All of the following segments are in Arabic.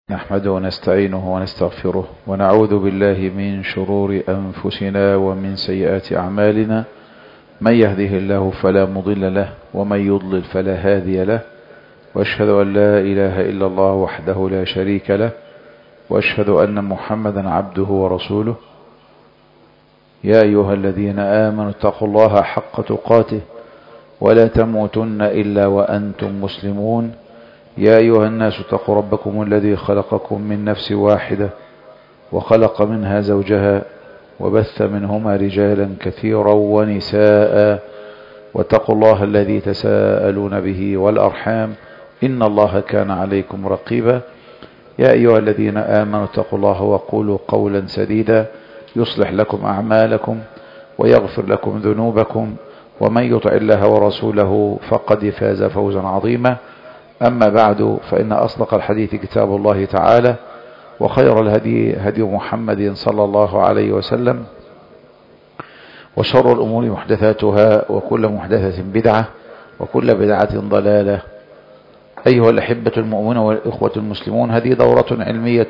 نحمده ونستعينه ونستغفره ونعوذ بالله من شرور أنفسنا ومن سيئات أعمالنا. من يهده الله فلا مضل له ومن يضلل فلا هادي له، وأشهد أن لا إله إلا الله وحده لا شريك له، وأشهد أن محمدا عبده ورسوله. يا أيها الذين آمنوا اتقوا الله حق تقاته ولا تموتن إلا وأنتم مسلمون. يا أيها الناس اتقوا ربكم الذي خلقكم من نفس واحدة وخلق منها زوجها وبث منهما رجالا كثيرا ونساء، واتقوا الله الذي تساءلون به والأرحام إن الله كان عليكم رقيبا. يا أيها الذين آمنوا اتقوا الله وقولوا قولا سديدا يصلح لكم أعمالكم ويغفر لكم ذنوبكم، ومن يطع الله ورسوله فقد فاز فوزا عظيما. أما بعد، فإن أصدق الحديث كتاب الله تعالى، وخير الهدي هدي محمد صلى الله عليه وسلم، وشر الأمور محدثاتها، وكل محدثة بدعة، وكل بدعة ضلالة. أيها الأحبة المؤمنون والإخوة المسلمون، هذه دورة علمية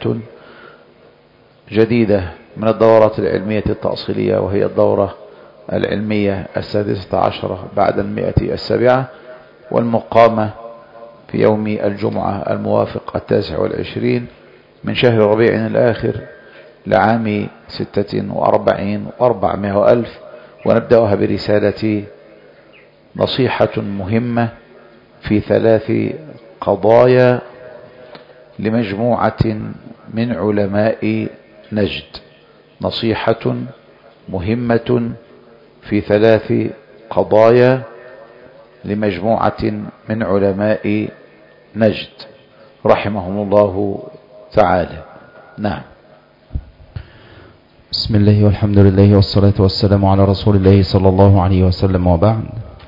جديدة من الدورات العلمية التأصيلية، وهي الدورة العلمية 16 بعد 107، والمقامة في يوم الجمعة الموافق 29 من شهر ربيع الآخر لعام 46 و400 ألف. ونبدأها برسالة نصيحة مهمة في 3 قضايا لمجموعة من علماء نجد. نصيحة مهمة في 3 قضايا لمجموعة من علماء نجد رحمهم الله تعالى. نعم. بسم الله والحمد لله والصلاة والسلام على رسول الله صلى الله عليه وسلم، وبعد.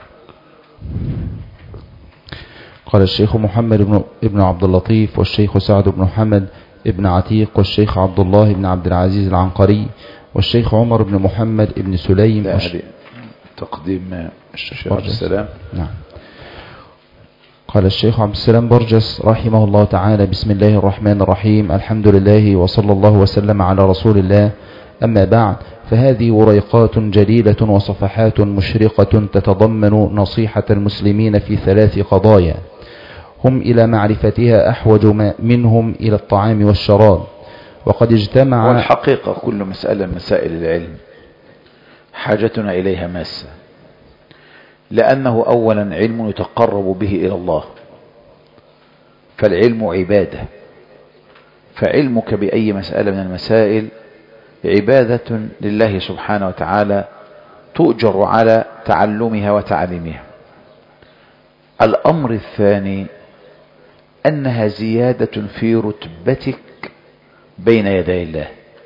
قال الشيخ محمد بن عبد اللطيف، والشيخ سعد بن حمد بن عتيق، والشيخ عبد الله بن عبد العزيز العنقري، والشيخ عمر بن محمد بن سليم. تقديم الشيخ عبد السلام. نعم. قال الشيخ عبد السلام برجس رحمه الله تعالى: بسم الله الرحمن الرحيم، الحمد لله وصلى الله وسلم على رسول الله، أما بعد، فهذه وريقات جليلة وصفحات مشرقة تتضمن نصيحة المسلمين في 3 قضايا هم إلى معرفتها أحوج منهم إلى الطعام والشراب. وقد اجتمع، والحقيقة كل مسألة من مسائل العلم حاجتنا إليها ماسة، لأنه أولا علم يتقرب به إلى الله، فالعلم عبادة، فعلمك بأي مسألة من المسائل عبادة لله سبحانه وتعالى، تؤجر على تعلمها وتعليمها. الأمر الثاني أنها زيادة في رتبتك بين يدي الله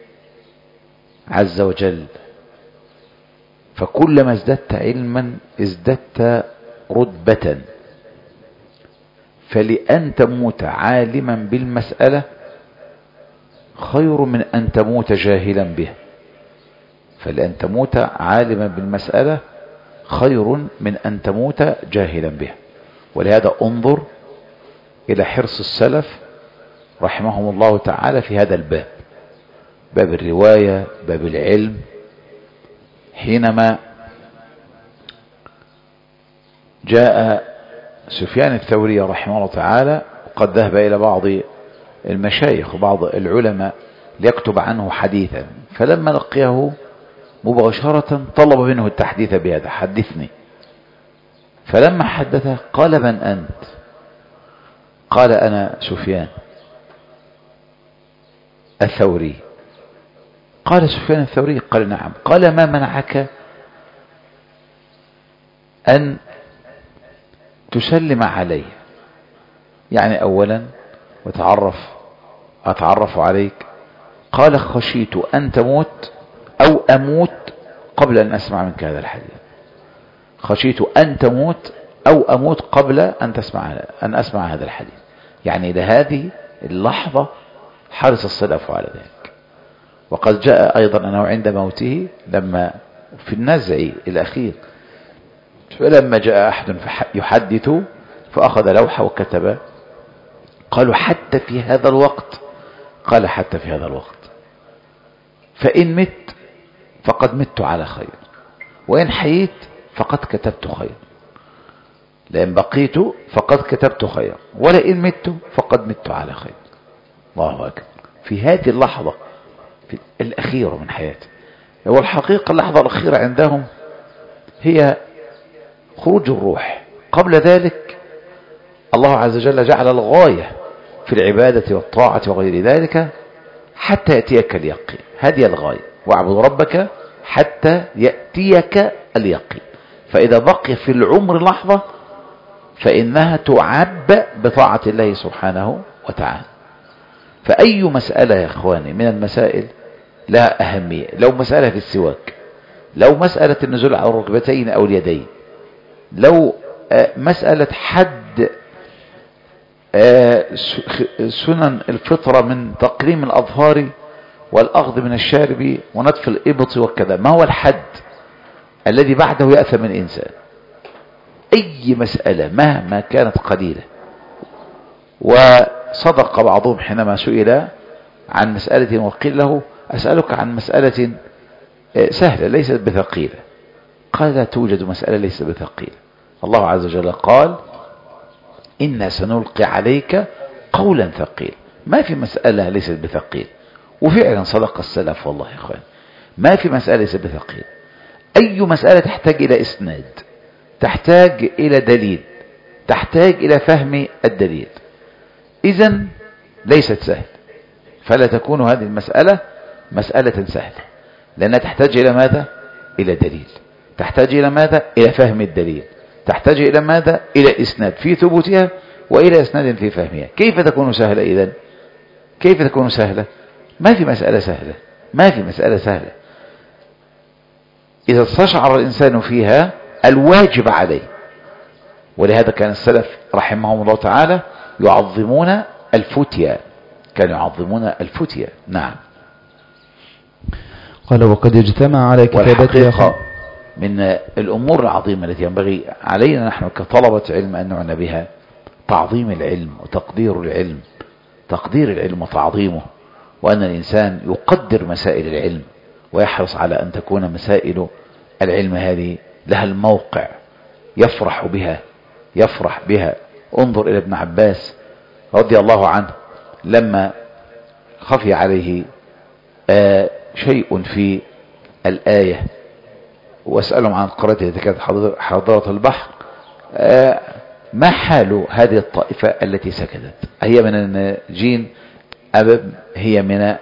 عز وجل، فكلما ازددت علما ازددت رتبة. فلأن تموت عالما بالمسألة خير من أن تموت جاهلا بها، فلأن تموت عالما بالمسألة خير من أن تموت جاهلا بها. ولهذا انظر إلى حرص السلف رحمهم الله تعالى في هذا الباب، باب الرواية، باب العلم. حينما جاء سفيان الثوري رحمه الله تعالى، وقد ذهب إلى بعض المشايخ وبعض العلماء ليكتب عنه حديثا، فلما لقيه مباشرة طلب منه التحديث بهذا: حدثني. فلما حدثه قال: من أنت؟ قال: أنا سفيان الثوري. قال: سفيان الثوري؟ قال: نعم. قال: ما منعك أن تسلم علي؟ يعني أولا أتعرف عليك. قال: خشيت أن تموت أو أموت قبل أن أسمع منك هذا الحديث. خشيت أن تموت أو أموت قبل أن أسمع هذا الحديث. يعني لهذه اللحظة حرص السلف على ذلك. وقد جاء أيضا أنه عند موته لما في النزع الأخير، فلما جاء أحد يحدث فأخذ لوحة وكتب، قالوا: حتى في هذا الوقت قال حتى في هذا الوقت. فإن مت فقد مت على خير، وإن حييت فقد كتبت خير. لئن بقيت فقد كتبت خير، ولئن مت فقد مت على خير. الله أكبر. في هذه اللحظة في الأخيرة من حياته. والحقيقة اللحظة الأخيرة عندهم هي خروج الروح. قبل ذلك الله عز وجل جعل الغاية في العبادة والطاعة وغير ذلك حتى يأتيك اليقين. هذه الغاية، واعبد ربك حتى يأتيك اليقين. فإذا بقي في العمر لحظة فإنها تعب بطاعة الله سبحانه وتعالى. فأي مسألة يا إخواني من المسائل لها أهمية. لو مسألة في السواك، لو مسألة النزول على الركبتين أو اليدين، لو مسألة حد سنن الفطرة من تقليم الأظهار والأخذ من الشارب ونتف الإبط وكذا، ما هو الحد الذي بعده يأثم الإنسان؟ أي مسألة مهما كانت قليلة. وصدق بعضهم حينما سئل عن مسألة وقيل له أسألك عن مسألة سهلة ليست بثقيلة، قال لا توجد مسألة ليست بثقيلة. الله عز وجل قال إنا سنلقي عليك قولا ثقيلا. ما في مسألة ليست بثقيل. وفعلا صدق السلف والله يا إخوان، ما في مسألة ليست بثقيل. أي مسألة تحتاج إلى إسناد، تحتاج إلى دليل، تحتاج إلى فهم الدليل، إذن ليست سهل. فلا تكون هذه المسألة مسألة سهلة، لأنها تحتاج إلى ماذا؟ إلى دليل. تحتاج إلى ماذا؟ إلى فهم الدليل. تحتاج إلى ماذا؟ إلى إسناد في ثبوتها وإلى إسناد في فهمها. كيف تكون سهلة إذن؟ كيف تكون سهلة؟ ما في مسألة سهلة، ما في مسألة سهلة. إذا استشعر الإنسان فيها الواجب عليه. ولهذا كان السلف رحمهم الله تعالى يعظمون الفتيا، كانوا يعظمون الفتيا. نعم. قال وقد اجتمع على كتابتها. من الأمور العظيمة التي ينبغي علينا نحن كطلبة علم أن نعنى بها تعظيم العلم وتقدير العلم، تقدير العلم وتعظيمه، وأن الإنسان يقدر مسائل العلم ويحرص على أن تكون مسائل العلم هذه لها الموقع يفرح بها، يفرح بها. انظر إلى ابن عباس رضي الله عنه لما خفي عليه شيء في الآية واسألهم عن القرية التي كانت حاضرة البحر، ما حال هذه الطائفة التي سكتت؟ هي من الناجين أم هي من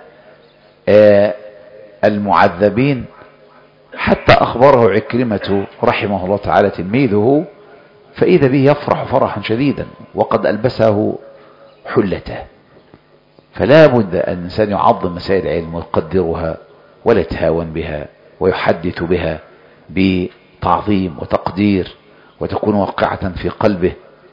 المعذبين؟ حتى أخبره عكرمة رحمه الله تعالى تلميذه، فإذا به يفرح فرحا شديدا وقد ألبسه حلته. فلا بد أن الإنسان يعظم مسائل العلم ويقدرها ولا يتهاون بها ويحدث بها بتعظيم وتقدير، وتكون واقعة في قلبه،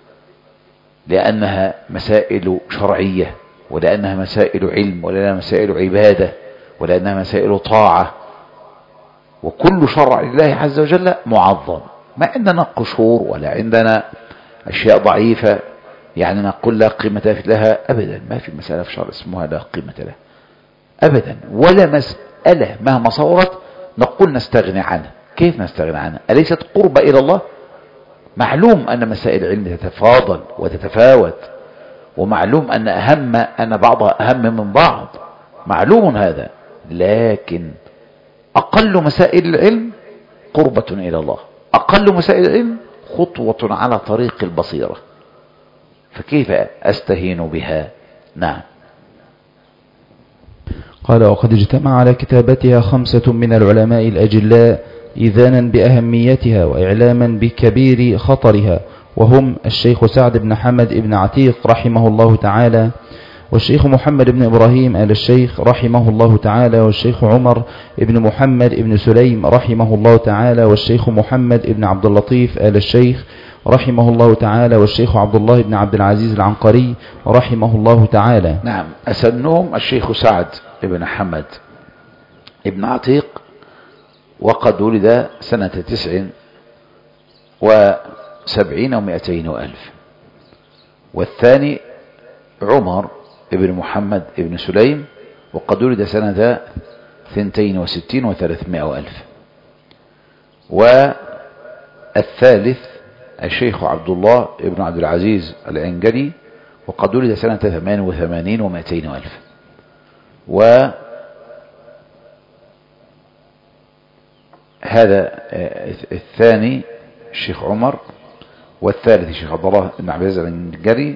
لأنها مسائل شرعية، ولأنها مسائل علم، ولأنها مسائل عبادة، ولأنها مسائل طاعة. وكل شرع لله عز وجل معظم. ما عندنا قشور ولا عندنا أشياء ضعيفة يعني نقول لا قيمة لها أبدا. ما في مسألة في شرع اسمها لا قيمة لها أبدا، ولا مسألة مهما صورت نقول نستغني عنها. كيف نستغني عنها؟ أليست قربة إلى الله؟ معلوم أن مسائل العلم تتفاضل وتتفاوت، ومعلوم أن بعضها أهم من بعض، معلوم هذا، لكن أقل مسائل العلم قربة إلى الله، أقل مسائل العلم خطوة على طريق البصيرة، فكيف أستهين بها؟ نعم. قال وقد اجتمع على كتابتها 5 من العلماء الأجلاء إذانا بأهميتها وإعلاما بكبير خطرها، وهم الشيخ سعد بن حمد بن عتيق رحمه الله تعالى، والشيخ محمد بن إبراهيم آل الشيخ رحمه الله تعالى، والشيخ عمر بن محمد بن سليم رحمه الله تعالى، والشيخ محمد بن عبد اللطيف آل الشيخ رحمه الله تعالى، والشيخ عبد الله بن عبد العزيز العنقري رحمه الله تعالى. نعم. أسنهم الشيخ سعد بن حمد بن عتيق، وقد ولد سنة 79 و200 وألف. والثاني عمر ابن محمد ابن سليم، وقد ولد سنة 62 و300 ألف. والثالث الشيخ عبد الله ابن عبد العزيز العنجلي، وقد ولد سنة 88 و200 ألف. هذا الثاني الشيخ عمر، والثالث الشيخ عبد الله بن عبد العزيز العنجلي،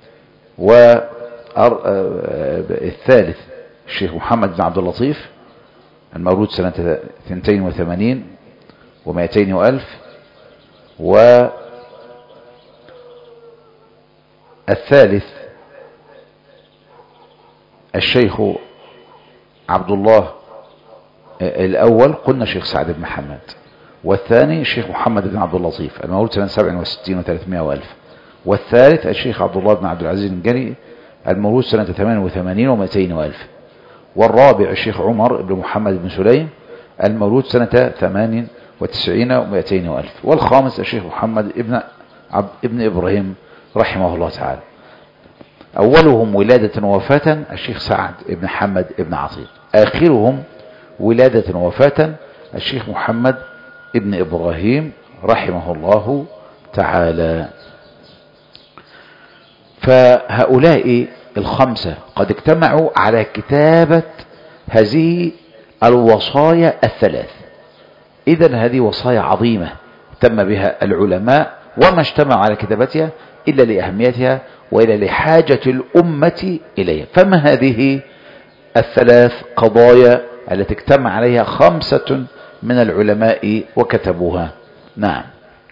والثالث الشيخ محمد بن عبد اللطيف المولود سنة 82 و200 ألف. والثالث الشيخ عبد الله الأول قلنا الشيخ سعد بن محمد، والثاني الشيخ محمد بن عبد اللطيف المولود سنة 67 و300 ألف. والثالث الشيخ عبد الله بن عبد العزيز العنجلي المولود سنة 88 و200 ألف. والرابع الشيخ عمر بن محمد بن سليم المولود سنة 98 و200 ألف. والخامس الشيخ محمد ابن إبراهيم رحمه الله تعالى. أولهم ولادة ووفاة الشيخ سعد بن محمد بن عطية، آخرهم ولادة ووفاة الشيخ محمد ابن إبراهيم رحمه الله تعالى. فهؤلاء الخمسة قد اجتمعوا على كتابة هذه الوصايا الثلاث. إذن هذه وصايا عظيمة تم بها العلماء، وما اجتمعوا على كتابتها إلا لأهميتها وإلا لحاجة الأمة إليها. فما هذه الثلاث قضايا التي اجتمع عليها خمسة من العلماء وكتبوها؟ نعم.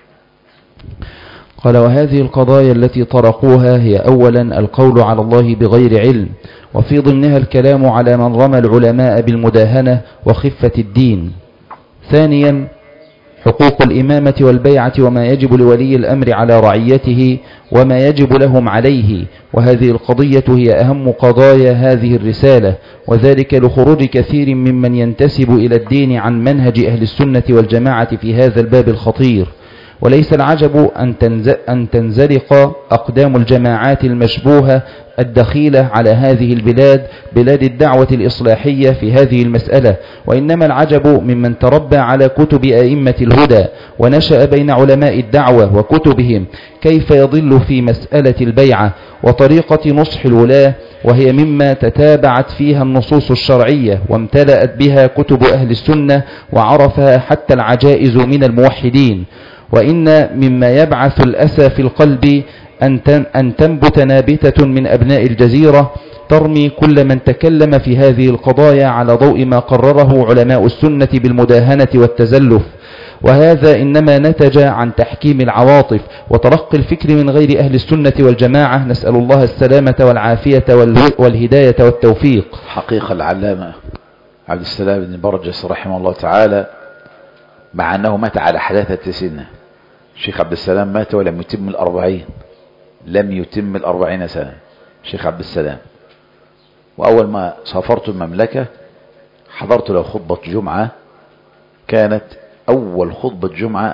قال: وهذه القضايا التي طرقوها هي أولا القول على الله بغير علم، وفي ضمنها الكلام على من رمى العلماء بالمداهنة وخفة الدين. ثانيا حقوق الإمامة والبيعة وما يجب لولي الأمر على رعيته وما يجب لهم عليه، وهذه القضية هي أهم قضايا هذه الرسالة، وذلك لخروج كثير ممن ينتسب إلى الدين عن منهج أهل السنة والجماعة في هذا الباب الخطير. وليس العجب أن تنزلق أقدام الجماعات المشبوهة الدخيلة على هذه البلاد، بلاد الدعوة الإصلاحية، في هذه المسألة، وإنما العجب ممن تربى على كتب أئمة الهدى ونشأ بين علماء الدعوة وكتبهم، كيف يضل في مسألة البيعة وطريقة نصح الولاة، وهي مما تتابعت فيها النصوص الشرعية وامتلأت بها كتب أهل السنة وعرفها حتى العجائز من الموحدين. وإن مما يبعث الأسى في القلب أن تنبت نابتة من أبناء الجزيرة ترمي كل من تكلم في هذه القضايا على ضوء ما قرره علماء السنة بالمداهنة والتزلف، وهذا إنما نتج عن تحكيم العواطف وترقي الفكر من غير أهل السنة والجماعة، نسأل الله السلامة والعافية والهداية والتوفيق. حقيقة العلامة عبد السلام بن برجس رحمه الله تعالى، مع أنه مات على حداثة سنة، الشيخ عبد السلام مات ولم يتم 40، لم يتم 40 سنة الشيخ عبد السلام. وأول ما سافرت المملكة حضرت له خطبة جمعة، كانت أول خطبة جمعة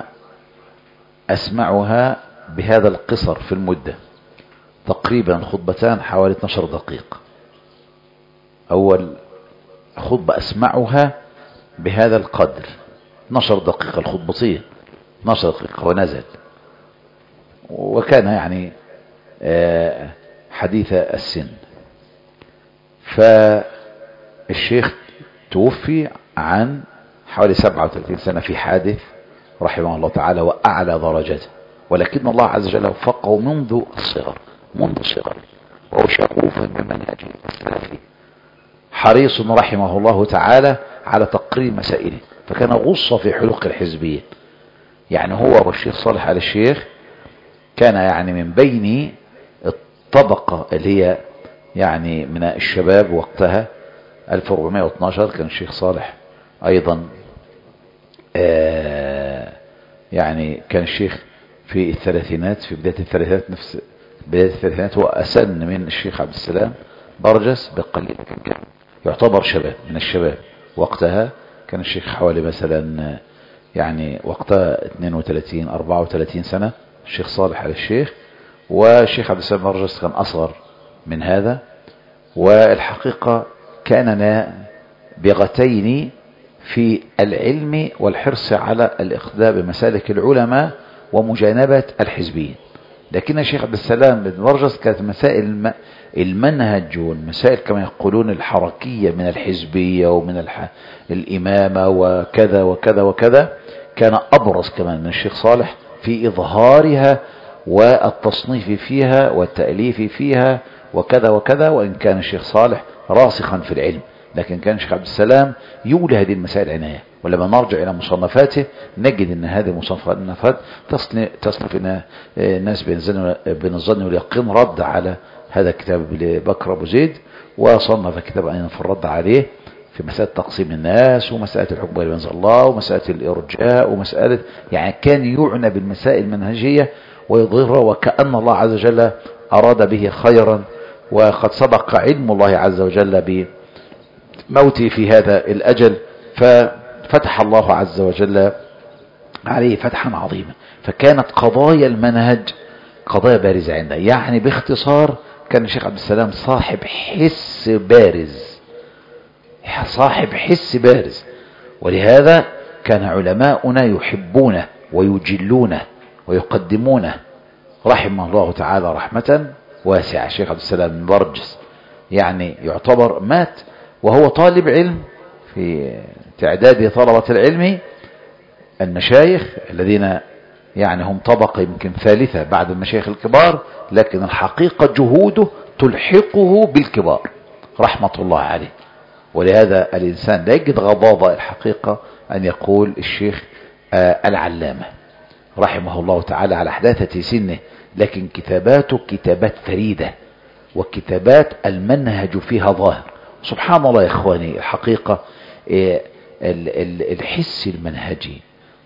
أسمعها بهذا القصر في المدة، تقريبا خطبتان حوالي 12 دقيقة. أول خطبة أسمعها بهذا القدر 12 دقيقة، الخطبتين 12 دقيقة ونزل. وكان يعني حديث السن. فالشيخ توفي عن حوالي 37 سنة في حادث رحمه الله تعالى وأعلى درجته، ولكن الله عز وجل وفقه منذ الصغر، وهو شغوف بمنهج السلفي، حريص رحمه الله تعالى على تقرير مسائله، فكان غصة في حلق الحزبية. يعني هو والشيخ صالح آل الشيخ كان يعني من بين الطبقة اللي هي يعني من الشباب وقتها 1412. كان الشيخ صالح أيضا يعني كان الشيخ في الثلاثينات، في بداية الثلاثينات، نفس بداية الثلاثينات، هو أسن من الشيخ عبد السلام برجس بقليل، كان يعتبر شباب من الشباب وقتها. كان الشيخ حوالي مثلا يعني وقتها 32 34 سنة الشيخ صالح آل الشيخ، والشيخ عبد السلام برجس كان أصغر من هذا. والحقيقة كاننا بغتين في العلم والحرص على الإقتداء بمسالك العلماء ومجانبة الحزبيين. لكن الشيخ عبد السلام بن برجس كانت مسائل المنهج والمسائل كما يقولون الحركية من الحزبية ومن الإمامة وكذا وكذا وكذا، كان أبرز كمان من الشيخ صالح في إظهارها والتصنيف فيها والتأليف فيها وكذا وكذا. وإن كان الشيخ صالح راسخا في العلم، لكن كان الشيخ عبد السلام يولي هذه المسائل عناية. ولما نرجع إلى مصنفاته نجد أن هذه المصنفات تصنف الناس بين الظن واليقين رد على هذا الكتاب لبكر أبو زيد، وصنف كتاب أيضا في الرد عليه في مسألة تقسيم الناس ومسألة الحكم بغير ما أنزل الله ومسألة الإرجاء ومسألة، يعني كان يعنى بالمسائل المنهجية ويظهرها وكأن الله عز وجل أراد به خيرا. وقد سبق علم الله عز وجل بموته في هذا الأجل، ففتح الله عز وجل عليه فتحا عظيما. فكانت قضايا المنهج قضايا بارزة عنده. يعني باختصار كان الشيخ عبد السلام صاحب حس بارز، صاحب حس بارز، ولهذا كان علماؤنا يحبونه ويجلونه ويقدمونه رحمه الله تعالى رحمة واسعة. الشيخ عبد السلام بن برجس يعني يعتبر مات وهو طالب علم في تعداد طلبة العلم المشايخ الذين يعني هم طبقة يمكن ثالثة بعد المشايخ الكبار، لكن الحقيقة جهوده تلحقه بالكبار رحمة الله عليه. ولهذا الإنسان لا يجد غضاضة الحقيقة أن يقول الشيخ العلامة رحمه الله تعالى على حداثة سنه، لكن كتاباته كتابات فريدة وكتابات المنهج فيها ظاهر. سبحان الله يا إخواني، الحقيقة الحس المنهجي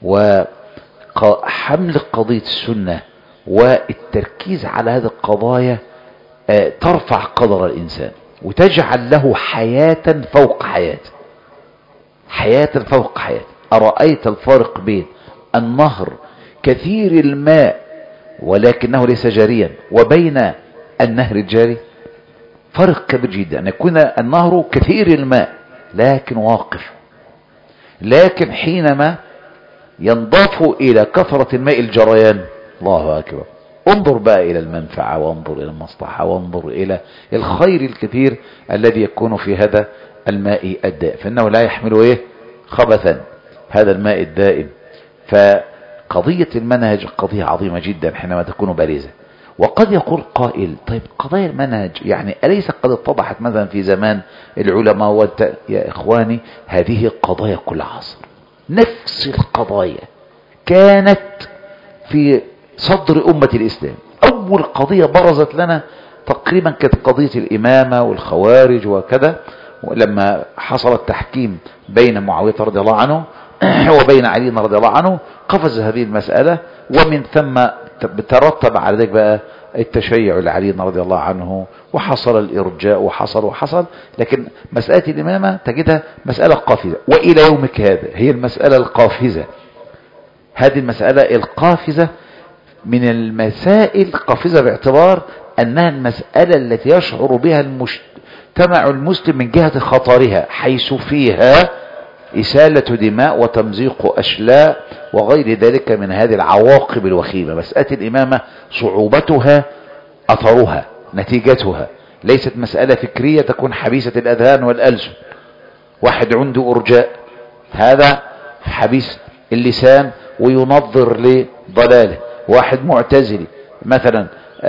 وحمل قضية السنة والتركيز على هذه القضايا ترفع قدر الإنسان وتجعل له حياة فوق حياته، حياة فوق حياته. أرأيت الفارق بين النهر كثير الماء ولكنه ليس جاريا وبين النهر الجاري؟ فرق كبير جدا أن يكون النهر كثير الماء لكن واقف، لكن حينما ينضاف إلى كثرة الماء الجريان، الله أكبر، انظر بقى إلى المنفعة وانظر إلى المصلحة وانظر إلى الخير الكثير الذي يكون في هذا الماء الدائم، فإنه لا يحمل خبثا هذا الماء الدائم. فقضية المنهج قضية عظيمة جدا حينما تكون بارزة. وقد يقول قائل طيب قضايا المنهج يعني أليس قد اتضحت مثلا في زمان العلماء؟ يا إخواني هذه قضايا كل عصر، نفس القضايا كانت في صدر أمة الإسلام. أول قضية برزت لنا تقريبا كانت قضية الإمامة والخوارج وكذا، ولما حصل التحكيم بين معاوية رضي الله عنه وبين علي رضي الله عنه قفز هذه المسألة، ومن ثم ترتب على ذلك بقى التشيع لعلي رضي الله عنه وحصل الإرجاء وحصل. لكن مسألة الإمامة تجدها مسألة قافزة، وإلى يومك هذا هي المسألة القافزة. هذه المسألة القافزة من المسائل قافزة باعتبار أنها المسألة التي يشعر بها المجتمع المسلم من جهة خطرها، حيث فيها إسالة دماء وتمزيق أشلاء وغير ذلك من هذه العواقب الوخيمة. مسألة الإمامة صعوبتها أثرها نتيجتها ليست مسألة فكرية تكون حبيسة الأذهان والألسن. واحد عنده أرجاء، هذا حبيس اللسان وينظر لضلاله. واحد معتزلي مثلا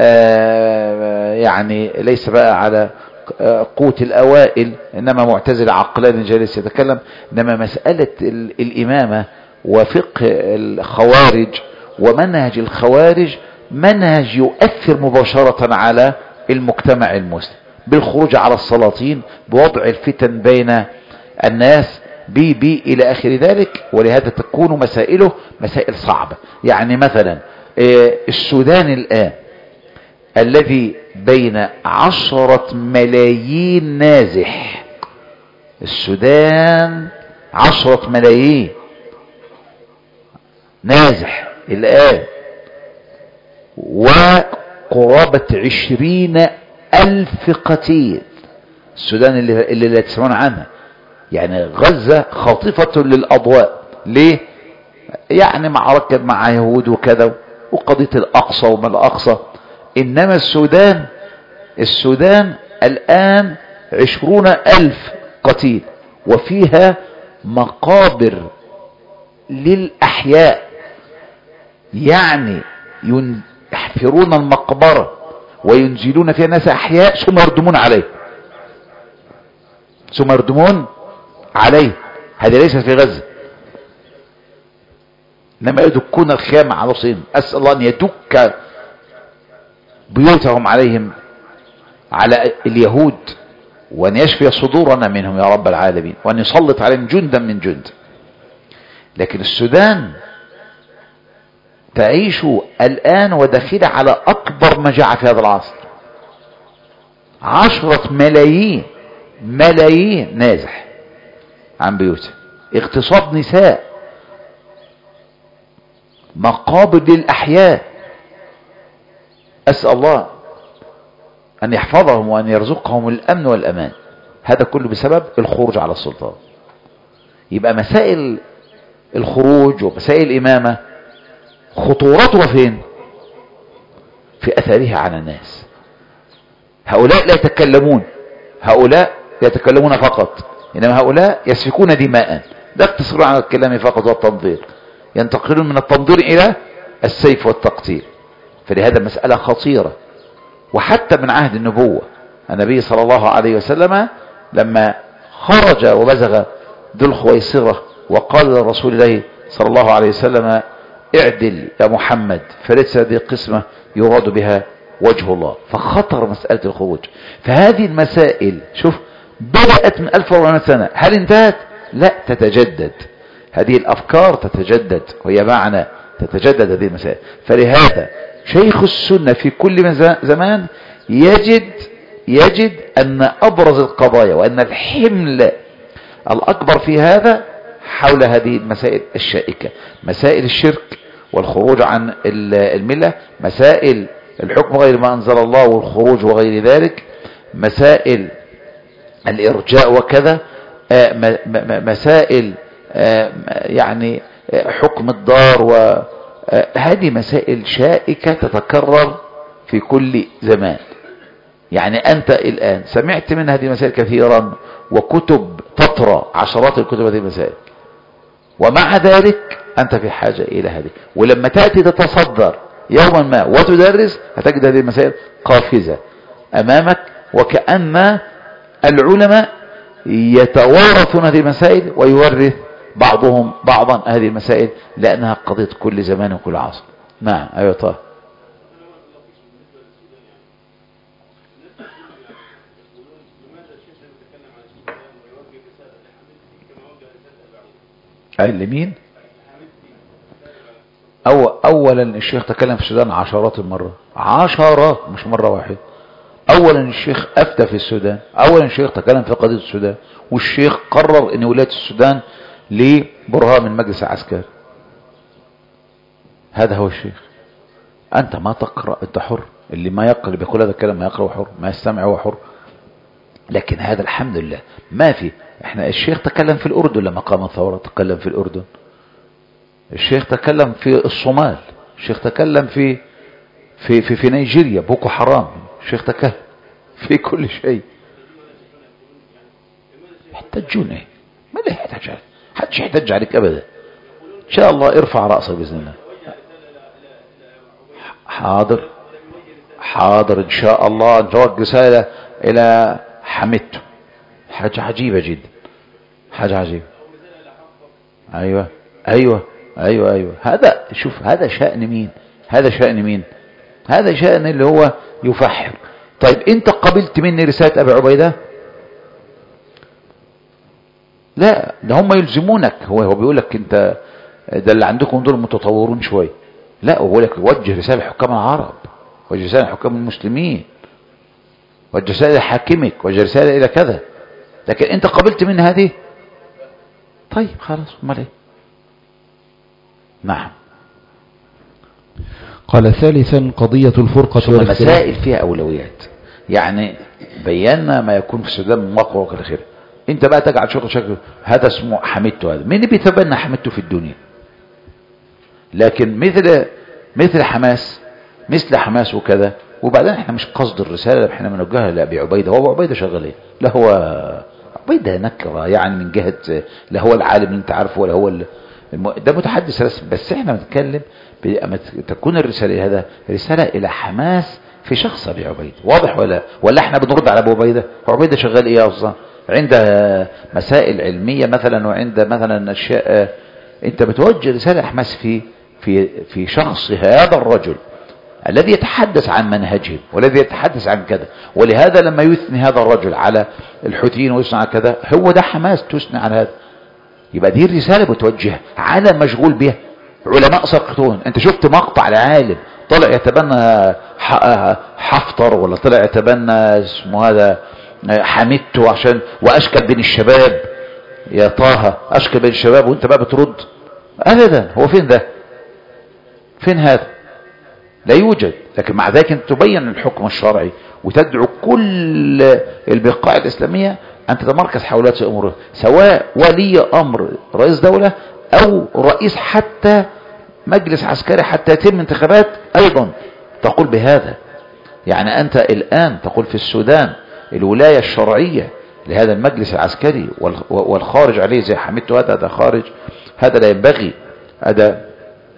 يعني ليس بقى على قوت الأوائل إنما معتزل عقلاني جالس يتكلم. إنما مسألة الإمامة وفقه الخوارج ومنهج الخوارج منهج يؤثر مباشرة على المجتمع المسلم بالخروج على السلاطين، بوضع الفتن بين الناس بي إلى آخر ذلك. ولهذا تكون مسائله مسائل صعبة. يعني مثلا السودان الآن الذي بين 10 ملايين نازح، السودان 10 ملايين نازح الآن، وقرابة 20,000 قتيل السودان اللي لا تسمعون عنها. يعني غزة خاطفة للأضواء. ليه؟ يعني معركة مع يهود وكذا، وقضية الأقصى وما الأقصى. إنما السودان الآن 20,000 قتيل، وفيها مقابر للأحياء. يعني يحفرون المقبرة وينزلون فيها ناس أحياء ثم يردمون عليه. هذا ليس في غزة، إنما يدكون الخيام على رؤوسهم. أسأل الله أن يدك بيوتهم عليهم، على اليهود، وأن يشفي صدورنا منهم يا رب العالمين، وأن يسلط عليهم جندا من جند. لكن السودان تعيش الآن وداخلة على أكبر مجاعة في هذا العصر. 10 ملايين نازح عن بيوته، اغتصاب نساء، مقابر للأحياء. أسأل الله أن يحفظهم وأن يرزقهم الأمن والأمان. هذا كله بسبب الخروج على السلطان. يبقى مسائل الخروج ومسائل الإمامة خطورتها فين؟ في أثرها على الناس. هؤلاء لا يتكلمون، هؤلاء يتكلمون فقط، إنما هؤلاء يسفكون دماء. لا يقتصرون على الكلام فقط والتنظير، ينتقلون من التنظير إلى السيف والتقتيل. فلهذا مسألة خطيرة. وحتى من عهد النبوة النبي صلى الله عليه وسلم لما خرج وبزغ ذو الخويصرة وقال لرسول الله صلى الله عليه وسلم: اعدل يا محمد، فليس هذه قسمة يراد بها وجه الله. فخطر مسألة الخروج. فهذه المسائل شوف بدأت من 1400 سنة، هل انتهت؟ لا، تتجدد. هذه الأفكار تتجدد، وهي معنى تتجدد هذه المسائل. فلهذا شيخ السنة في كل زمان يجد أن أبرز القضايا وأن الحمل الأكبر في هذا حول هذه المسائل الشائكة، مسائل الشرك والخروج عن الملة، مسائل الحكم غير ما أنزل الله والخروج وغير ذلك، مسائل الإرجاء وكذا، مسائل يعني حكم الدار. وهذه مسائل شائكة تتكرر في كل زمان. يعني أنت الآن سمعت من هذه المسائل كثيرا، وكتب تطرى، عشرات الكتب هذه المسائل، ومع ذلك أنت في حاجة إلى هذه. ولما تأتي تتصدر يوما ما وتدرس هتجد هذه المسائل قافزة أمامك، وكأن العلماء يتوارثون هذه المسائل ويورث بعضهم بعضا هذه المسائل، لأنها قضية كل زمان وكل عصر. نعم. أيوة. طه. لمين؟ اولا الشيخ تكلم في السودان عشرات المرة، عشرات، مش مرة واحدة. اولا الشيخ افتى في السودان، اولا الشيخ تكلم في قضية السودان، والشيخ قرر ان ولاية السودان لبرهان من مجلس العسكري. هذا هو الشيخ. انت ما تقرأ، انت حر. اللي ما يقرأ، اللي بيقول هذا الكلام ما يقرأ حر، ما يستمع هو حر. لكن هذا الحمد لله ما في. احنا الشيخ تكلم في الأردن لما قام الثورة، تكلم في الأردن. الشيخ تكلم في الصومال، الشيخ تكلم في نيجيريا بوكو حرام، الشيخ تكلم في كل شيء. يحتجون ايه؟ ما لا يحتج، حدش يحتج عليك ابدا. ان شاء الله ارفع رأسك بإذن الله. حاضر ان شاء الله نتوجه رسالة الى حميدته. حاجة عجيبة جدا، حاجة عجيبة. ايوه. هذا شوف، هذا شأن مين؟ هذا شأن اللي هو يفحر. طيب انت قبلت مني رسالة ابي عبيدة؟ لا، ده هم يلزمونك. هو بيقول لك انت ده اللي عندكم دول متطورون شوية. لا، هو بيقول لك وجه رسالة حكام العرب، وجه رسالة حكام المسلمين، وجه رسالة لحاكمك، وجه رسالة الى كذا. لكن انت قبلت من هذه؟ طيب خلاص، امال ايه؟ نعم. قال ثالثا قضية الفرقة والمسائل فيها أولويات. يعني بينا ما يكون في السودان من واقع وكل خير. انت بقى تجعل شكل هذا اسمه حمدته. هذا مين بيتبنى حمدته في الدنيا؟ لكن مثل حماس، مثل حماس وكذا. وبعدين احنا مش قصد الرسالة احنا بنوجهها لأبي عبيدة. هو أبو عبيدة شغال ايه؟ لا هو عبيدة نكرة يعني من جهة لا هو العالم اللي انت عارفه ولا هو ده متحدث رسمي. بس احنا بنتكلم تكون الرسالة هذا رسالة الى حماس في شخص ابي عبيدة. واضح ولا احنا بنرد على ابو عبيدة؟ ابو عبيدة شغال ايه اصلا؟ عند مسائل علمية مثلا وعند مثلا اشياء. انت بتوجه رسالة حماس في شخص هذا الرجل الذي يتحدث عن منهجهم والذي يتحدث عن كذا. ولهذا لما يثني هذا الرجل على الحوثيين ويثني على كذا، هو ده حماس تثني على هذا. يبقى دي الرسالة بتوجهها على مشغول بها علماء ساقطون. انت شفت مقطع العالم طلع يتبنى حفتر ولا طلع يتبنى اسمه هذا حمدته عشان واشكل بين الشباب؟ يا طه اشكل بين الشباب وانت بقى بترد؟ ابدا. هو فين ده؟ فين هذا؟ لا يوجد. لكن مع ذلك انت تبين الحكم الشرعي وتدعو كل البقاع الإسلامية أن تتمركز حول هذه الأمور، سواء ولي أمر رئيس دولة أو رئيس حتى مجلس عسكري حتى يتم انتخابات أيضا تقول بهذا. يعني أنت الآن تقول في السودان الولاية الشرعية لهذا المجلس العسكري والخارج عليه زي حمدته هذا خارج، هذا لا ينبغي. هذا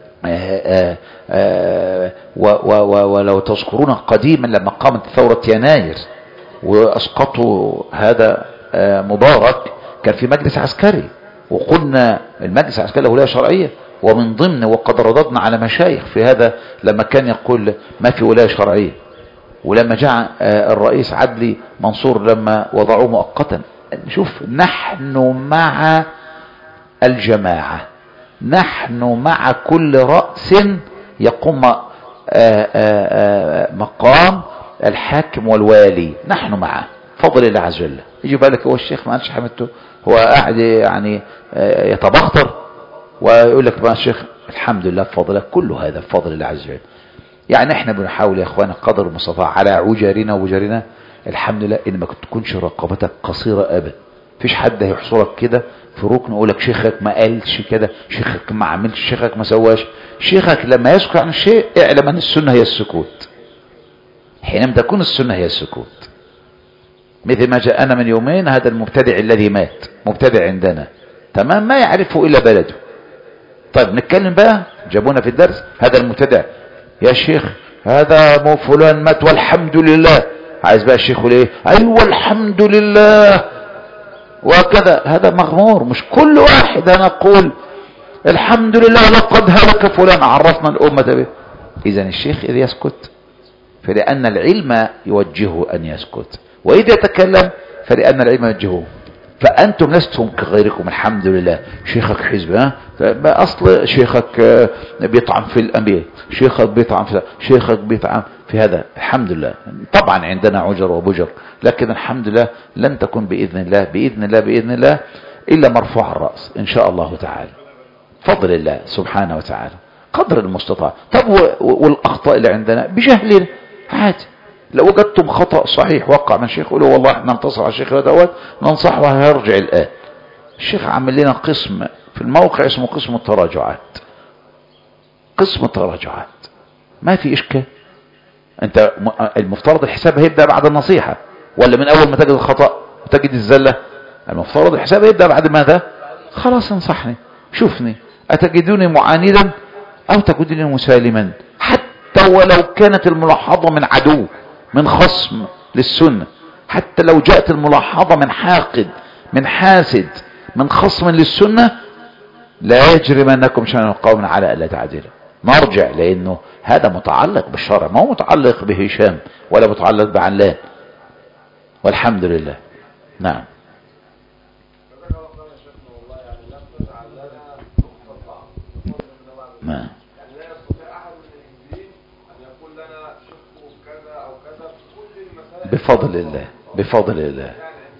ولو تذكرون قديما لما قامت ثورة يناير وأسقطوا هذا مبارك كان في مجلس عسكري، وقلنا المجلس العسكري له ولاية شرعية، ومن ضمن وقد رددنا على مشايخ في هذا لما كان يقول ما في ولاية شرعية. ولما جاء الرئيس عدلي منصور لما وضعوه مؤقتا، نشوف نحن مع الجماعة، نحن مع كل رأس يقوم مقام الحاكم والوالي، نحن معه فضل الله عز وجل. يجي بالك هو الشيخ ما قالش حمدته، هو قاعد يعني يتبختر ويقول لك ما الشيخ الحمد لله بفضله، كل هذا بفضل الله عز وجل. يعني احنا بنحاول يا اخوانا قدر المستطاع على عجارنا وبجارنا الحمد لله ان ما تكونش رقبتك قصيرة ابدا. مفيش حد هيحصرك كده في ركن يقول لك شيخك ما قالش كده، شيخك ما عملش، شيخك ما سواش. شيخك لما يسكت عن الشيء اعلم ان السنة هي السكوت، حينما تكون السنة هي السكوت. مثل ما جاءنا من يومين هذا المبتدع الذي مات، مبتدع عندنا تمام ما يعرفه الا بلده. طيب نتكلم بقى، جابونا في الدرس هذا المبتدع يا شيخ هذا مو فلان مات والحمد لله. عايز بقى الشيخ يقول ايه؟ ايوه الحمد لله وكذا. هذا مغمور. مش كل واحد انا اقول الحمد لله لقد هلك فلان عرفنا الامة به. اذا الشيخ اذا يسكت فلان العلم يوجهه ان يسكت، واذا يتكلم فلان العلم يوجهه. فانتم لستم كغيركم الحمد لله. شيخك حزب اصل شيخك بيطعن في الانبياء، شيخك بيطعن في هذا. الحمد لله طبعا عندنا عجر وبجر، لكن الحمد لله لن تكون باذن الله الا مرفوع الراس ان شاء الله تعالى، فضل الله سبحانه وتعالى قدر المستطاع. طب والاخطاء اللي عندنا بجهلنا عادي. لو وجدتم خطأ صحيح وقع من شيخ قولوا والله احنا ننتصر على الشيخ دوت ننصحه وهيرجع الآن. الشيخ عمل لنا قسم في الموقع اسمه قسم التراجعات، قسم التراجعات ما في إشكال. انت المفترض الحساب هيبدأ بعد النصيحة ولا من أول ما تجد الخطأ وتجد الزلة؟ المفترض الحساب هيبدأ بعد ماذا؟ خلاص انصحني، شوفني أتجدوني معاندا أو تجدوني مسالما، حتى ولو كانت الملاحظة من عدو من خصم للسنة، حتى لو جاءت الملاحظة من حاقد من حاسد من خصم للسنة، لا يجرمنكم شنآن قوم على ألا تعدلوا. نرجع لأنه هذا متعلق بالشرع، ما هو متعلق بهشام ولا متعلق بعلان، والحمد لله. نعم. نعم. بفضل الله بفضل الله.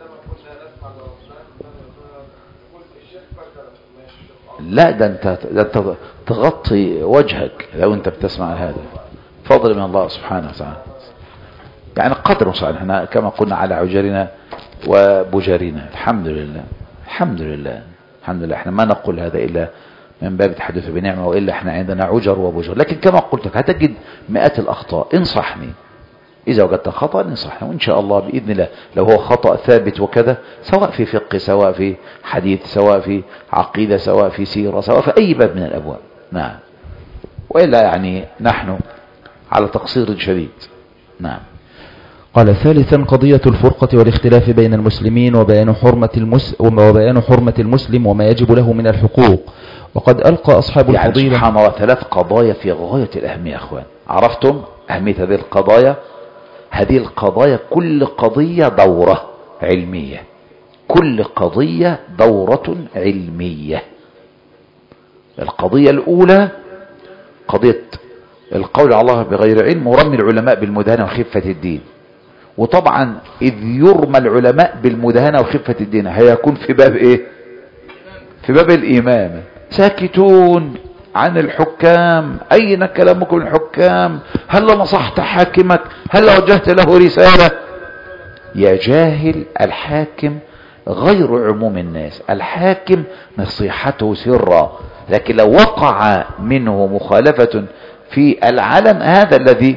لا ده انت تغطي وجهك لو انت بتسمع هذا، فضل من الله سبحانه وتعالى. يعني قدر صحيح، احنا كما قلنا على عجرنا وبجرنا. الحمد لله الحمد لله الحمد لله. احنا ما نقول هذا إلا من باب التحدث بنعمة، وإلا احنا عندنا عجر وبجر. لكن كما قلت لك هتجد مئات الأخطاء، انصحني إذا وجدت خطأ انصحني، وإن شاء الله بإذن الله لو هو خطأ ثابت وكذا، سواء في فقه سواء في حديث سواء في عقيدة سواء في سيرة سواء في أي باب من الأبواب. نعم. وإلا يعني نحن على تقصير شديد. نعم. قال ثالثا قضية الفرقة والاختلاف بين المسلمين وبيان حرمة المسلم وما يجب له من الحقوق. وقد ألقى أصحاب الفضيلة يعني سبحان الله 3 قضايا في غاية الأهمية. أخوان عرفتم أهمية هذه القضايا؟ هذه القضايا كل قضية دورة علمية، كل قضية دورة علمية. القضية الأولى قضية القول على الله بغير علم ورمي العلماء بالمداهنة وخفة الدين. وطبعا إذ يرمى العلماء بالمداهنة وخفة الدين هيكون في باب إيه؟ في باب الإمامة. ساكتون عن الحكام، أين كلامكم الحكام؟ هل نصحت حاكمك؟ هل وجهت له رسالة؟ يا جاهل، الحاكم غير عموم الناس، الحاكم نصيحته سرا، لكن لو وقع منه مخالفة في العلن هذا الذي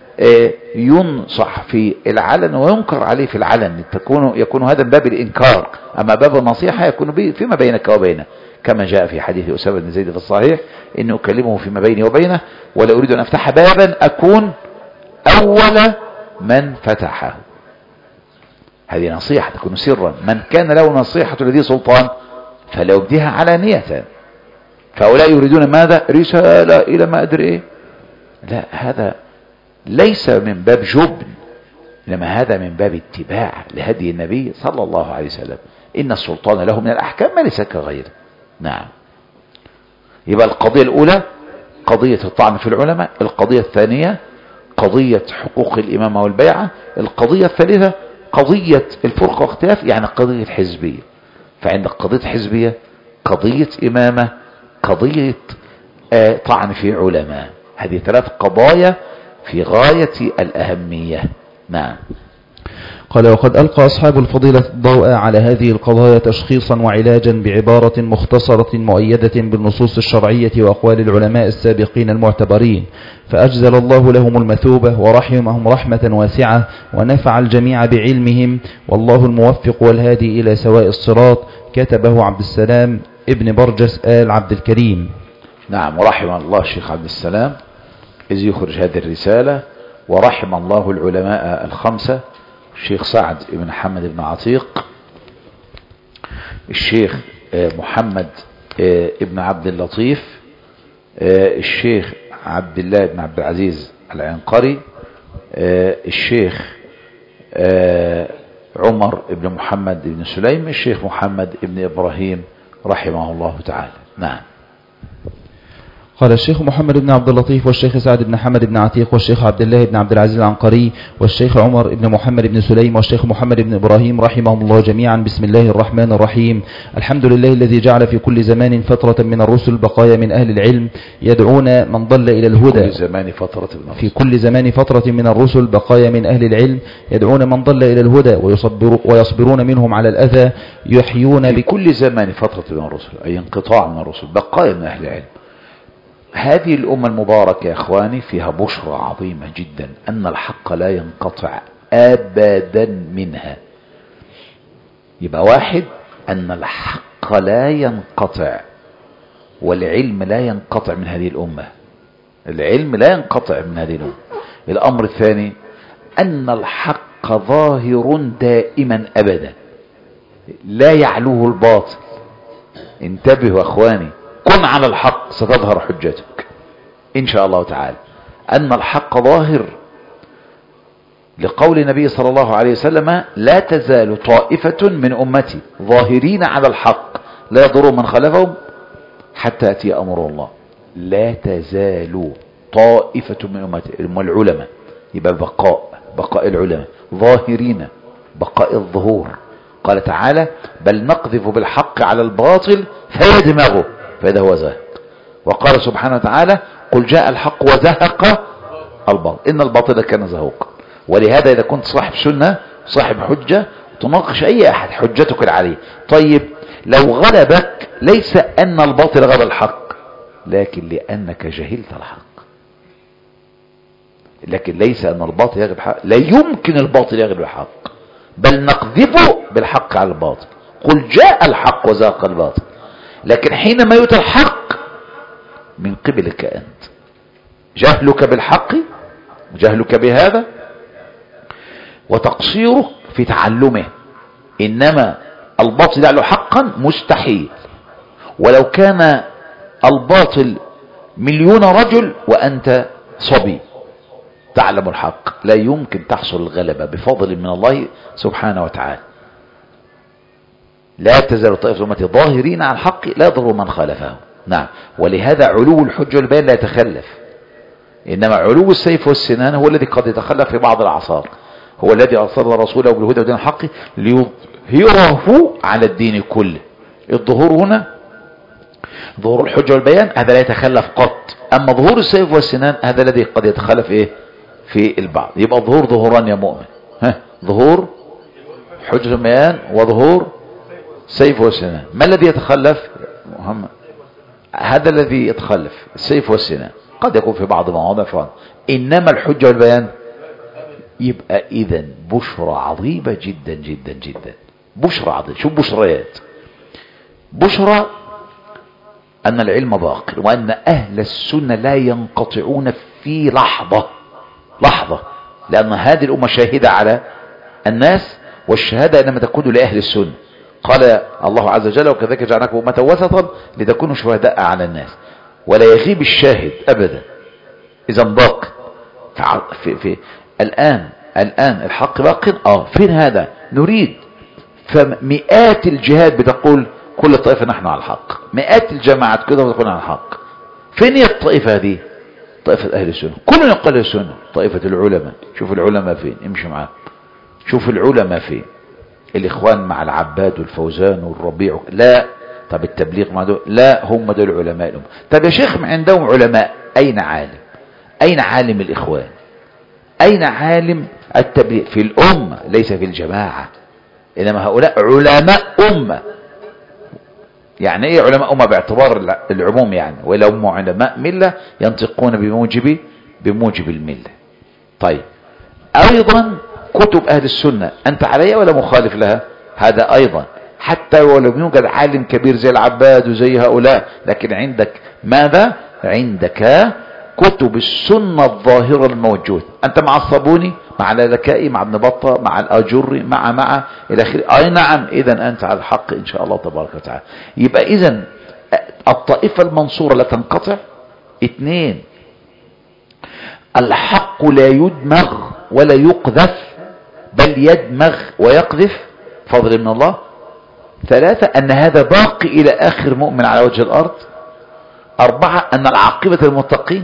ينصح في العلن وينكر عليه في العلن، يكون هذا باب الإنكار. أما باب النصيحة يكون فيما بينك وبينه، كما جاء في حديث أسامة بن زيد في الصحيح: إني أكلمه فيما بيني وبينه ولا أريد أن أفتح بابا أكون أول من فتحه. هذه نصيحة تكون سرا. من كان له نصيحة لذي سلطان فلا يبديها علانية. فهؤلاء يريدون ماذا؟ رسالة إلى ما أدري إيه. لا، هذا ليس من باب جبن، إنما هذا من باب اتباع لهدي النبي صلى الله عليه وسلم. إن السلطان له من الأحكام ما ليس كغيره. نعم. يبقى القضية الأولى قضية الطعن في العلماء، القضية الثانية قضية حقوق الإمامة والبيعة، القضية الثالثة قضية الفرقة واختلاف، يعني قضية حزبية. فعندك قضية حزبية، قضية إمامة، قضية طعن في علماء. هذه 3 قضايا في غاية الأهمية. نعم. قال وقد ألقى أصحاب الفضيلة الضوء على هذه القضايا تشخيصا وعلاجا بعبارة مختصرة مؤيدة بالنصوص الشرعية وأقوال العلماء السابقين المعتبرين، فأجزل الله لهم المثوبة ورحمهم رحمة واسعة ونفع الجميع بعلمهم، والله الموفق والهادي إلى سواء الصراط. كتبه عبد السلام ابن برجس آل عبد الكريم. نعم. ورحم الله الشيخ عبد السلام إذ يخرج هذه الرسالة، ورحم الله العلماء الخمسة: الشيخ سعد بن محمد بن عتيق، الشيخ محمد ابن عبد اللطيف، الشيخ عبد الله بن عبد العزيز العنقري، الشيخ عمر بن محمد بن سليم، الشيخ محمد بن إبراهيم رحمه الله تعالى. نعم. قال الشيخ محمد بن عبد اللطيف والشيخ سعد بن حمد بن عتيق والشيخ عبد الله بن عبد العزيز العنقري والشيخ عمر بن محمد بن سليم والشيخ محمد بن إبراهيم رحمهم الله جميعا. بسم الله الرحمن الرحيم. الحمد لله الذي جعل في كل زمان فترة من الرسل بقايا من أهل العلم يدعون من ضل إلى الهدى. في كل زمان فترة من الرسل بقايا من أهل العلم يدعون من ضل إلى الهدى ويصبرون منهم على الأذى يحيون. في كل زمان فترة من الرسل أي انقطاع من الرسل، بقايا من أهل العلم. هذه الأمة المباركة يا أخواني فيها بشرى عظيمة جدا، أن الحق لا ينقطع أبدا منها. يبقى واحد، أن الحق لا ينقطع، والعلم لا ينقطع من هذه الأمة، العلم لا ينقطع من هذه الأمة. الأمر الثاني أن الحق ظاهر دائما أبدا لا يعلوه الباطل. انتبهوا أخواني، كن على الحق ستظهر حجتك إن شاء الله تعالى. أن الحق ظاهر، لقول النبي صلى الله عليه وسلم: لا تزال طائفة من أمتي ظاهرين على الحق لا يضروا من خلفهم حتى يأتي أمر الله. لا تزال طائفة من أمتي، العلماء، يبقى بقاء العلماء ظاهرين، بقاء الظهور. قال تعالى: بل نقذف بالحق على الباطل فيدمغه فإذا هو زاهق. وقال سبحانه وتعالى: قل جاء الحق وزهق الباطل إن الباطل كان زهوقا. ولهذا إذا كنت صاحب سنة صاحب حجة تناقش أي أحد حجتك العليه. طيب لو غلبك ليس أن الباطل غلب الحق، لكن لأنك جهلت الحق. لكن ليس أن الباطل يغلب الحق، لا يمكن الباطل يغلب الحق، بل نقذف بالحق على الباطل. قل جاء الحق وزاق الباطل. لكن حينما يؤتى الحق من قبلك أنت، جهلك بالحق وجهلك بهذا وتقصيرك في تعلمه، إنما الباطل يعلو حقا مستحيل. ولو كان الباطل 1,000,000 رجل وأنت صبي تعلم الحق، لا يمكن تحصل الغلبة بفضل من الله سبحانه وتعالى. لا تزال طائفة أمتي ظاهرين على الحق لا يضر من خالفهم. نعم. ولهذا علو الحجة والبيان لا يتخلف، إنما علو السيف والسنان هو الذي قد يتخلف في بعض الأعصار. هو الذي أرسل رسوله بالهدى ودين الحق ليظهره على الدين كله. الظهور هنا ظهور الحجة والبيان هذا لا يتخلف قط، أما ظهور السيف والسنان هذا الذي قد يتخلف إيه في البعض. يبقى الظهور ظهوران يا مؤمن، ظهور حجة والبيان وظهور سيف والسنان. ما الذي يتخلف محمد؟ هذا الذي يتخلف السيف والسنان، قد يكون في بعض مواضع فعلا، إنما الحجة والبيان. يبقى إذن بشرى عظيمة جدا جدا جدا، بشرى عظيمة. شوف بشريات، بشرى أن العلم باق، وأن أهل السنة لا ينقطعون في لحظة، لأن هذه الأمة شاهدة على الناس، والشهادة إنما تكون لأهل السنة. قال الله عز وجل وكذلك جعلناكم أمة وسطا لتكونوا شهداء على الناس، ولا يغيب الشاهد أبدا. إذا باق في الآن الحق باق. فين هذا؟ نريد. فمئات الجهات بتقول كل طائفة نحن على الحق، مئات الجماعات كده بتقول على الحق. فين هي الطائفة دي؟ طائفة أهل السنة. كلنا يقول أهل السنة. طائفة العلماء، شوف العلماء فين، امشي معاه، شوف العلماء فين. الإخوان مع العباد والفوزان والربيع، لا. طب التبليغ مع دول، لا، هم دول علماء الأمة. طب يا شيخ عندهم علماء، أين عالم؟ أين عالم الإخوان؟ أين عالم التبليغ في الأمة؟ ليس في الجماعة، إنما هؤلاء علماء أمة. يعني إيه علماء أمة باعتبار العموم؟ يعني ولو هم علماء ملة ينطقون بموجب الملة. طيب أيضا كتب أهل السنة أنت عليها ولا مخالف لها؟ هذا أيضا، حتى ولو يوجد عالم كبير زي العباد وزي هؤلاء، لكن عندك ماذا؟ عندك كتب السنة الظاهرة الموجودة. أنت مع الصابوني، مع الالكائي، مع ابن بطة، مع الآجري، مع إلى آخره. أي نعم، إذا أنت على الحق إن شاء الله تبارك وتعالى. يبقى إذا الطائفة المنصورة لا تنقطع. 2، الحق لا يدمغ ولا يقذف، بل يدمغ ويقذف فضل من الله. 3، أن هذا باقي إلى آخر مؤمن على وجه الأرض. 4، أن العاقبة للمتقين.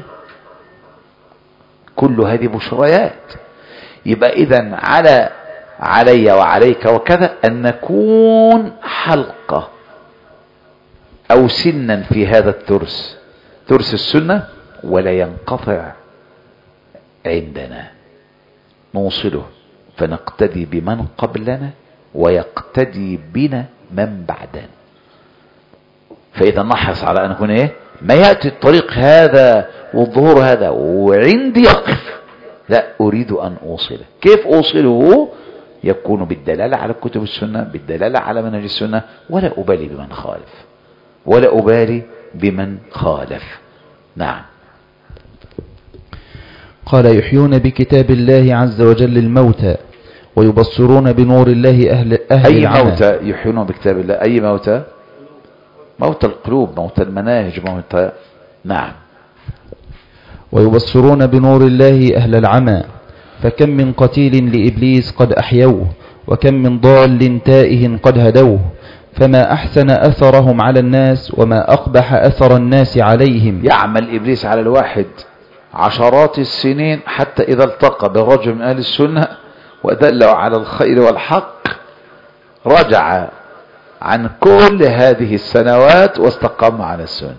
كل هذه بشريات. يبقى إذن علي وعليك وكذا أن نكون حلقة أو سنا في هذا الترس، ترس السنة، ولا ينقطع عندنا، نوصله فنقتدي بمن قبلنا ويقتدي بنا من بعدنا. فإذا نحرص على أن نكون ما يأتي الطريق هذا والظهور هذا وعندي يقف، لا، أريد أن أوصله. كيف أوصله؟ يكون بالدلالة على كتب السنة، بالدلالة على منهج السنة، ولا أبالي بمن خالف. نعم. قال: يحيون بكتاب الله عز وجل الموتى ويبصرون بنور الله أهل أي العمى. موتى يحيون بكتاب الله؟ أي موتى؟ موتى القلوب، موتى المناهج، موتى. نعم. ويبصرون بنور الله أهل العمى، فكم من قتيل لإبليس قد أحيوه، وكم من ضال تائه قد هدوه، فما أحسن أثرهم على الناس وما أقبح أثر الناس عليهم. يعمل إبليس على الواحد عشرات السنين حتى إذا التقى برجل من أهل السنة ودله على الخير والحق رجع عن كل هذه السنوات واستقام على السنة.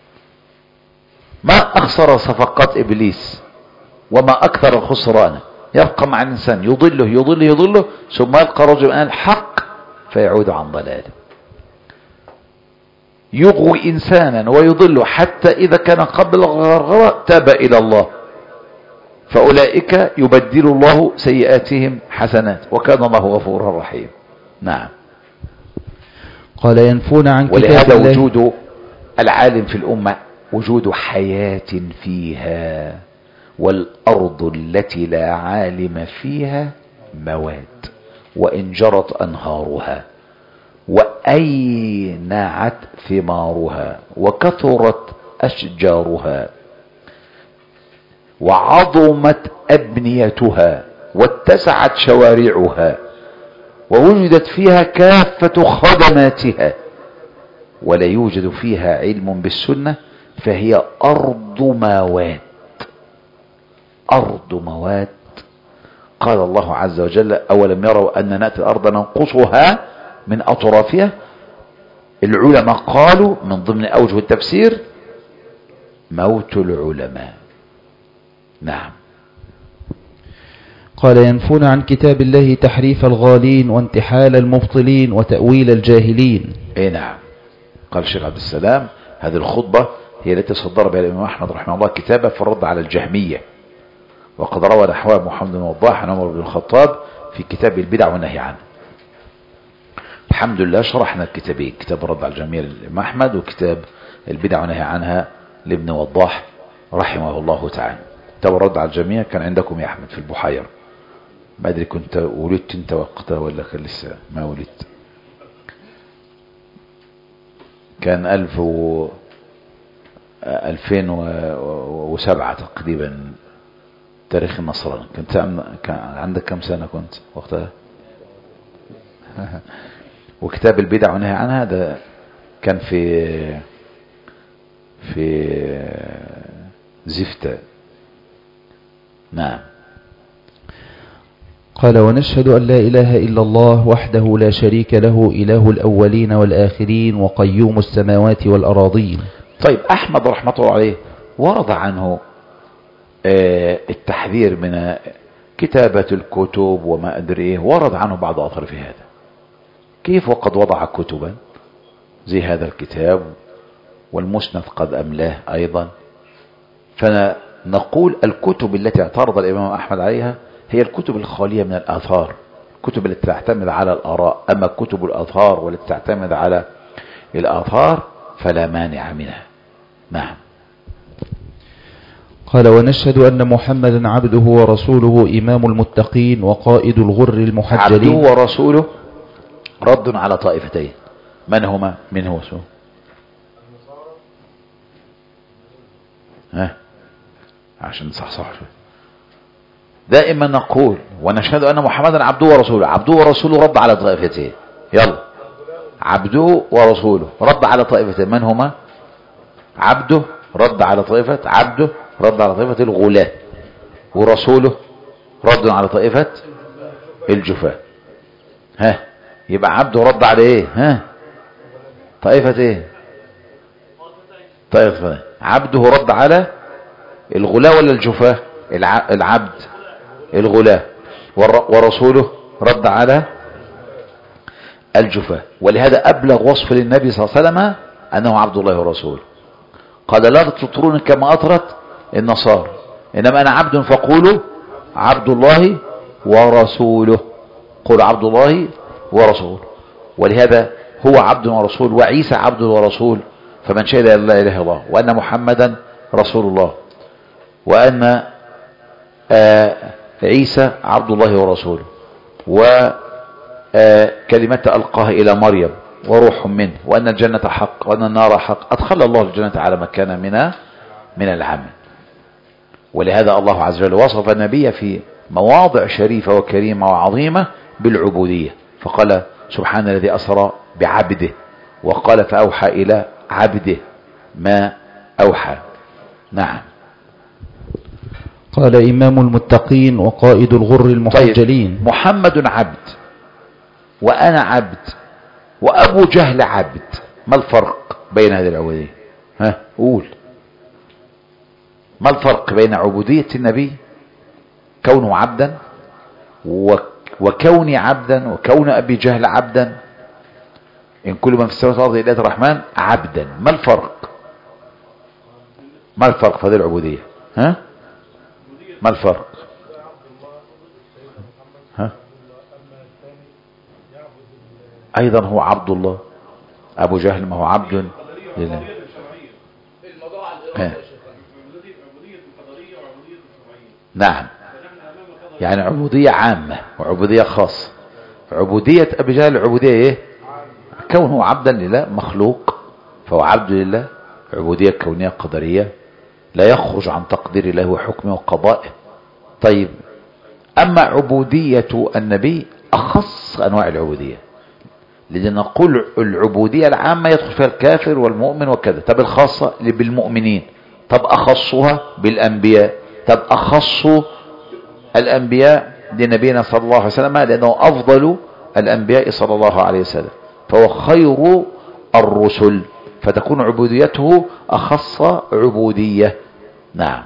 ما أخسر صفقات إبليس وما أكثر الخسران. يبقى مع الإنسان يضله ثم يلقى رجل من الحق فيعود عن ضلاله. يغوي إنسانا ويضله حتى إذا كان قبل الغرغرة تاب إلى الله، فأولئك يبدل الله سيئاتهم حسنات وكان الله غفورا رحيما. نعم. قال ينفون عن كتاب ولهذا الله. وجود العالم في الأمة وجود حياة فيها، والأرض التي لا عالم فيها مواد وإن جرت أنهارها وأينعت ثمارها وكثرت أشجارها وعظمت أبنيتها واتسعت شوارعها ووجدت فيها كافة خدماتها ولا يوجد فيها علم بالسنة، فهي أرض موات. أرض موات. قال الله عز وجل أولم يروا أن نأتي الأرض ننقصها من أطرافها. العلماء قالوا من ضمن أوجه التفسير موت العلماء. نعم. قال ينفون عن كتاب الله تحريف الغالين وانتحال المبطلين وتأويل الجاهلين. اي نعم. قال الشيخ عبد السلام هذه الخطبة هي التي صدر بها الإمام أحمد رحمه الله كتابة في الرد على الجهمية، وقد روى نحوه محمد بن وضاح عن عمر بن الخطاب في كتاب البدع والنهي عنه. الحمد لله شرحنا الكتابين، كتاب الرد على الجهمية للإمام أحمد وكتاب البدع والنهي عنها لابن وضاح رحمه الله تعالى. كتاب الرد على الجهمية كان عندكم يا أحمد في البحيرة، ما أدري كنت ولدت أنت وقتها ولا كان لسه ما ولدت. كان 2007 تقريبا تاريخ النصراني. كان عندك كم سنة كنت وقتها؟ وكتاب البدع والنهي عنها ده كان في زفتة. نعم. قال ونشهد أن لا إله إلا الله وحده لا شريك له إله الأولين والآخرين وقيوم السماوات والأراضين. طيب أحمد رحمة الله عليه ورد عنه التحذير من كتابة الكتب وما أدريه، ورد عنه بعض أطراف هذا. كيف وقد وضع كتبا زي هذا الكتاب والمسند قد أملاه أيضا. فنقول الكتب التي اعترض الإمام أحمد عليها هي الكتب الخالية من الآثار، الكتب التي تعتمد على الآراء. أما كتب الآثار والتي تعتمد على الآثار فلا مانع منها. نعم. قال ونشهد أن محمدا عبده ورسوله إمام المتقين وقائد الغر المحجلين. عبده ورسوله رد على طائفتين، من هما؟ من هو سوء؟ عشان صح دائما نقول ونشهد أن محمدا عبده ورسوله. عبده ورسوله رد على طائفتين. يلا. عبده ورسوله رد على طائفتين، من هما؟ عبده رد على طائفة، عبده رد على طائفة الغلاة، ورسوله رد على طائفة الجفاة. يبقى عبده رد على ايه؟ طائفة ايه؟ طائفة. عبده رد على الغلاة ولا الجفاة؟ العبد الغلاة، ورسوله رد على الجفاة. ولهذا أبلغ وصف للنبي صلى الله عليه وسلم أنه عبد الله ورسوله. قال لا تطروني كما أطرت النصارى، إنما أنا عبد فقولوا عبد الله ورسوله. قولوا عبد الله ورسوله. ولهذا هو عبد ورسول، وعيسى عبد ورسول. فمن شهد أن لا إله إلا الله وأن محمدا رسول الله وأن عيسى عبد الله ورسوله وكلمة ألقاها إلى مريم وروح منه وأن الجنة حق وأن النار حق، أدخل الله الجنة على ما كان من العمل. ولهذا الله عز وجل وصف النبي في مواضع شريفة وكريمة وعظيمة بالعبودية، فقال سبحان الذي أسرى بعبده، وقال فأوحى إلى عبده ما أوحى. نعم. قال إمام المتقين وقائد الغر المحجلين. طيب محمد عبد وأنا عبد وأبو جهل عبد، ما الفرق بين هذه العبودية؟ قول. ما الفرق بين عبودية النبي كونه عبدا وكوني عبدا وكون أبي جهل عبدا. إن كل من في السماوات والأرض إلا آتي الرحمن عبدا. ما الفرق؟ ما الفرق في هذه العبودية؟ ها؟ ما الفرق؟ ها؟ أيضا هو عبد الله. أبو جهل ما هو عبد لله. نعم، يعني عبودية عامة وعبودية خاصة. عبودية أبي جهل عبودية إيه؟ كونه عبدا لله، مخلوق فهو عبد لله. عبودية كونية قدرية لا يخرج عن تقدير الله وحكمه وقضائه. طيب، أما عبودية النبي أخص أنواع العبودية، لأن نقول العبودية العامة يدخل فيها الكافر والمؤمن وكذا. طب الخاصة بالمؤمنين، طب أخصها بالأنبياء، طب أخص الأنبياء لنبينا صلى الله عليه وسلم لأنه أفضل الأنبياء صلى الله عليه وسلم، فهو خير الرسل، فتكون عبوديته أخص عبودية. نعم.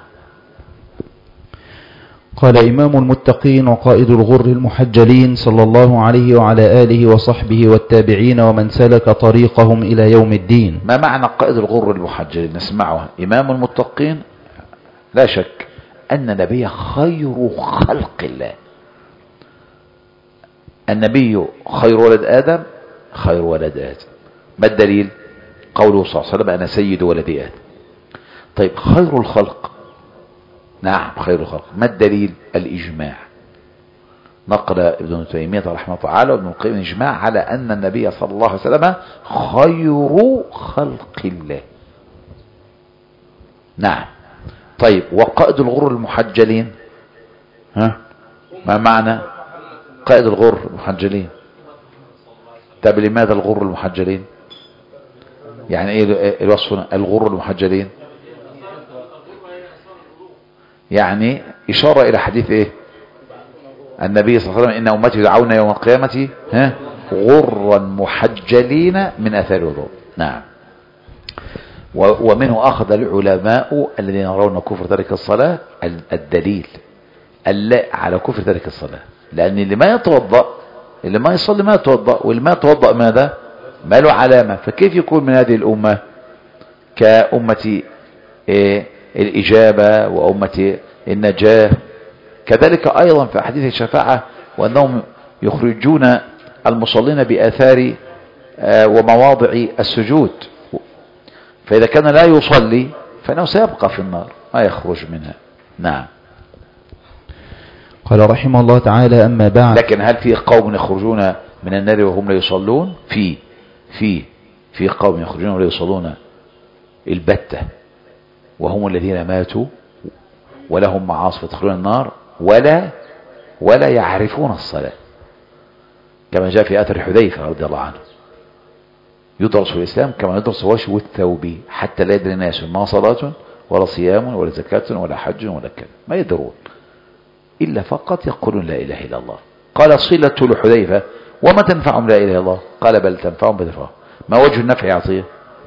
قال إمام المتقين وقائد الغر المحجلين صلى الله عليه وعلى آله وصحبه والتابعين ومن سلك طريقهم إلى يوم الدين. ما معنى قائد الغر المحجلين؟ نسمعها. إمام المتقين لا شك أن النبي خير خلق الله. النبي خير ولد آدم، خير ولد آدم. ما الدليل؟ قوله صلى الله عليه وسلم أنا سيد ولد آدم. طيب، خير الخلق، نعم خير الخلق. ما الدليل؟ الإجماع. نقل ابن تيمية رحمه الله تعالى وابن القيم الإجماع على أن النبي صلى الله عليه وسلم خير خلق الله. نعم. طيب، وقائد الغر المحجلين، ها ما معنى قائد الغر المحجلين؟ طب لماذا الغر المحجلين؟ يعني ايه الوصف الغر المحجلين؟ يعني إشارة إلى حديث إيه النبي صلى الله عليه وسلم إن أمتي يدعون يوم القيامة غرا محجلين من أثار الوضوء. نعم. ومنه أخذ العلماء الذين يرون كفر ترك الصلاة الدليل على كفر ترك الصلاة، لأن اللي ما يتوضأ، اللي ما يصلي ما يتوضأ، واللي ما يتوضأ ماذا؟ ما له علامة. فكيف يكون من هذه الأمة كأمة الإجابة وأمة النجاة؟ كذلك أيضا في حديث الشفاعة وأنهم يخرجون المصلين بآثار ومواضع السجود، فإذا كان لا يصلي فإنه سيبقى في النار ما يخرج منها. نعم. قال رحمه الله تعالى أما بعد. لكن هل في قوم يخرجون من النار وهم لا يصلون؟ في قوم يخرجون ولا يصلون البتة، وهم الذين ماتوا ولهم معاصي يدخلون النار ولا يعرفون الصلاة، كما جاء في آثر حذيفة رضي الله عنه يدرس الإسلام كما يدرس وشو الثوب حتى لا يدري الناس ما صلاة ولا صيام ولا زكاة ولا حج ولا كذا، ما يدرون إلا فقط يقولون لا إله إلا الله. قال صلة لحذيفة وما تنفعهم لا إله إلا الله؟ قال بل تنفعهم بتنفعهم. ما وجه النفع يعطيه؟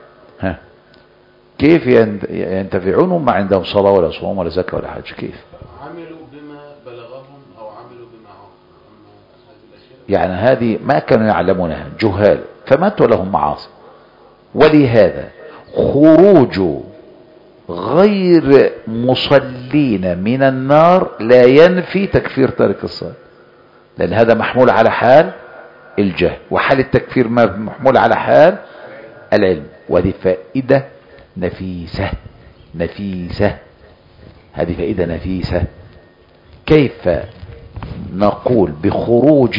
كيف ينتفعون ما عندهم صلاة ولا صوم ولا زكاة ولا حج؟ كيف؟ عملوا بما بلغهم أو عملوا بما يعني هذه ما كانوا يعلمونها، جهال فماتوا لهم معاصي. ولهذا خروج غير مصلين من النار لا ينفي تكفير تارك الصلاة، لأن هذا محمول على حال الجهل، وحال التكفير محمول على حال العلم. وهذه فائدة نفيسة، هذه فائدة نفيسة. كيف نقول بخروج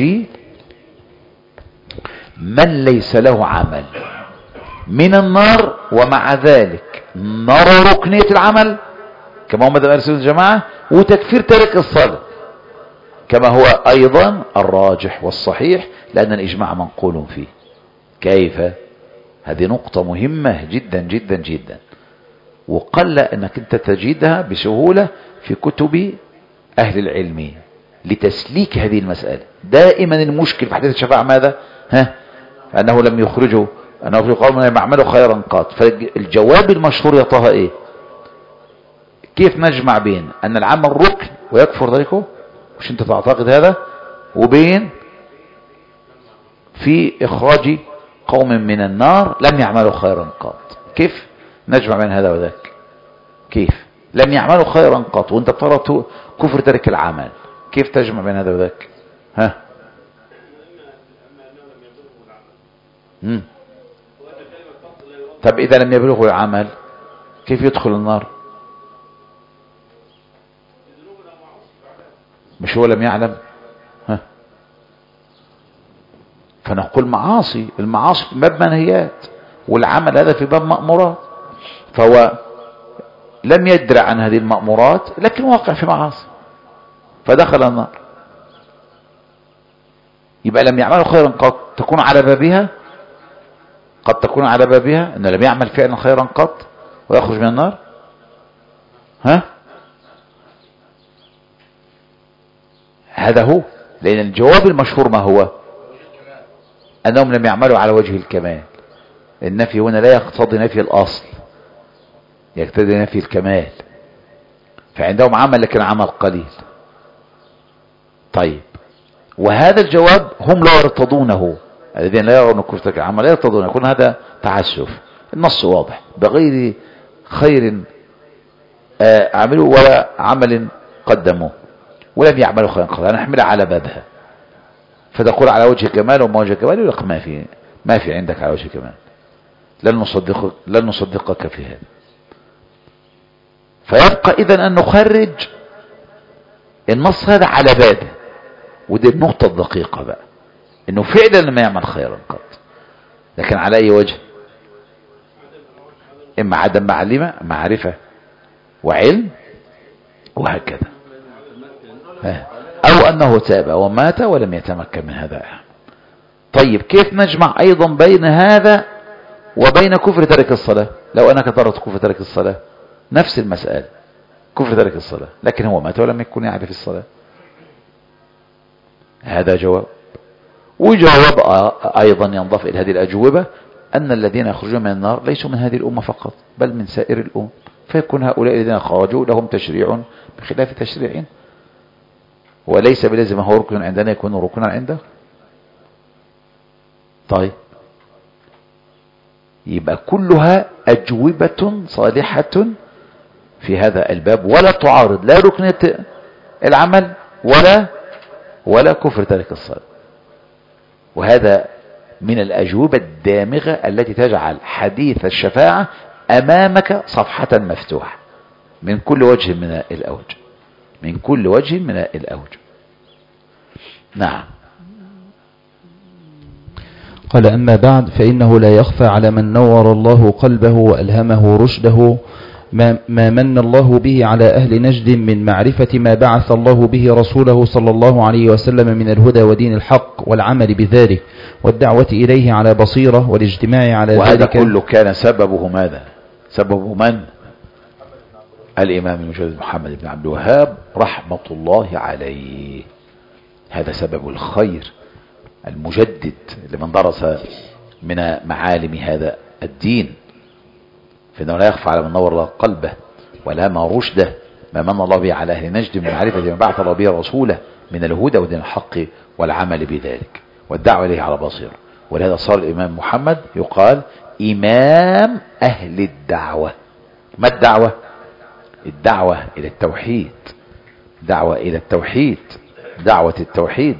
من ليس له عمل من النار ومع ذلك نرى ركنية العمل كما هو مذهب أهل السنة والجماعة، وتكفير تارك الصلاة كما هو أيضا الراجح والصحيح، لأن الإجماع منقول فيه. كيف؟ هذه نقطة مهمة جدا جدا جدا، وقل أنك أنت تجدها بسهولة في كتب أهل العلم لتسليك هذه المسألة. دائما المشكل في حديث الشفاعة ماذا؟ أنه لم يخرجوا، أنه في قوم لم يعملوا خيرا قط. فالجواب المشهور يا طه إيه؟ كيف نجمع بين أن العمل ركن ويكفر ذلك؟ مش أنت تعتقد هذا؟ وبين في إخراج قوم من النار لم يعملوا خيرا قط. كيف نجمع بين هذا وذاك؟ كيف لم يعملوا خيرا قط وانت ترى كفر ترك العمل، كيف تجمع بين هذا وذاك؟ ها طب إذا لم يبلغوا العمل كيف يدخل النار؟ مش هو لم يعلم؟ ها فنقول معاصي، المعاصي في باب منهيات والعمل هذا في باب مأمورات، فهو لم يدرع عن هذه المأمورات لكن واقع في معاصي فدخل النار. يبقى لم يعملوا خيرا قد تكون على بابها، قد تكون على بابها انه لم يعمل فعلا خيرا قط ويخرج من النار. ها هذا هو، لان الجواب المشهور ما هو؟ انهم لم يعملوا على وجه الكمال. النفي هنا لا يقتضي نفي الاصل، يقتضي نفي الكمال، فعندهم عمل لكن عمل قليل. طيب وهذا الجواب هم لا يرتضونه، الذين لا يرون كفر ترك العمل لا يرتضونه، يكون هذا تعسف. النص واضح بغير خير عملوا ولا عمل قدموه ولم يعملوا خيرا قط، نحملها على بابها فتقول على وجه كمال وما وجه كمال، يقول لك ما في عندك على وجه كمال، لن نصدقك في هذا. فيبقى اذا ان نخرج النص هذا على بابه، ودي النقطة الدقيقة بقى، انه فعلا ما يعمل خيرا قط، لكن على اي وجه؟ اما عدم معرفة وعلم وهكذا، او انه تاب ومات ولم يتمكن من هذا. طيب كيف نجمع ايضا بين هذا وبين كفر ترك الصلاة؟ لو انك تركت كفر ترك الصلاة نفس المسألة، كفر ترك الصلاة لكن هو مات ولم يكن يعرف الصلاة، هذا جواب. وجواب ايضا ينضاف الى هذه الاجوبة ان الذين يخرجون من النار ليسوا من هذه الامة فقط بل من سائر الامم، فيكون هؤلاء الذين خرجوا لهم تشريع بخلاف تشريعهم، وليس بلازم هو ركن عندنا يكون ركنا عنده. طيب يبقى كلها أجوبة صالحة في هذا الباب ولا تعارض لا ركنية العمل ولا كفر ترك الصلاة، وهذا من الأجوبة الدامغة التي تجعل حديث الشفاعة أمامك صفحة مفتوحة من كل وجه من الأوجه، من كل وجه من الأوجه. نعم. قال أما بعد فإنه لا يخفى على من نور الله قلبه وألهمه رشده ما من الله به على أهل نجد من معرفة ما بعث الله به رسوله صلى الله عليه وسلم من الهدى ودين الحق والعمل بذلك والدعوة إليه على بصيرة والاجتماع على وهذا ذلك. كله كان سببه ماذا؟ سببه من؟ الإمام المجدد محمد بن عبد الوهاب رحمة الله عليه، هذا سبب الخير المجدد لمن درس من معالم هذا الدين، فإنه لا يخفى على من نور الله قلبه والهام رشده ما من الله به على أهل نجد من معرفة ما بعث الله به رسوله من الهدى ودين الحق والعمل بذلك والدعوة إليه على بصيرة. ولهذا صار الإمام محمد يقال إمام أهل الدعوة. ما الدعوة؟ الدعوة إلى التوحيد، دعوة إلى التوحيد، دعوة التوحيد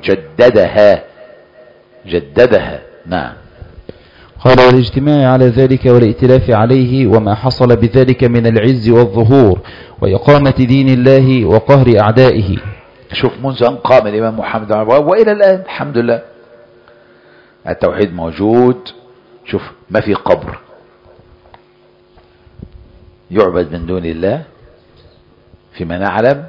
جددها. نعم. قال والاجتماع على ذلك والائتلاف عليه وما حصل بذلك من العز والظهور وإقامة دين الله وقهر أعدائه. شوف منذ أن قام الإمام محمد وإلى الآن الحمد لله التوحيد موجود. شوف ما في قبر يعبد من دون الله فيما نعلم،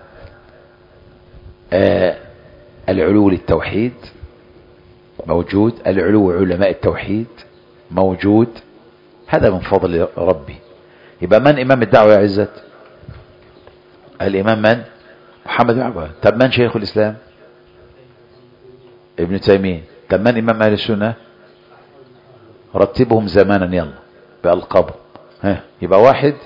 العلو للتوحيد موجود، العلو علماء التوحيد موجود، هذا من فضل ربي. يبقى من إمام الدعوة يا عزت؟ الإمام من؟ محمد بن عبد الوهاب. طب من شيخ الإسلام؟ ابن تيمية. طب من إمام أهل السنة؟ رتبهم زمانا يلا بألقابهم. يبقى واحد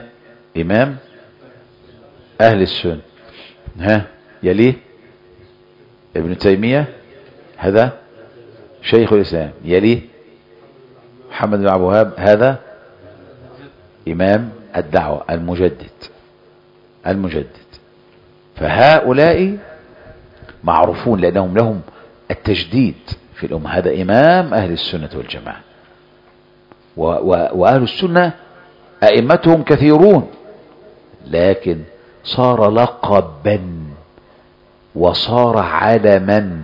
إمام أهل السنة. يليه ابن تيمية هذا شيخ الإسلام، يليه محمد بن عبد الوهاب هذا إمام الدعوة المجدد. فهؤلاء معروفون لأنهم لهم التجديد في الأمة. هذا إمام أهل السنة والجماعة، وأهل السنة أئمتهم كثيرون، لكن صار لقبا وصار علما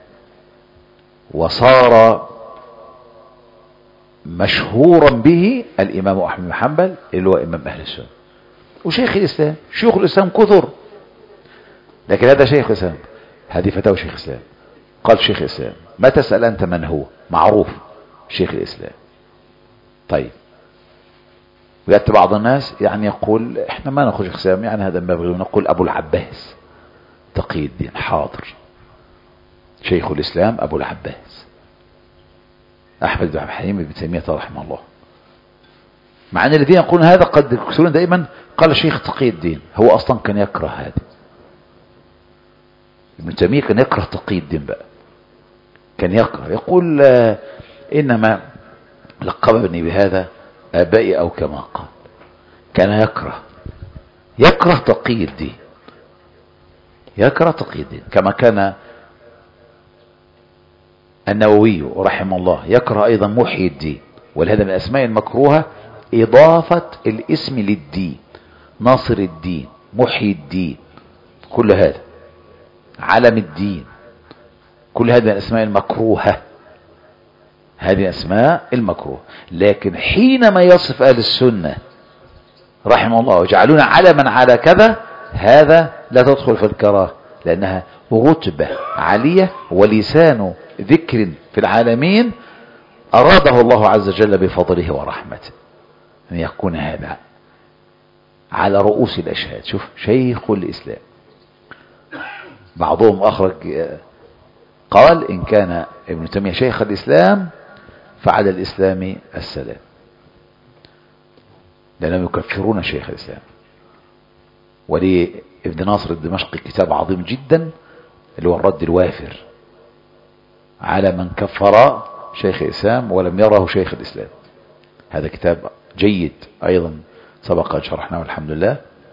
وصار مشهورا به الإمام أحمد بن حنبل اللي هو إمام أهل السنة. وشيخ الإسلام، شيوخ الإسلام كثر، لكن هذا شيخ الإسلام، هذه فتاوى شيخ الإسلام. قال شيخ الإسلام، ما تسأل أنت من هو، معروف شيخ الإسلام. طيب، ويأتي بعض الناس يعني يقول احنا ما نقول شيخ الإسلام، يعني هذا ما يبغي، نقول أبو العباس تقي الدين. حاضر، شيخ الإسلام أبو العباس أحمد بن حليم بن تيمية رحمه الله. مع أن الذين يقولون هذا قد يكسرون دائما قال شيخ تقي الدين، هو أصلا كان يكره هذا. ابن تيمية كان يكره تقي الدين بقى، كان يكره، يقول إنما لقبني بهذا آبائي أو كما قال. كان يكره تقي الدين، يكره تقي الدين، كما كان النووي رحمه الله يكره أيضا محيي الدين. ولهذا من الأسماء المكروهة إضافة الاسم للدين، ناصر الدين، محيي الدين، كل هذا علم الدين، كل هذه الأسماء المكروهة، هذه أسماء المكروه. لكن حينما يصف أهل السنة رحمه الله وجعلون علما على كذا، هذا لا تدخل في الكراهة، لأنها رتبة عالية ولسان ذكر في العالمين أراده الله عز وجل بفضله ورحمته أن يكون هذا على رؤوس الأشهاد. شوف، شيخ الإسلام. بعضهم أخرج قال إن كان ابن تيمية شيخ الإسلام فعلى الإسلام السلام، لأنهم يكفرون شيخ الإسلام. ولابن ناصر الدمشقي كتاب عظيم جدا اللي هو الرد الوافر على من كفر شيخ الإسلام ولم يره شيخ الإسلام. هذا كتاب جيد أيضا سبق أن شرحناه الحمد لله،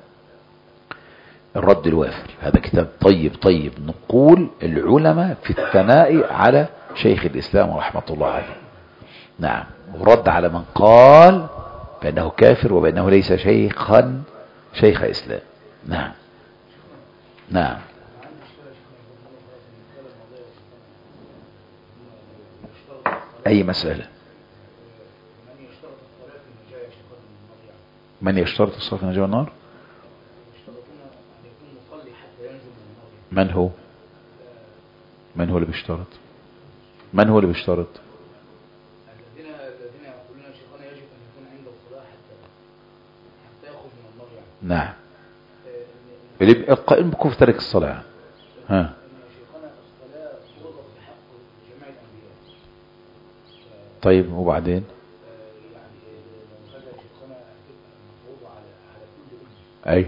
الرد الوافر. هذا كتاب طيب نقول العلماء في الثناء على شيخ الإسلام رحمة الله عليه. نعم، ورد على من قال بأنه كافر وبأنه ليس شيخ إسلام. نعم. أي مسألة؟ من يشترط الصلاة في النجاة والنار؟ من هو اللي بيشترط؟ من هو اللي بيشترط؟ الذين يقولون شيخنا يجب أن يكون عنده الصلاة حتى يخرج من النار يعني. نعم، اللي القائم بكفر ترك الصلاة. ها، شيخنا الصلاة فرضت في حق جميع الأنبياء. طيب وبعدين؟ يعني لو خلى شيخنا مفروضة على كل أمة. أي.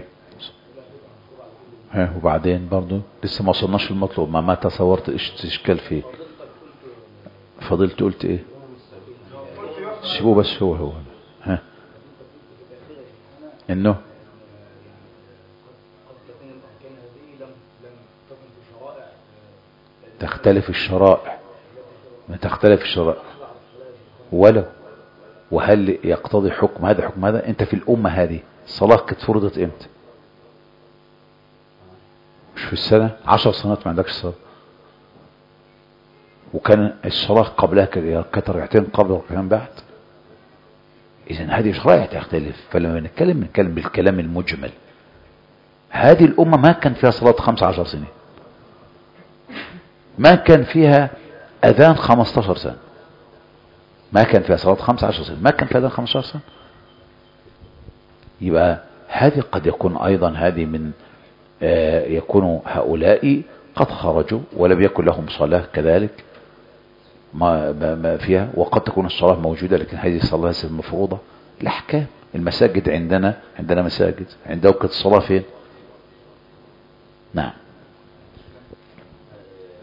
ها، وبعدين برضو لسه ما وصلناش المطلوب، ما تصورت اشكال فيه. فضلت قلت ايه؟ سيبوه بس هو. ها، انه تختلف الشرائع، ما تختلف الشرائع ولو. وهل يقتضي حكم هذا حكم هذا؟ انت في الامة هذه الصلاة كانت فرضت امتى؟ مش في السنة 10 سنوات ما عندكش صلاة، وكان الصلاة قبلها كانت ركعتين قبل وركعتين بعد. إذن هذه شرائع تختلف. فلما نتكلم بالكلام المجمل، هذه الأمة ما كان فيها صلاة 15 سنة، ما كان فيها أذان 15 سنة، ما كان فيها صلاة 15 سنة، ما كان فيها أذان 15 سنة. يبقى هذه قد يكون أيضا هذه من يكون هؤلاء قد خرجوا ولم يكن لهم صلاة كذلك ما فيها، وقد تكون الصلاة موجودة لكن هذه الصلاة ليست مفروضة. الأحكام المساجد عندنا مساجد، عندهم كانت الصلاة فين؟ نعم.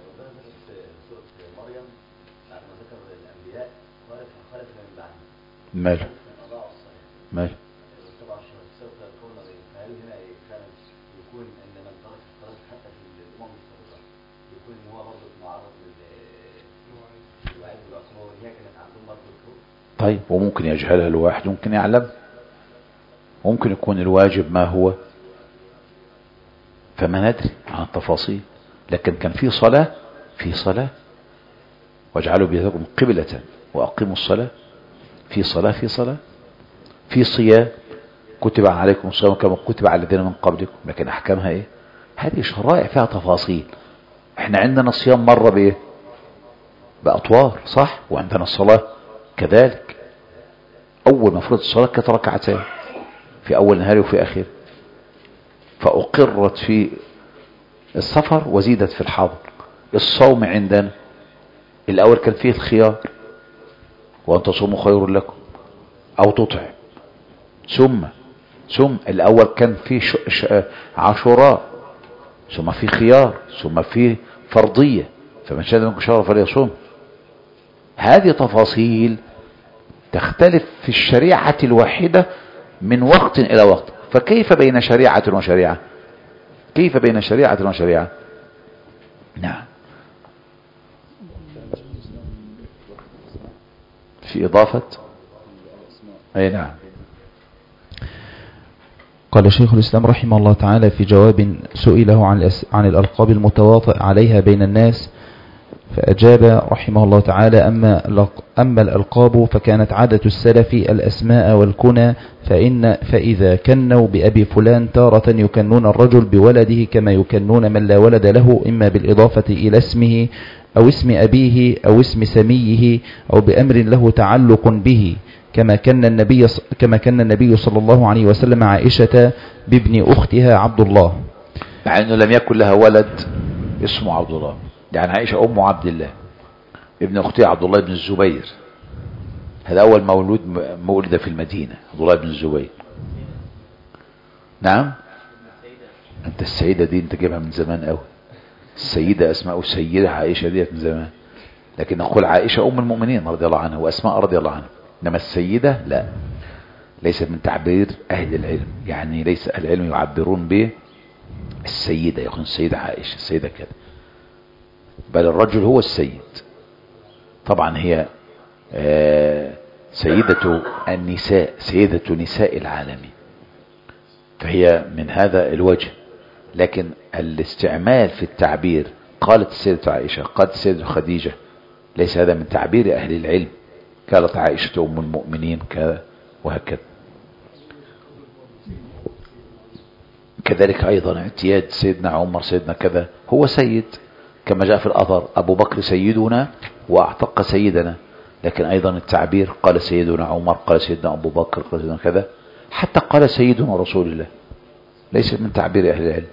ماله ماله طيب، وممكن يجهلها الواحد ممكن يعلم، ممكن يكون الواجب ما هو فما ندري عن التفاصيل، لكن كان في صلاة واجعلوا بيتكم قبلة وأقيموا الصلاة، في صلاة في صيام كتب عليكم الصيام كما كتب على الذين من قبلكم، لكن أحكامها إيه؟ هذه شرائع فيها تفاصيل. احنا عندنا الصيام مرة بإيه؟ بأطوار، صح؟ وعندنا الصلاة كذلك. أول مفروض الصلاة كانت ركعتين في أول نهار وفي آخر، فأقرت في السفر وزيدت في الحضر. الصوم عندنا الأول كان فيه الخيار، وأن تصوموا خير لكم أو تطعم، ثم الأول كان فيه عاشوراء، ثم فيه خيار، ثم فيه فرضية، فمن شهد منكم شهر فليصوم. هذه تفاصيل تختلف في الشريعة الواحدة من وقت إلى وقت. فكيف بين شريعة وشريعة؟ كيف بين شريعة وشريعة؟ نعم، في إضافة أي نعم. قال شيخ الإسلام رحمه الله تعالى في جواب سئله عن الألقاب المتواطئ عليها بين الناس، فأجاب رحمه الله تعالى: أما الألقاب فكانت عادة السلف الأسماء والكنى، فإذا كنوا بأبي فلان تارة يكنون الرجل بولده كما يكنون من لا ولد له، إما بالإضافة إلى اسمه أو اسم أبيه أو اسم سميه أو بأمر له تعلق به، كما كان النبي صلى الله عليه وسلم عائشة بابن أختها عبد الله، مع أنه لم يكن لها ولد اسمه عبد الله. يعني عائشة أم عبد الله، ابن أختها عبد الله بن الزبير، هذا أول مولد في المدينة، عبد الله بن الزبير. نعم، أنت السيدة دي أنت جايبها من زمان قوي. السيدة أسماء السيدة عائشة دي من زمان، لكن نقول عائشة أم المؤمنين رضي الله عنها وأسماء رضي الله عنها، إنما السيدة لا، ليست من تعبير أهل العلم. يعني ليس أهل العلم يعبرون به السيدة، يكون السيدة عائشة السيدة كده، بل الرجل هو السيد. طبعا هي سيدة النساء، سيدة نساء العالمين، فهي من هذا الوجه. لكن الاستعمال في التعبير قالت السيدة عائشة، قالت السيدة خديجة، ليس هذا من تعبير أهل العلم. قالت عائشة أم المؤمنين وهكذا. كذلك أيضا اعتياد سيدنا عمر سيدنا كذا هو سيد، كما جاء في الأثر: أبو بكر سيدنا وأعتق سيدنا. لكن أيضا التعبير قال سيدنا عمر، قال سيدنا أبو بكر، قال سيدنا كذا، حتى قال سيدنا رسول الله، ليس من تعبير أهل العلم.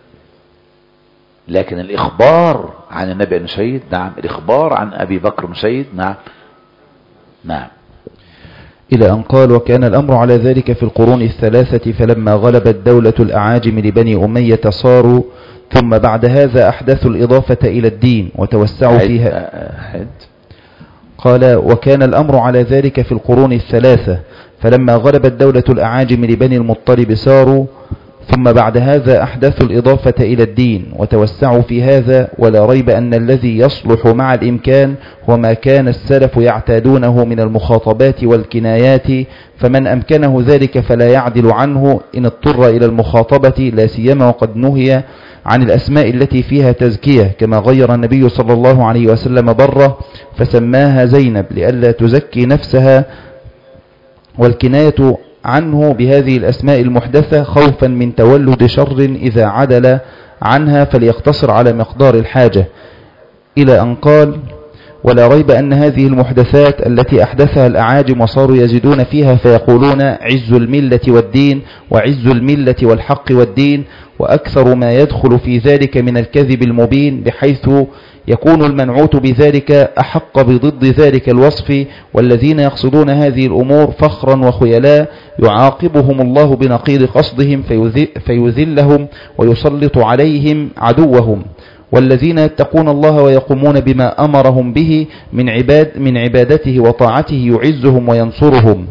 لكن الإخبار عن النبي أنه سيد، نعم. الإخبار عن أبي بكر أنه سيد، نعم نعم. إلى أن قال: وكان الأمر على ذلك في القرون الثلاثة، فلما غلبت دولة الأعاجم لبني أمية صاروا، ثم بعد هذا أحدثوا الإضافة إلى الدين وتوسعوا فيها. قال: وكان الأمر على ذلك في القرون الثلاثة، فلما غلبت دولة الأعاجم لبني المطلب ساروا، ثم بعد هذا أحدثوا الإضافة إلى الدين وتوسعوا في هذا. ولا ريب أن الذي يصلح مع الإمكان هو ما كان السلف يعتادونه من المخاطبات والكنايات، فمن أمكنه ذلك فلا يعدل عنه إن اضطر إلى المخاطبة، لا سيما وقد نهي عن الأسماء التي فيها تزكية، كما غير النبي صلى الله عليه وسلم بره فسماها زينب لئلا تزكي نفسها، والكناية عنه بهذه الأسماء المحدثة خوفا من تولد شر إذا عدل عنها فليقتصر على مقدار الحاجة. إلى أن قال: ولا ريب أن هذه المحدثات التي أحدثها الأعاجم وصاروا يزيدون فيها فيقولون عز الملة والدين وعز الملة والحق والدين، وأكثر ما يدخل في ذلك من الكذب المبين، بحيث يكون المنعوت بذلك أحق بضد ذلك الوصف. والذين يقصدون هذه الأمور فخرا وخيلاء يعاقبهم الله بنقيض قصدهم فيذلهم ويسلط عليهم عدوهم. والذين يتقون الله ويقومون بما أمرهم به من عبادته وطاعته يعزهم وينصرهم.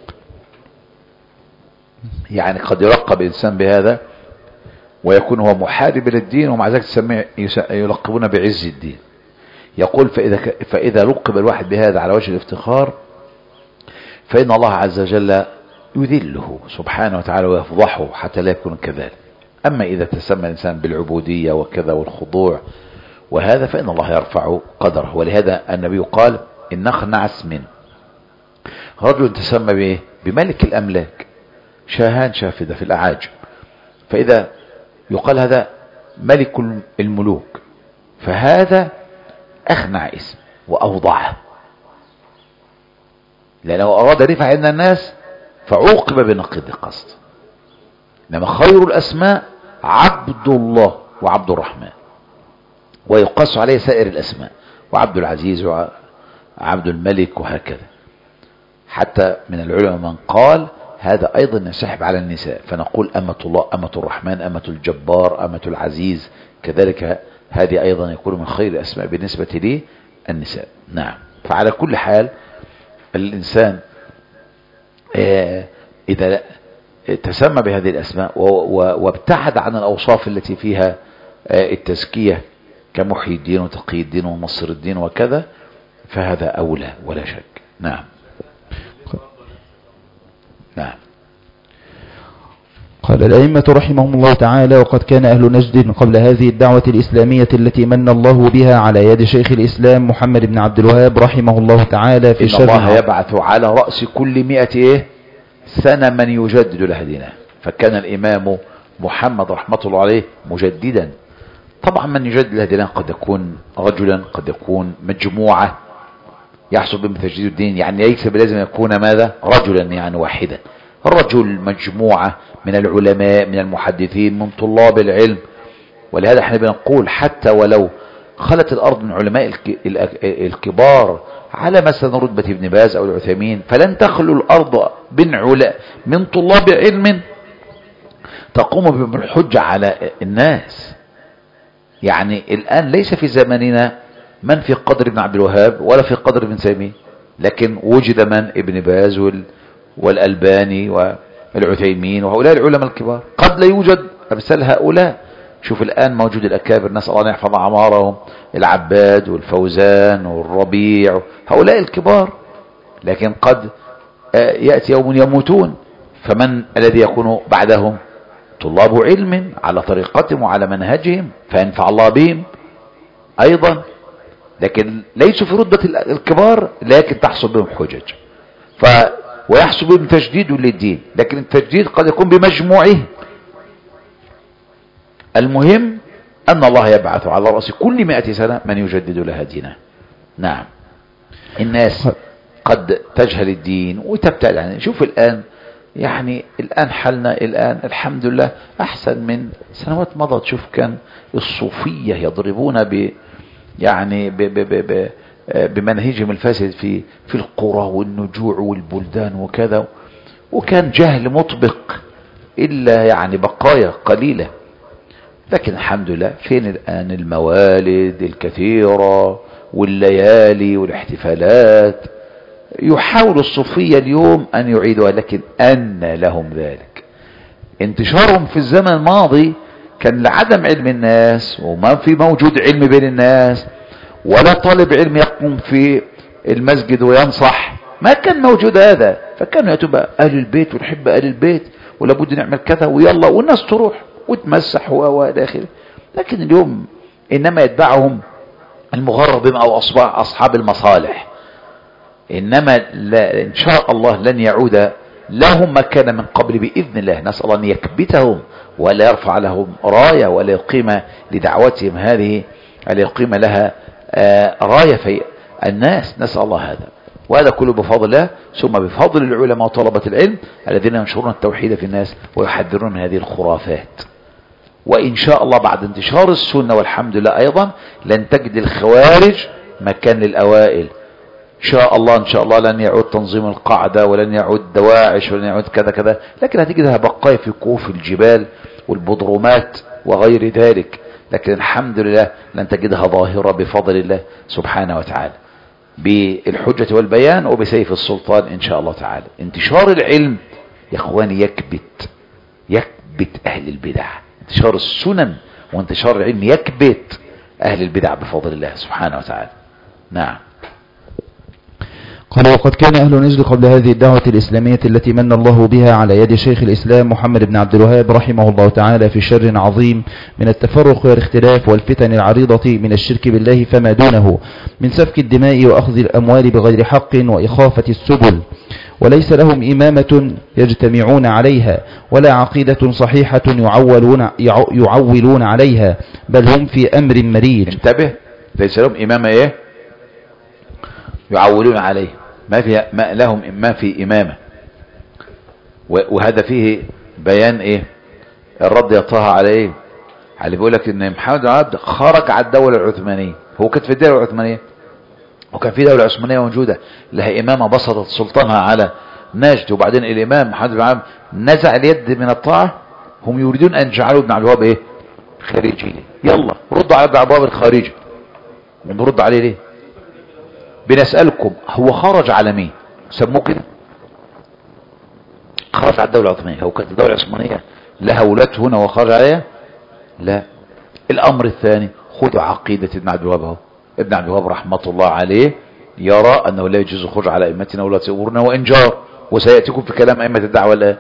يعني قد يلقب الإنسان بهذا ويكون هو محارب للدين، ومع ذلك يلقبون بعز الدين. يقول فإذا لقب الواحد بهذا على وجه الافتخار فإن الله عز وجل يذله سبحانه وتعالى ويفضحه حتى لا يكون كذلك. أما إذا تسمى الإنسان بالعبودية وكذا والخضوع وهذا فإن الله يرفع قدره. ولهذا النبي قال إن نخنع اسم رجل تسمى به بملك الأملاك، شاهان شافدة في الأعاجم، فإذا يقال هذا ملك الملوك فهذا أخنع اسم وأوضعه، لأنه أراد رفع عند الناس فعوقب بنقيض قصد. إنما خير الأسماء عبد الله وعبد الرحمن، ويقص عليه سائر الأسماء، وعبد العزيز وعبد الملك وهكذا. حتى من العلماء من قال هذا أيضا ينسحب على النساء، فنقول أمة الله، أمة الرحمن، أمة الجبار، أمة العزيز، كذلك هذه أيضا يكون من خير الأسماء بالنسبة للنساء. نعم. فعلى كل حال الإنسان إذا تسمى بهذه الأسماء وابتعد عن الأوصاف التي فيها التزكية كمحيي الدين وتقي الدين ونصر الدين وكذا فهذا أولى ولا شك. نعم. نعم. قال الأئمة رحمهم الله تعالى: وقد كان أهل نجد قبل هذه الدعوة الإسلامية التي من الله بها على يد شيخ الإسلام محمد بن عبد الوهاب رحمه الله تعالى في إن الله يبعث على رأس كل 100 سنة من يجدد لهدينا. فكان الإمام محمد رحمة الله عليه مجددا. طبعا من يجدد لهدينا قد يكون رجلا، قد يكون مجموعة يحصل بهم تجديد الدين، يعني ليس لازم يكون ماذا رجلا يعني واحدا، الرجل مجموعة من العلماء من المحدثين من طلاب العلم. ولهذا احنا بنقول حتى ولو خلت الأرض من علماء الكبار على مثلا رتبة ابن باز أو العثيمين، فلن تخلو الأرض من طلاب علم تقوم بالحجة على الناس. يعني الآن ليس في زماننا من في قدر ابن عبد الوهاب ولا في قدر ابن تيمية، لكن وجد من ابن باز والألباني والعثيمين وهؤلاء العلماء الكبار. قد لا يوجد أمثال هؤلاء. شوف الآن موجود الأكابر، نسأل الله أن يحفظ أعمارهم، العباد والفوزان والربيع، هؤلاء الكبار، لكن قد يأتي يوم يموتون، فمن الذي يكون بعدهم؟ طلاب علم على طريقتهم وعلى منهجهم، فينفع الله بهم أيضا، لكن ليسوا في رتبة الكبار، لكن تحصل بهم حجج ويحصل بهم تجديد للدين، لكن التجديد قد يكون بمجموعه. المهم أن الله يبعث على رأس كل 100 سنة من يجدد لها دينه. نعم. الناس قد تجهل الدين وتبتعد عنه. شوف الآن، يعني الآن حالنا الآن الحمد لله أحسن من سنوات مضت. شوف كان الصوفية يضربون يعني بمنهجهم الفاسد في القرى والنجوع والبلدان وكذا، وكان جهل مطبق إلا يعني بقايا قليلة. لكن الحمد لله فين الآن الموالد الكثيرة والليالي والاحتفالات. يحاول الصوفية اليوم أن يعيدوها، لكن أن لهم ذلك. انتشارهم في الزمن الماضي كان لعدم علم الناس، وما في موجود علم بين الناس، ولا طالب علم يقوم في المسجد وينصح، ما كان موجود هذا. فكانوا يتبع أهل البيت ونحب أهل البيت ولابد نعمل كذا ويلا، والناس تروح وتمسح وإلى آخره. لكن اليوم إنما يتبعهم المغربين أو أصحاب المصالح، إنما إن شاء الله لن يعود لهم ما كان من قبل بإذن الله. نسأل الله أن يكبتهم ولا يرفع لهم راية، ولا يقيم لدعوتهم هذه، ولا يقيم لها راية في الناس. نسأل الله هذا، وهذا كله بفضل الله، ثم بفضل العلماء وطلبة العلم الذين ينشرون التوحيد في الناس ويحذرون من هذه الخرافات. وإن شاء الله بعد انتشار السنة والحمد لله أيضا لن تجد الخوارج مكان للأوائل. إن شاء الله لن يعود تنظيم القاعدة، ولن يعود دواعش، ولن يعود كذا كذا، لكن هتجدها بقايا في كوف الجبال والبضرومات وغير ذلك. لكن الحمد لله لن تجدها ظاهرة بفضل الله سبحانه وتعالى، بالحجة والبيان وبسيف السلطان إن شاء الله تعالى. انتشار العلم يا اخواني يكبت أهل البدع، انتشار السنن وانتشار العلم يكبت أهل البدع بفضل الله سبحانه وتعالى. نعم. قال: وقد كان أهل نجد قبل هذه الدعوة الإسلامية التي من الله بها على يد شيخ الإسلام محمد بن عبد الوهاب رحمه الله تعالى في شر عظيم من التفرق والاختلاف والفتن العريضة من الشرك بالله فما دونه، من سفك الدماء وأخذ الأموال بغير حق وإخافة السبل، وليس لهم إمامة يجتمعون عليها ولا عقيدة صحيحة يعولون عليها، بل هم في أمر مريج. انتبه، ليس لهم إمامة ايه يعولون عليه، ما لهم ما في إمامة. وهذا فيه بيان ايه الرد يا طه على ايه، على اللي بيقول لك ان محمد بن عبد خرج على الدولة العثمانية. هو كانت في الدولة العثمانية وكان في دولة عثمانية موجودة لها إمامة بسطت سلطانها على نجد، وبعدين الإمام محمد بن عبد نزع اليد من الطاعة. هم يريدون أن يجعلوا ابن عبد الوهاب ايه خارجي. يلا ردوا على ابن عبد الوهاب الخارجي. ونرد عليه ليه؟ بنسألكم هو خرج على مين؟ سموه كده خرج على الدولة العثمانية. هو كانت الدولة العثمانية لها ولاة هنا وخرج عليها؟ لا. الأمر الثاني، خذوا عقيدة ابن عبد الوهاب. ابن عبد الوهاب رحمة الله عليه يرى أنه لا يجوز الخروج على أئمتنا ولا أمورنا وإن جار، وسيأتيكم في كلام أئمة الدعوة الآن.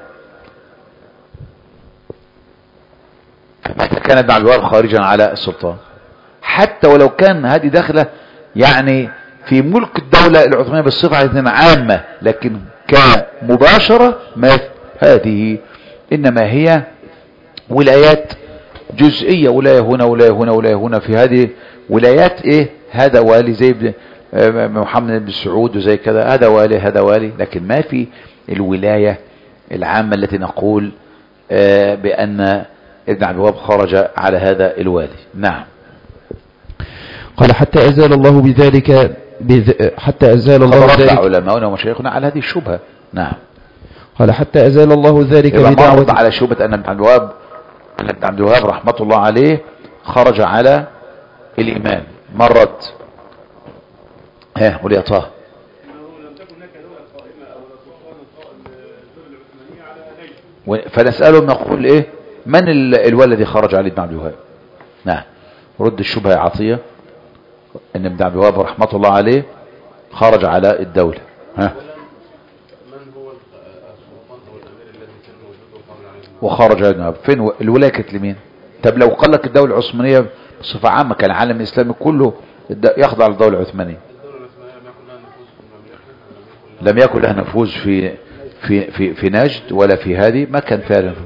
فمتى كان ابن عبد الوهاب خارجا على السلطان؟ حتى ولو كان هذه داخلة يعني في ملك الدولة العثمانية بالصفة عامة، لكن كمباشرة ما هذه إنما هي ولايات جزئية، ولاية هنا ولاية هنا ولاية هنا. في هذه ولايات ايه، هذا والي زي محمد بن سعود وزي كذا، هذا والي هذا والي، لكن ما في الولاية العامة التي نقول بأن ابن عبد الوهاب خرج على هذا الوالي. نعم. قال: حتى أزال الله بذلك حتى أزال الله ذلك علماؤنا ومشايخنا على هذه الشبهة. نعم. قال: حتى أزال الله ذلك بدعوة على شبهة أن ابن عبد الوهاب رحمة الله عليه خرج على الإمام. مرت قول يا طه. فنسأله نقول ايه من الولد خرج على ابن عبد الوهاب؟ نعم. رد الشبهة يا عطية ان ابن عبد الوهاب رحمة الله عليه خرج على الدولة. من هو السلطان او الامير الذي كان موجود وخرج عليه؟ وخرج على ابن عبد الوهاب. فين الولاية كانت لمين؟ طب لو قال لك الدولة العثمانية بصفة عامة كان العالم الاسلامي كله يخضع للدولة العثمانية. لم يكن لها نفوذ في نجد ولا في هذه، ما كان فيها نفوذ.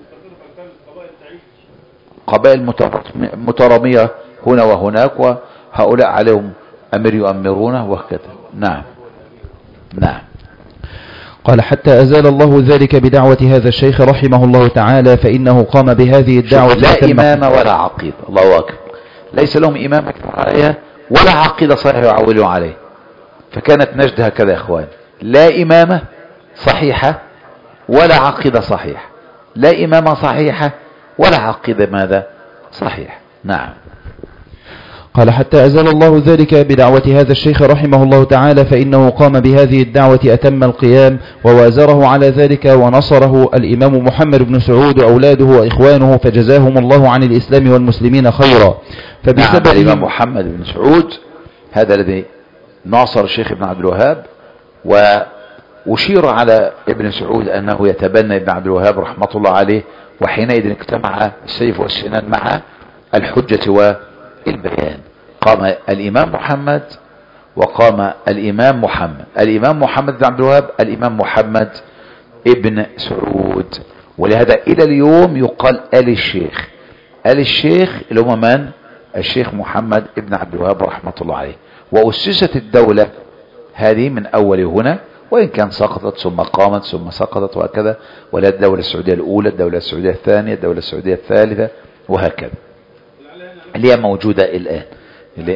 قبائل مترامية هنا وهناك، وهؤلاء عليهم أمر يؤمرونه وهكذا. نعم. نعم. قال: حتى أزال الله ذلك بدعوة هذا الشيخ رحمه الله تعالى، فإنه قام بهذه الدعوة لا إمامة ولا عقيدة. الله أكبر. ليس لهم إمامة عليها ولا عقيدة صحيحة يعولون عليه. فكانت نجد هكذا يا إخوان، لا إمامة صحيحة ولا عقيدة صحيحة، لا إمامة صحيحة ولا عقيدة ماذا صحيح. نعم. قال: حتى أزال الله ذلك بدعوة هذا الشيخ رحمه الله تعالى، فإنه قام بهذه الدعوة أتم القيام، ووازره على ذلك ونصره الإمام محمد بن سعود وأولاده وإخوانه، فجزاهم الله عن الإسلام والمسلمين خيرا. فبسبب الإمام محمد بن سعود هذا الذي ناصر الشيخ ابن عبد الوهاب، وأشير على ابن سعود أنه يتبنى ابن عبد الوهاب رحمة الله عليه، وحينئذ اجتمع السيف والسنان مع الحجة والبيان. قام الإمام محمد وقام الإمام محمد بن عبد الوهاب، الإمام محمد ابن سعود. ولهذا إلى اليوم يقال آل الشيخ اللي هم من؟ الشيخ محمد ابن عبد الوهاب رحمة الله عليه. وأسست الدولة هذه من أول هنا، وإن كان سقطت ثم قامت ثم سقطت وهكذا، ولا الدولة السعودية الأولى، الدولة السعودية الثانية، الدولة السعودية الثالثة وهكذا اللي هي موجودة الآن. اللي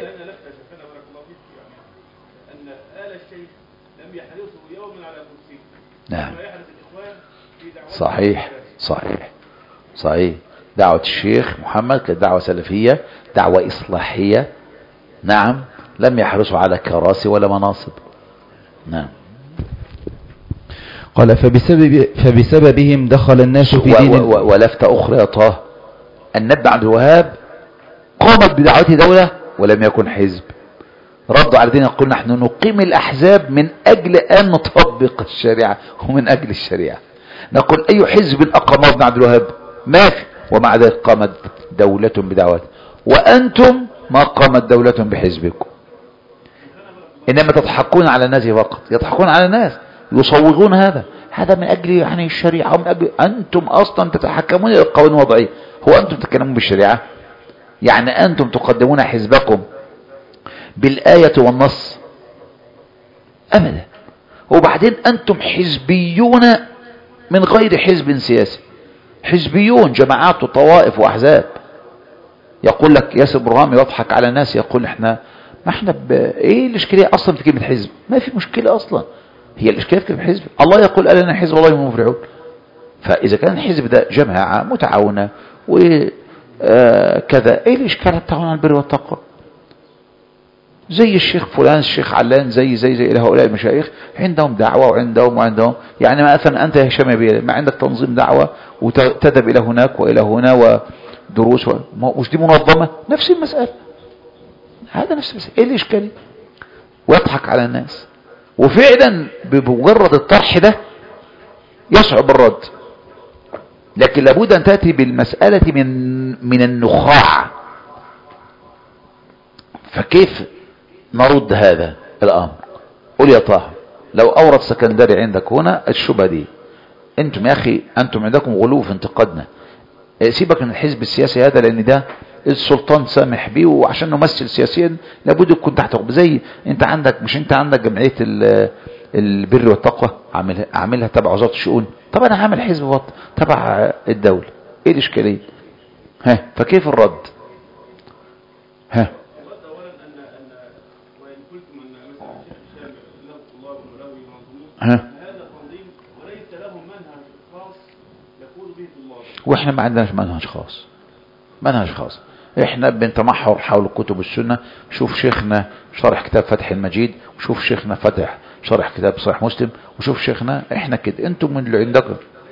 أن آل الشيخ لم يحرصوا يوما على كرسي. نعم. صحيح. دعوة الشيخ محمد كانت دعوة سلفية، دعوة إصلاحية. نعم، لم يحرصوا على كراسي ولا مناصب. نعم. قال فبسببهم دخل الناس في دين ولفتة أخرى يا طه، النبي عبد الوهاب قامت بدعوته دولة ولم يكن حزب. ردوا على دين يقول نحن نقيم الأحزاب من أجل أن نطبق الشريعة ومن أجل الشريعة. نقول أي حزب أقامه ابن عبد الوهاب؟ ما في. ومع ذلك قامت دولة بدعوته، وأنتم ما قامت دولة بحزبكم. إنما تضحكون على الناس فقط، يضحكون على الناس، يصوغون هذا من أجل يعني الشريعة، ومن أجل أنتم أصلا تتحكمون إلى القوانين الوضعية. هو أنتم تتكلمون بالشريعة؟ يعني أنتم تقدمون حزبكم بالآية والنص؟ أبدا. وبعدين أنتم حزبيون من غير حزب سياسي، حزبيون، جماعات وطوائف وأحزاب. يقول لك ياسر برهامي يضحك على الناس، يقول احنا ما احنا ايه الاشكاليه اصلا في كلمه حزب؟ ما في مشكله اصلا، هي الاشكاليه في كلمه حزب. الله يقول الا حزب الله هم المفلحون. فاذا كان الحزب ده جماعه متعاونه وكذا، ايه الاشكال التعاون على البر والتقوى؟ زي الشيخ فلان، الشيخ علان، زي هؤلاء المشايخ عندهم دعوه وعندهم يعني مثلا انت يا هشام بيه ما عندك تنظيم دعوه وتذهب الى هناك والى هنا ودروس مش دي منظمه؟ نفس المساله، هذا نفس المساله. ايه الاشكاليه؟ ويضحك على الناس، وفعلا بمجرد الطرح ده يصعب الرد. لكن لابد ان تاتي بالمساله من النخاع. فكيف نرد هذا الامر؟ قل يا طه، لو اورد سكندري عندك هنا الشبهه دي، انتم يا اخي انتم عندكم غلو في انتقادنا، سيبك من الحزب السياسي هذا، لان ده السلطان سامح بيه، وعشان نمثل سياسيا لابد يكون تحت زي انت عندك، مش انت عندك جمعيه البر والتقوى عاملها تبع وزاره الشؤون؟ طب انا عامل حزب وطن تبع الدوله، ايه الاشكاليه؟ فكيف الرد؟ الرد اولا ان وان قلتم ان مثلا الشيخ هشام له طلاب وله ينظمون، هذا تنظيم وليس له منهج خاص يقول به طلاب. واحنا ما عندناش منهج خاص. احنا بنتمحور حول كتب السنة. شوف شيخنا شرح كتاب فتح المجيد، وشوف شيخنا فتح شرح كتاب صحيح مسلم، وشوف شيخنا احنا كده. انتم من اللي عندكم.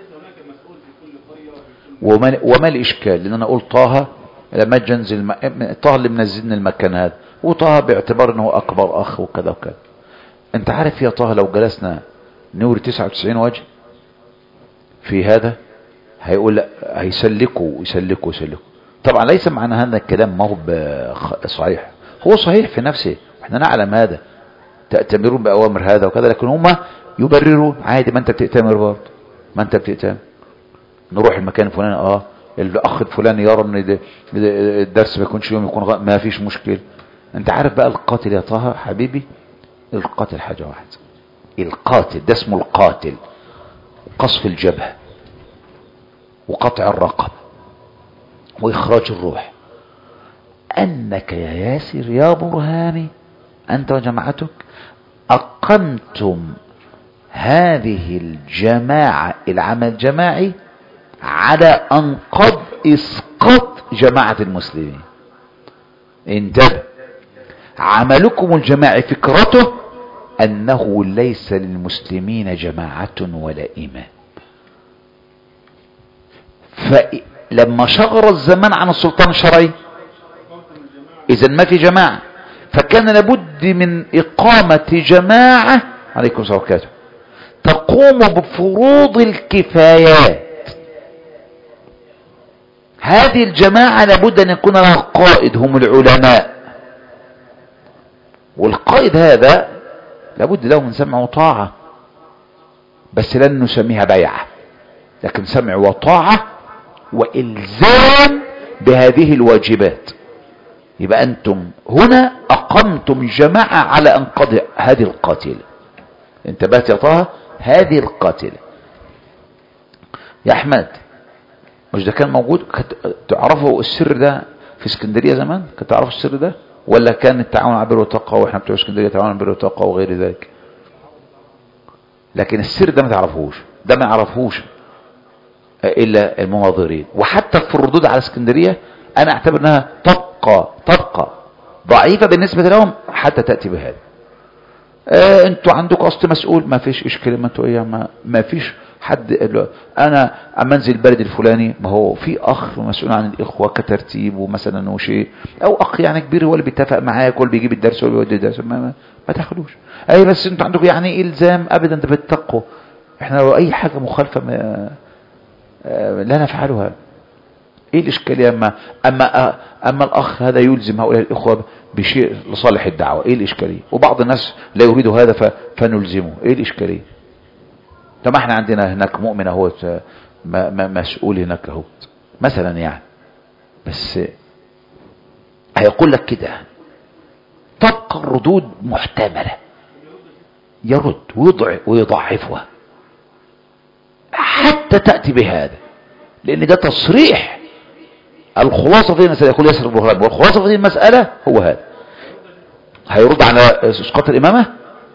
وما الاشكال؟ لان انا اقول طه لما اجي انزل طه اللي منزلني المكان هذا، وطه باعتبار انه اكبر اخ وكذا وكذا. انت عارف يا طه لو جلسنا نور 99 وجه في هذا هيقول لا، هيسلكوا. طبعا ليس معنى هذا الكلام ما هو صحيح، هو صحيح في نفسه، احنا نعلم هذا، تأتمرون بأوامر هذا وكذا، لكن هم يبررون عادي. ما انت بتأتمر برضه، ما انت بتأتمر. نروح المكان الفلاني، الاخ الفلاني يرى ان الدرس ما يكونش يوم، يكون ما فيش مشكله. انت عارف بقى القاتل يا طه حبيبي، القاتل حاجه واحده، القاتل ده اسمه القاتل، قصف الجبهه وقطع الرقبه واخراج الروح. انك يا ياسر يا برهاني انت وجماعتك اقمتم هذه الجماعه، العمل الجماعي، على انقاض اسقاط جماعه المسلمين. انتبه، عملكم الجماعي فكرته انه ليس للمسلمين جماعه ولا امام. فلما شغر الزمان عن السلطان الشرعي اذا ما في جماعه، فكان لابد من اقامه جماعه عليكم السلام وبركاته تقوم بفروض الكفايات. هذه الجماعة لابد أن يكون لها قائد، هم العلماء، والقائد هذا لابد له من سمع وطاعة، بس لن نسميها بيعة، لكن سمع وطاعة وإلزام بهذه الواجبات. يبقى أنتم هنا أقمتم جماعة على أنقاض هذه القاتلة. انتبهت يا طه؟ هذه القاتلة يا أحمد، مش ده كان موجود؟ تعرفوا السر ده في اسكندرية زمان؟ كنت تعرفوا السر ده؟ ولا كان التعاون على البر والتقوى واحنا بتوع اسكندرية تعاون على البر والتقوى وغير ذلك؟ لكن السر ده ما تعرفوش، ده ما يعرفوش الا المناظرين. وحتى في الردود على اسكندرية انا اعتبر انها تبقى ضعيفة بالنسبة لهم حتى تأتي بهذا. انتوا عندكم اصل مسؤول، ما فيش اشكال، ما انتوا ايه، ما فيش حد. انا اما انزل البلد الفلاني، ما هو في اخ مسؤول عن الاخوه كترتيب ومثلا وشيء، او اخ يعني كبير هو اللي بيتفق معاك واللي بيجيب الدرس واللي بيودي الدرس، ما تاخدوش. اي بس انتوا عندكم يعني الزام ابدا، ده بتتقوا. احنا لو اي حاجه مخالفه لا نفعلها. ايه الاشكاليه؟ اما الاخ هذا يلزم هؤلاء الاخوه بشيء لصالح الدعوه، ايه الاشكاليه؟ وبعض الناس لا يريد هذا فنلزمه، ايه الاشكاليه؟ طب احنا عندنا هناك مؤمن اهو مسؤول هناك اهو مثلا يعني، بس هيقول لك كده تبقى الردود محتمله، يرد ويضعفها حتى تأتي بهذا، لان ده تصريح. الخلاصة في المسألة يقول ياسر البرهان، والخلاصة في المسألة هو هذا. هيرد على اسقاط الامامة،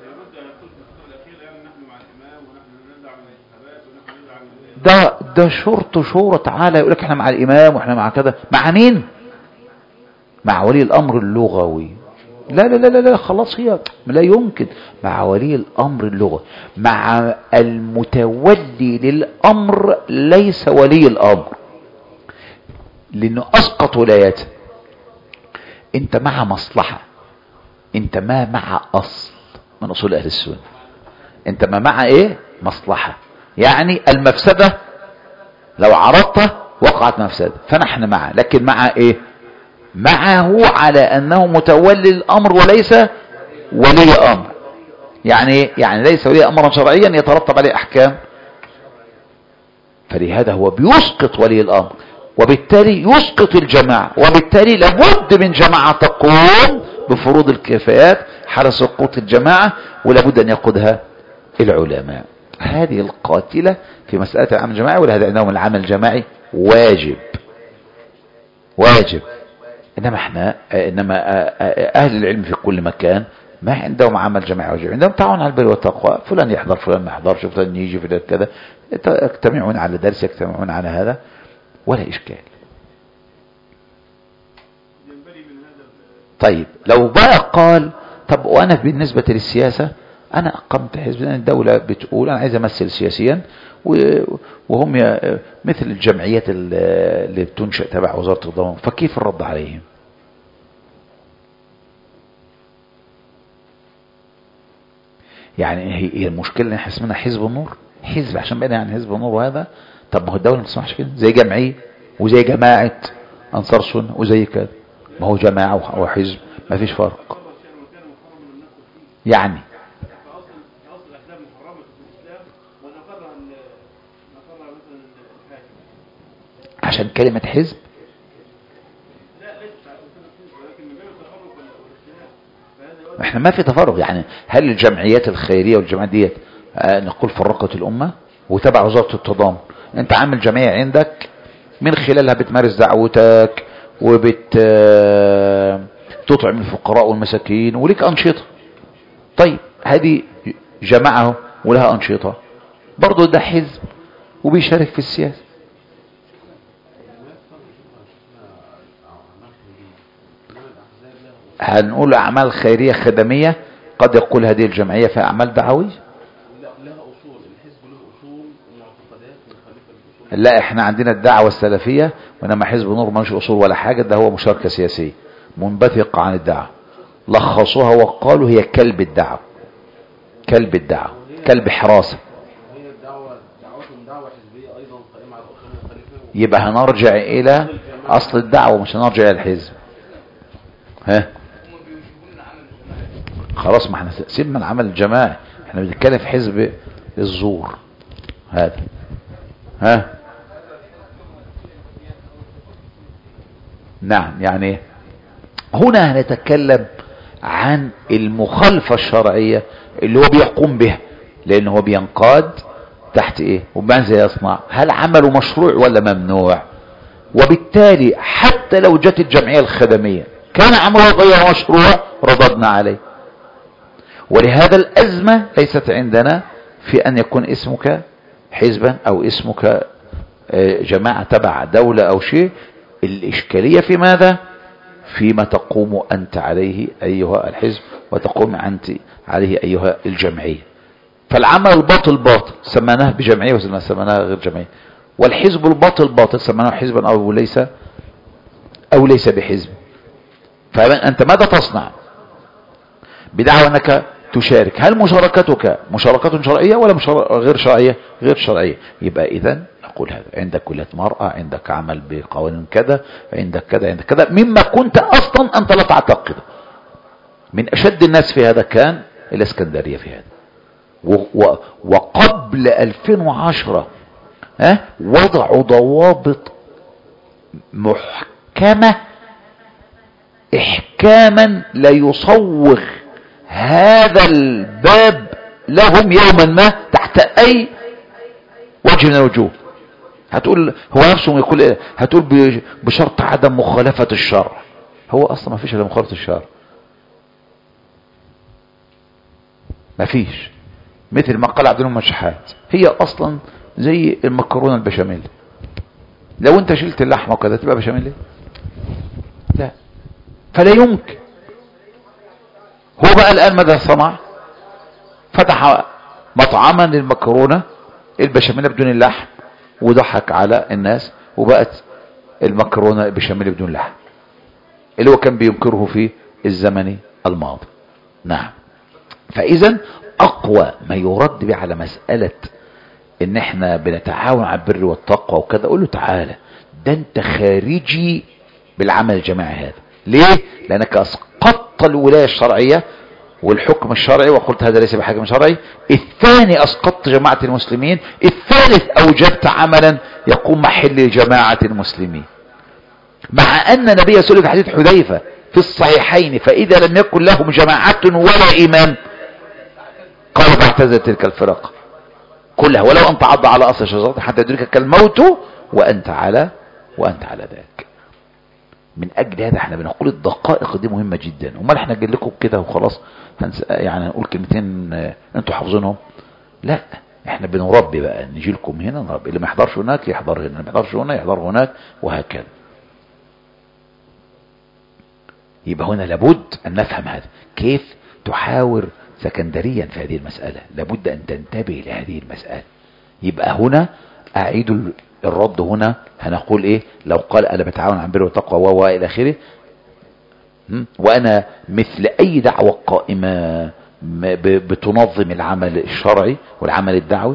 ده شورة تعالى يقول لك احنا مع الامام واحنا مع كذا. مع مين؟ مع ولي الامر اللغوي. لا لا لا لا خلاص، هي لا يمكن. مع ولي الامر اللغوي، مع المتولي للامر ليس ولي الامر، لانه اسقط ولايته. انت مع مصلحة، انت ما مع اصل من اصول اهل السنة. انت ما مع ايه؟ مصلحة، يعني المفسدة لو عرضته وقعت مفسدة، فنحن معه. لكن مع ايه؟ معه على انه متولي الامر وليس ولي امر. يعني ليس ولي امرا شرعيا يترتب عليه احكام، فلهذا هو بيسقط ولي الامر، وبالتالي يسقط الجماعة، وبالتالي لابد من جماعة تقوم بفروض الكفايات حال سقوط الجماعة، ولابد ان يقودها العلماء. هذه القاتلة في مسألة العمل الجماعي، ولهذا عندهم العمل الجماعي واجب. انما اهل العلم في كل مكان ما عندهم عمل جماعي واجب، عندهم تعاون على البر والتقوى، فلان يحضر فلان ما يحضرش، فلان يجي فلان كذا، يجتمعون على درس، يجتمعون على هذا، ولا اشكال. طيب لو بقى قال طب وانا بالنسبة للسياسة انا اقمت حزب، الدولة بتقول انا عايز امثل سياسيا، وهم مثل الجمعيات اللي بتنشأ تبع وزارة الضمان، فكيف الرد عليهم؟ يعني هي المشكلة ان احنا اسمنا حزب النور، حزب عشان بقينا يعني حزب النور. وهذا طب ما هو الدولة ما تسمحش كده، زي جمعية وزي جماعة انصار سنة وزي كده، ما هو جماعة وحزب ما فيش فرق. يعني عشان كلمة حزب احنا ما في تفرق. يعني هل الجمعيات الخيرية والجمعيات ديت نقول فرقت الأمة وتبع وزارة التضامن؟ انت عامل جمعية عندك من خلالها بتمارس دعوتك تطعم الفقراء والمساكين وليك أنشطة. طيب هذه جماعة ولها أنشطة، برضو ده حزب وبيشارك في السياسة. هنقول أعمال خيرية خدمية، قد يقول هذه الجمعية في أعمال دعوية. لها أصول، الحزب له أصول ومعتقدات مخالفة للأصول. لا احنا عندنا الدعوة السلفية، وإنما حزب نور مالوش أصول ولا حاجة، ده هو مشاركة سياسية منبثقة عن الدعوة. لخصوها وقالوا هي كلب الدعوة، كلب حراسة. هي دعوتهم دعوة حزبية أيضا قائمة على أصول مخالفة. يبقى هنرجع إلى أصل الدعوة مش هنرجع إلى الحزب. ها خلاص، ما احنا سيبنا العمل الجماعي، احنا بنتكلم في حزب الزور هذا. ها نعم، يعني هنا هنتكلم عن المخالفة الشرعية اللي هو بيقوم بها، لانه هو بينقاد تحت ايه وماذا يصنع، هل عمله مشروع ولا ممنوع. وبالتالي حتى لو جت الجمعية الخدمية كان عمله غير مشروع رددنا عليه. ولهذا الأزمة ليست عندنا في أن يكون اسمك حزبا أو اسمك جماعة تبع دولة او شيء. الاشكالية في ماذا؟ فيما تقوم انت عليه ايها الحزب وتقوم انت عليه ايها الجمعية. فالعمل الباطل باطل سميناه بجمعية وسميناه غير جمعية، والحزب الباطل باطل سميناه حزبا او ليس بحزب. فانت ماذا تصنع بدعوى انك تشارك؟ هل مشاركتك مشاركة شرعية ولا غير شرعية؟ غير شرعية. يبقى اذا نقول هذا عندك كلية مرأة، عندك عمل بقوانين كذا، عندك كذا، عندك كذا، مما كنت اصلا انت لا تعتقده. من اشد الناس في هذا كان الاسكندرية في هذا، وقبل 2010 وضعوا ضوابط محكمة احكاما لا يصوغ هذا الباب لهم يوما ما تحت اي وجه من الوجوه. هتقول هو نفسه يقول، هتقول بشرط عدم مخالفة الشرع. هو اصلا ما فيش الا مخالفة الشرع، ما فيش. مثل ما قال عبد المنعم شحات، هي اصلا زي المكرونة البشاميل، لو انت شلت اللحمة وكذا تبقى بشاميل؟ لا، فلا يمكن. هو بقى الآن ماذا صنع؟ فتح مطعما للمكرونة البشاميل بدون اللحم، وضحك على الناس، وبقت المكرونة البشاميل بدون لحم، اللي هو كان بينكره في الزمن الماضي. نعم. فإذا أقوى ما يرد به على مسألة إن احنا بنتعاون على البر والتقوى وكذا، أقول له تعالى ده أنت خارجي بالعمل الجماعي هذا. ليه؟ لأنك أسقطت الولاية الشرعية والحكم الشرعي وقلت هذا ليس بحكم شرعي. الثاني أسقطت جماعة المسلمين. الثالث أوجبت عملا يقوم محل جماعة المسلمين، مع أن النبي سئل في حديث حذيفة في الصحيحين فإذا لم يكن لهم جماعة ولا إمام قال فاعتزل تلك الفرق كلها ولو أن تعض على أصل شجرة حتى يدركك الموت وأنت على ذلك. من أجل هذا احنا بنقول الدقائق دي مهمة جدا. وما احنا نجي لكم كده وخلاص يعني نقول كلمتين انتوا حافظينهم؟ لا، احنا بنربي بقى، نجي لكم هنا نربي، اللي ما يحضرش هناك يحضر هنا، اللي ما يحضرش هنا يحضر هناك، وهكذا. يبقى هنا لابد أن نفهم هذا. كيف تحاور سكندريا في هذه المسألة؟ لابد أن تنتبه لهذه المسألة. يبقى هنا أعيد الرد. هنا هنقول إيه؟ لو قال أنا بتعاون عن البر والتقوى وإلى آخره، وأنا مثل أي دعوة قائمة بتنظم العمل الشرعي والعمل الدعوي،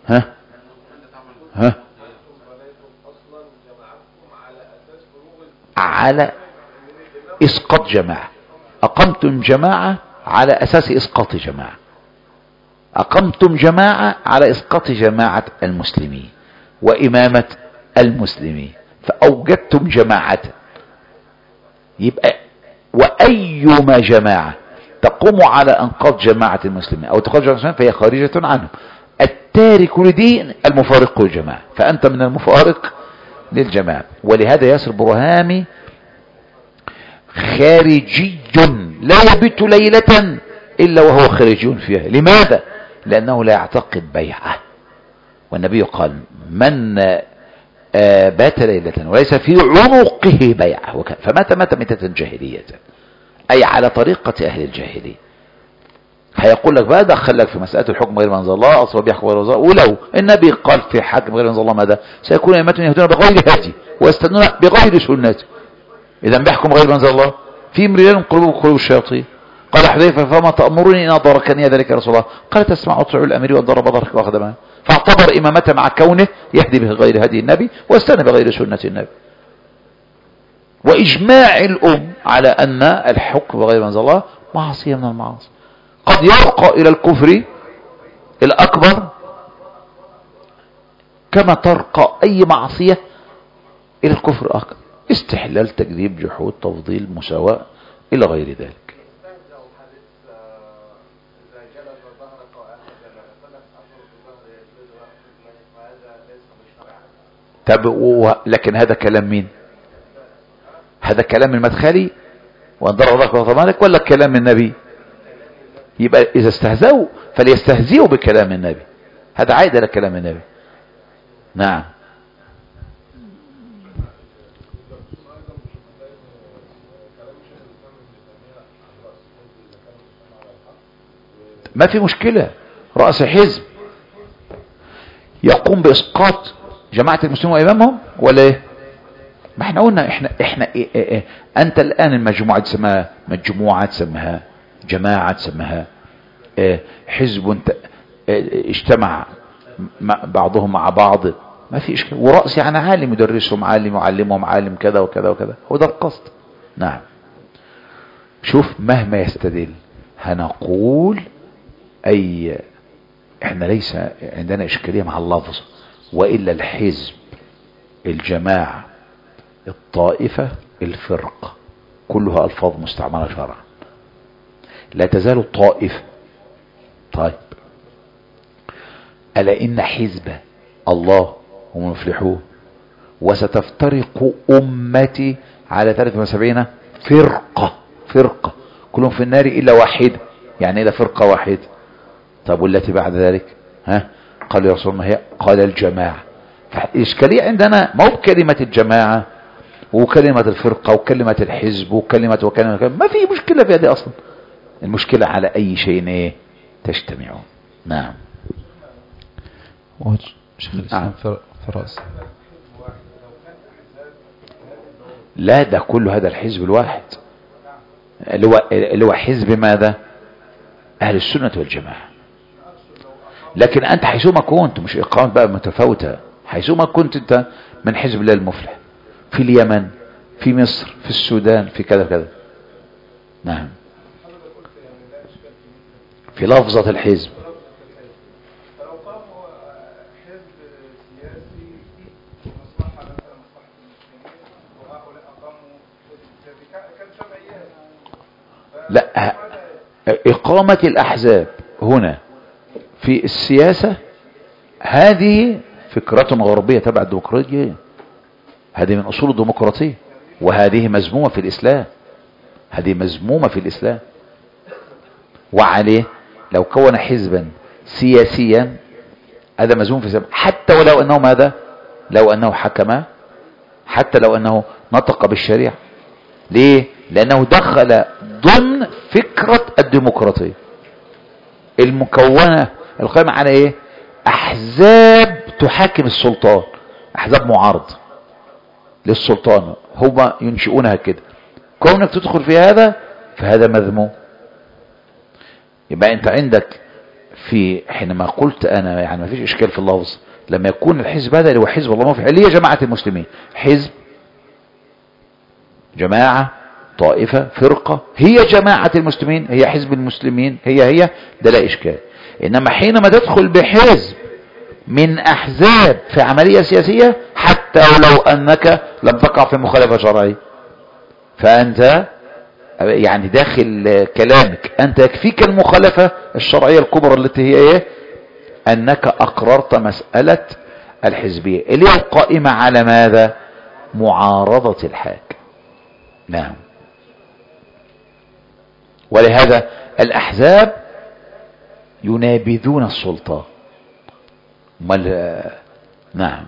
على اسقاط جماعة. اقمتم جماعة على اساس اسقاط جماعة، اقمتم جماعة على اسقاط جماعة المسلمين وامامة المسلمين، فاوجدتم جماعة. يبقى وايما جماعة تقوم على انقاض جماعة المسلمين او تقاض جماعة المسلمين فهي خارجة عنهم. التارك لدين المفارق للجماعة، فانت من المفارق للجماعة. ولهذا ياسر برهامي خارجي لا يبيت ليلة إلا وهو خارجي فيها. لماذا؟ لأنه لا يعتقد بيعة، والنبي قال من بات ليلة وليس في عنقه بيعة فمات ميتة جاهلية، أي على طريقة أهل الجاهلية. هيقول لك بقى دخلك في مسألة الحكم غير منزل الله، أصلا بيحكم غير منزل الله. ولو النبي قال في حكم غير منزل الله ماذا؟ سيكون أئمة يهدون بغير هدي ويستنون بغير سنته. إذا بيحكم غير منزل الله في مريان قلوب قلوب الشياطين. قال حذيفة فما تأمرني إن أدركني ذلك يا رسول الله؟ قال تسمع أطيع الأمير وضرب ظهرك وأخذ معه. فاعتبر إمامته مع كونه يهدي بغير هدي النبي واستنى بغير سنة النبي. وإجماع الأم على أن الحكم بغير منزل الله معصية من المعاصي، قد يرقى إلى الكفر الأكبر كما ترقى أي معصية إلى الكفر الأكبر، استحلال، تكذيب، جحود، تفضيل، مساواة إلى غير ذلك. طب لكن هذا كلام مين؟ هذا كلام المدخلي وان ضرب ظهرك وضرب مالك، ولا كلام النبي؟ يبقى إذا استهزأوا فليستهزئوا بكلام النبي، هذا عائد إلى كلام النبي. نعم. ما في مشكلة، رأس حزب يقوم بإسقاط جماعة المسلمين وإمامهم ولا إيه؟ ما احنا قلنا احنا إيه. أنت الآن المجموعة تسمها مجموعة، تسمها جماعة، تسمها حزب اجتمع بعضهم مع بعض، ما في إشكال. ورأس يعني عالم يدرسهم، عالم يعلمهم، عالم كذا وكذا وكذا، هو ده القصد. نعم. شوف مهما يستدل هنقول احنا ليس عندنا إشكالية مع اللفظ، وإلا الحزب، الجماعة، الطائفة، الفرقة، كلها ألفاظ مستعملة شرعا. لا تزال الطائفة. طيب ألا إن حزب الله هم المفلحون، وستفترق أمتي على 73 فرقة كلهم في النار إلا واحدة. يعني إلى فرقة واحدة. طب والتي بعد ذلك؟ قال يا رسول الله هي؟ قال الجماعة. فالإشكالية عندنا ما هو كلمة الجماعة وكلمة الفرقة وكلمة الحزب وكلمة ما في مشكلة في هذه أصلا. المشكلة على أي شيء تجتمعون. نعم. شيخ الإسلام فراس. لا، ده كل هذا الحزب الواحد اللي هو حزب ماذا؟ أهل السنة والجماعة. لكن أنت حيثما كنت، مش إقامة بقى متفاوتة، حيثما كنت أنت من حزب الله المفلح في اليمن، في مصر، في السودان، في كذا كذا. نعم. في لفظة الحزب. لا، إقامة الأحزاب هنا في السياسة هذه فكرة غربية تبع الديمقراطية، هذه من أصول الديمقراطية، وهذه مذمومة في الإسلام، هذه مذمومة في الإسلام. وعليه لو كون حزبا سياسيا هذا مذموم في الإسلام، حتى ولو أنه ماذا؟ لو أنه حكم، حتى لو أنه نطق بالشريعة. ليه؟ لأنه دخل ضمن فكرة الديمقراطية المكونة القائمة على ايه؟ احزاب تحاكم السلطان، احزاب معارض للسلطان، هم ينشئونها كده. كونك تدخل في هذا فهذا مذموم. يبقى انت عندك في حينما قلت انا يعني ما فيش اشكال في اللفظ، لما يكون الحزب هذا اللي هو حزب الله مفعل، اللي هي جماعة المسلمين، حزب، جماعة، طائفة، فرقة، هي جماعة المسلمين، هي حزب المسلمين، هي ده لا إشكال. إنما حينما تدخل بحزب من أحزاب في عملية سياسية، حتى ولو أنك لم تقع في مخالفة شرعية، فأنت يعني داخل كلامك أنت يكفيك المخالفة الشرعية الكبرى التي هي إيه؟ أنك أقررت مسألة الحزبية اللي هي القائمة على ماذا؟ معارضة الحاكم. نعم. ولهذا الأحزاب ينابذون السلطان. نعم.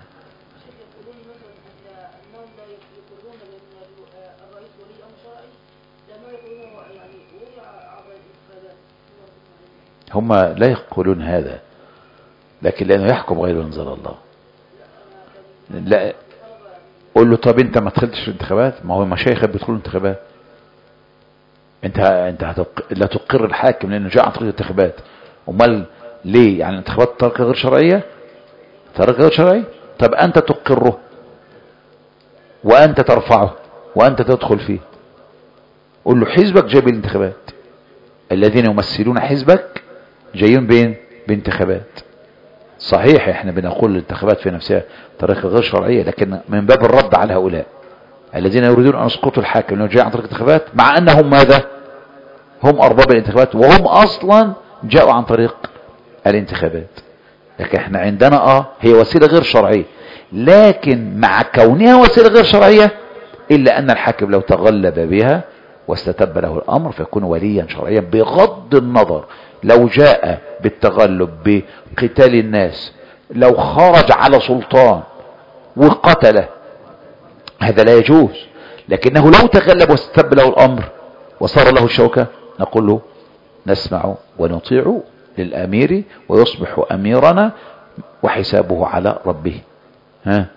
هم لا يقولون هذا، لكن لأنه يحكم غير انزل الله. لا، قول له طب انت ما دخلتش في الانتخابات؟ ما هو المشايخ بيدخلوا انتخابات. انت لا تقر الحاكم لانه جاء عن طريق الانتخابات. امال ليه؟ يعني الانتخابات طريقه غير شرعيه، طريقه غير شرعيه. طب انت تقره وانت ترفعه وانت تدخل فيه. قول له حزبك جاي بالانتخابات، الذين يمثلون حزبك جايين بانتخابات. صحيح احنا بنقول الانتخابات في نفسها طريقه غير شرعيه، لكن من باب الرد على هؤلاء الذين يريدون ان يسقطوا الحاكم لانه جاي عن طريق الانتخابات، مع انهم ماذا؟ هم ارباب الانتخابات، وهم اصلا جاءوا عن طريق الانتخابات. لكن احنا عندنا هي وسيله غير شرعيه، لكن مع كونها وسيله غير شرعيه الا ان الحاكم لو تغلب بها واستتب له الامر فيكون وليا شرعيا، بغض النظر لو جاء بالتغلب بقتال الناس، لو خرج على سلطان وقتله هذا لا يجوز. لكنه لو تغلب واستتب له الامر وصار له الشوكة نقول له نسمع ونطيع للأمير ويصبح أميرنا وحسابه على ربه. ها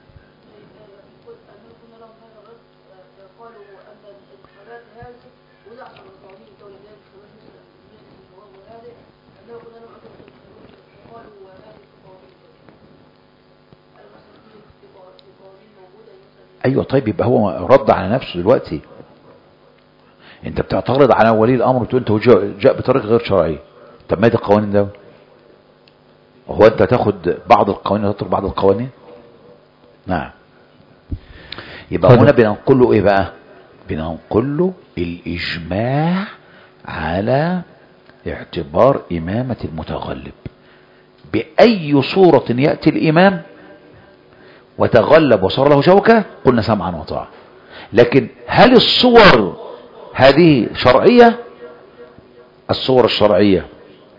ايوه طيب، يبقى هو رد على نفسه دلوقتي. انت بتعترض على ولي الامر وتقول انت جاء بطريقه غير شرعيه. طب ما دي القوانين ده، هو انت تاخد بعض القوانين وتترك بعض القوانين؟ نعم. يبقى هنا بننقل له ايه بقى؟ بننقل له الاجماع على اعتبار امامه المتغلب. باي صوره ياتي الامام وتغلب وصار له شوكة قلنا سمعا وطاعة. لكن هل الصور هذه شرعية؟ الصور الشرعية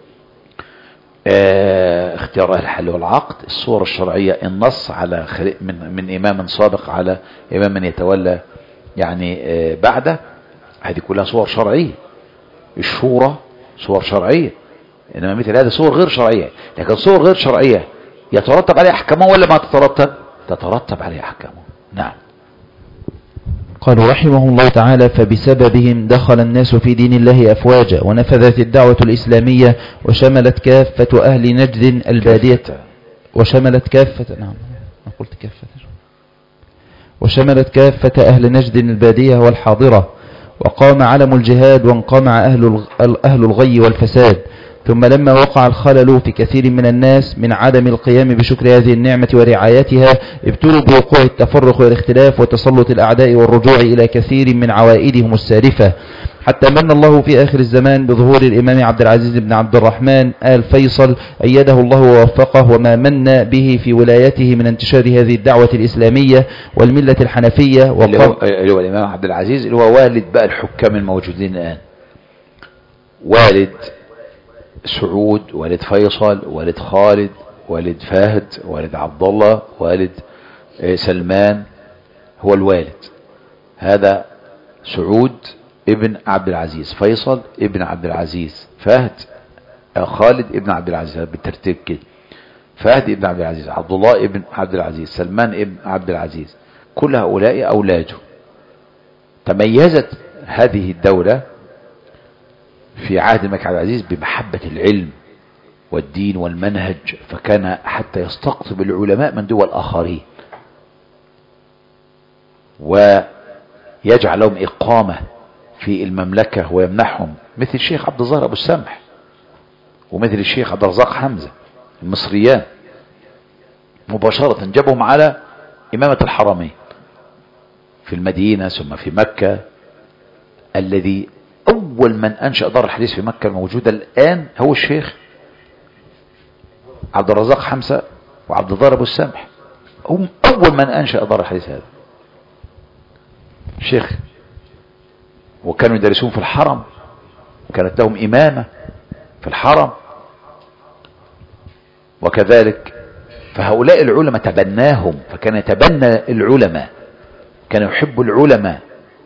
اختيار الحل والعقد. الصور الشرعية النص على من إمام سابق على إمام يتولى يعني بعده، هذه كلها صور شرعية. الشورى صور شرعية، إنما مثل هذه صور غير شرعية. لكن صور غير شرعية يترتب عليها أحكامه ولا ما تترتب عليه أحكامه؟ نعم. قال رحمه الله تعالى: فبسببهم دخل الناس في دين الله أفواجا، ونفذت الدعوة الإسلامية وشملت كافة أهل نجد البادية وشملت كافة أهل نجد البادية والحاضرة، وقام علم الجهاد وانقمع أهل الغي والفساد. ثم لما وقع الخلل في كثير من الناس من عدم القيام بشكر هذه النعمة ورعايتها، ابتلوا بوقوع التفرق والاختلاف وتسلط الأعداء والرجوع إلى كثير من عوائدهم السالفة، حتى من الله في آخر الزمان بظهور الإمام عبد العزيز بن عبد الرحمن آل فيصل أيده الله ووفقه، وما من به في ولايته من انتشار هذه الدعوة الإسلامية والملة الحنفية. اللي هو الإمام عبد العزيز اللي هو والد بقى الحكام الموجودين الآن، والد سعود، والد فيصل، والد خالد، والد فهد، والد عبد الله، والد سلمان، هو الوالد. هذا سعود ابن عبد العزيز، فيصل ابن عبد العزيز، فهد خالد ابن عبد العزيز بالترتيب كده، فهد ابن عبد العزيز، عبد الله ابن عبد العزيز، سلمان ابن عبد العزيز، كل هؤلاء أولاده. تميزت هذه الدولة في عهد الملك عبد العزيز بمحبة العلم والدين والمنهج، فكان حتى يستقطب العلماء من دول آخرين ويجعل لهم إقامة في المملكة ويمنحهم، مثل الشيخ عبد الظاهر أبو السمح ومثل الشيخ عبد الرزاق حمزة المصريان، مباشرة جابهم على إمامة الحرمين في المدينة ثم في مكة. الذي أول من أنشأ دار الحديث في مكة الموجودة الآن هو الشيخ عبد الرزاق حمزة وعبد الظاهر أبو السمح، هم أول من أنشأ دار الحديث هذا الشيخ. وكانوا يدرسون في الحرم، كانت لهم إمامة في الحرم وكذلك. فهؤلاء العلماء تبناهم، فكان يتبنى العلماء، كان يحب العلماء.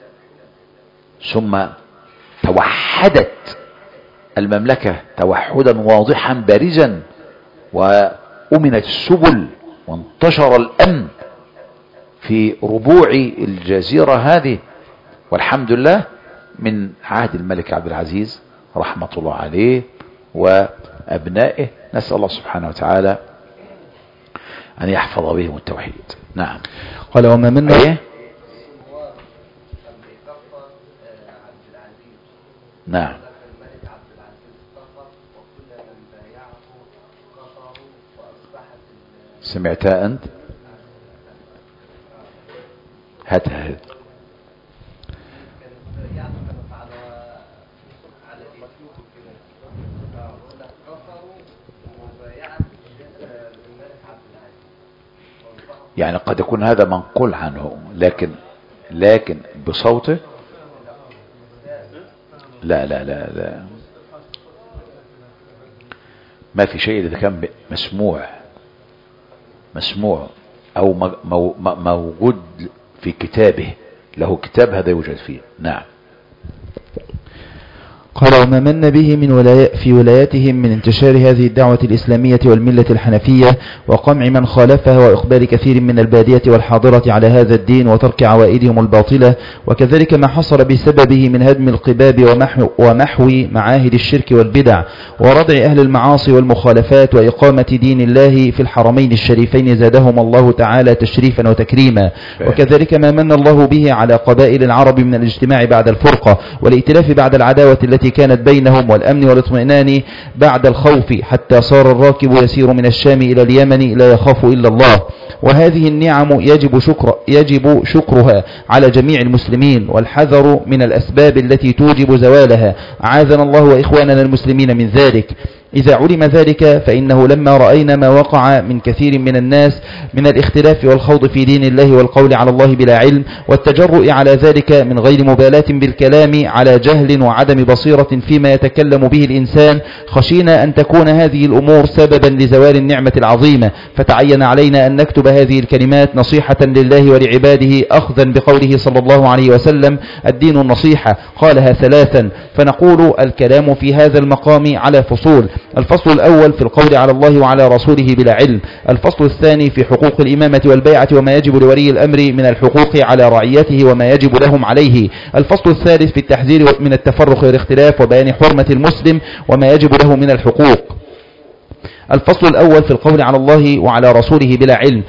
ثم توحدت المملكة توحدا واضحا بارزا، وأمنت السبل وانتشر الأمن في ربوع الجزيرة هذه، والحمد لله من عهد الملك عبد العزيز رحمة الله عليه وأبنائه. نسأل الله سبحانه وتعالى أن يحفظ بهم التوحيد. نعم. قال وما من نعم. 'سمعتها أنت؟ هاتها. يعني قد يكون هذا منقول عنه، لكن بصوته لا لا لا لا، ما في شيء إذا كان مسموع أو موجود في كتابه، له كتاب هذا يوجد فيه. نعم. قال وما من به في ولايتهم من انتشار هذه الدعوة الإسلامية والملة الحنفية وقمع من خالفها وإقبال كثير من البادية والحاضرة على هذا الدين وترك عوائدهم الباطلة، وكذلك ما حصل بسببه من هدم القباب ومحو معاهد الشرك والبدع وردع أهل المعاصي والمخالفات وإقامة دين الله في الحرمين الشريفين زادهم الله تعالى تشريفا وتكريما. وكذلك ما من الله به على قبائل العرب من الاجتماع بعد الفرقة والائتلاف بعد العداوة التي كانت بينهم والأمن والاطمئنان بعد الخوف، حتى صار الراكب يسير من الشام إلى اليمن لا يخاف إلا الله. وهذه النعم يجب شكرها على جميع المسلمين والحذر من الأسباب التي توجب زوالها، أعاذنا الله وإخواننا المسلمين من ذلك. إذا علم ذلك فإنه لما رأينا ما وقع من كثير من الناس من الاختلاف والخوض في دين الله والقول على الله بلا علم والتجرؤ على ذلك من غير مبالاة بالكلام على جهل وعدم بصيرة فيما يتكلم به الإنسان، خشينا أن تكون هذه الأمور سببا لزوال النعمة العظيمة، فتعين علينا أن نكتب هذه الكلمات نصيحة لله ولعباده أخذا بقوله صلى الله عليه وسلم: الدين النصيحة، قالها ثلاثا. فنقول الكلام في هذا المقام على فصول: الفصل الأول في القول على الله وعلى رسوله بلا علم، الفصل الثاني في حقوق الإمامة والبيعة وما يجب لولي الأمر من الحقوق على رعيته وما يجب لهم عليه، الفصل الثالث في التحذير من التفرق والاختلاف وبيان حرمة المسلم وما يجب له من الحقوق. الفصل الأول في القول على الله وعلى رسوله بلا علم،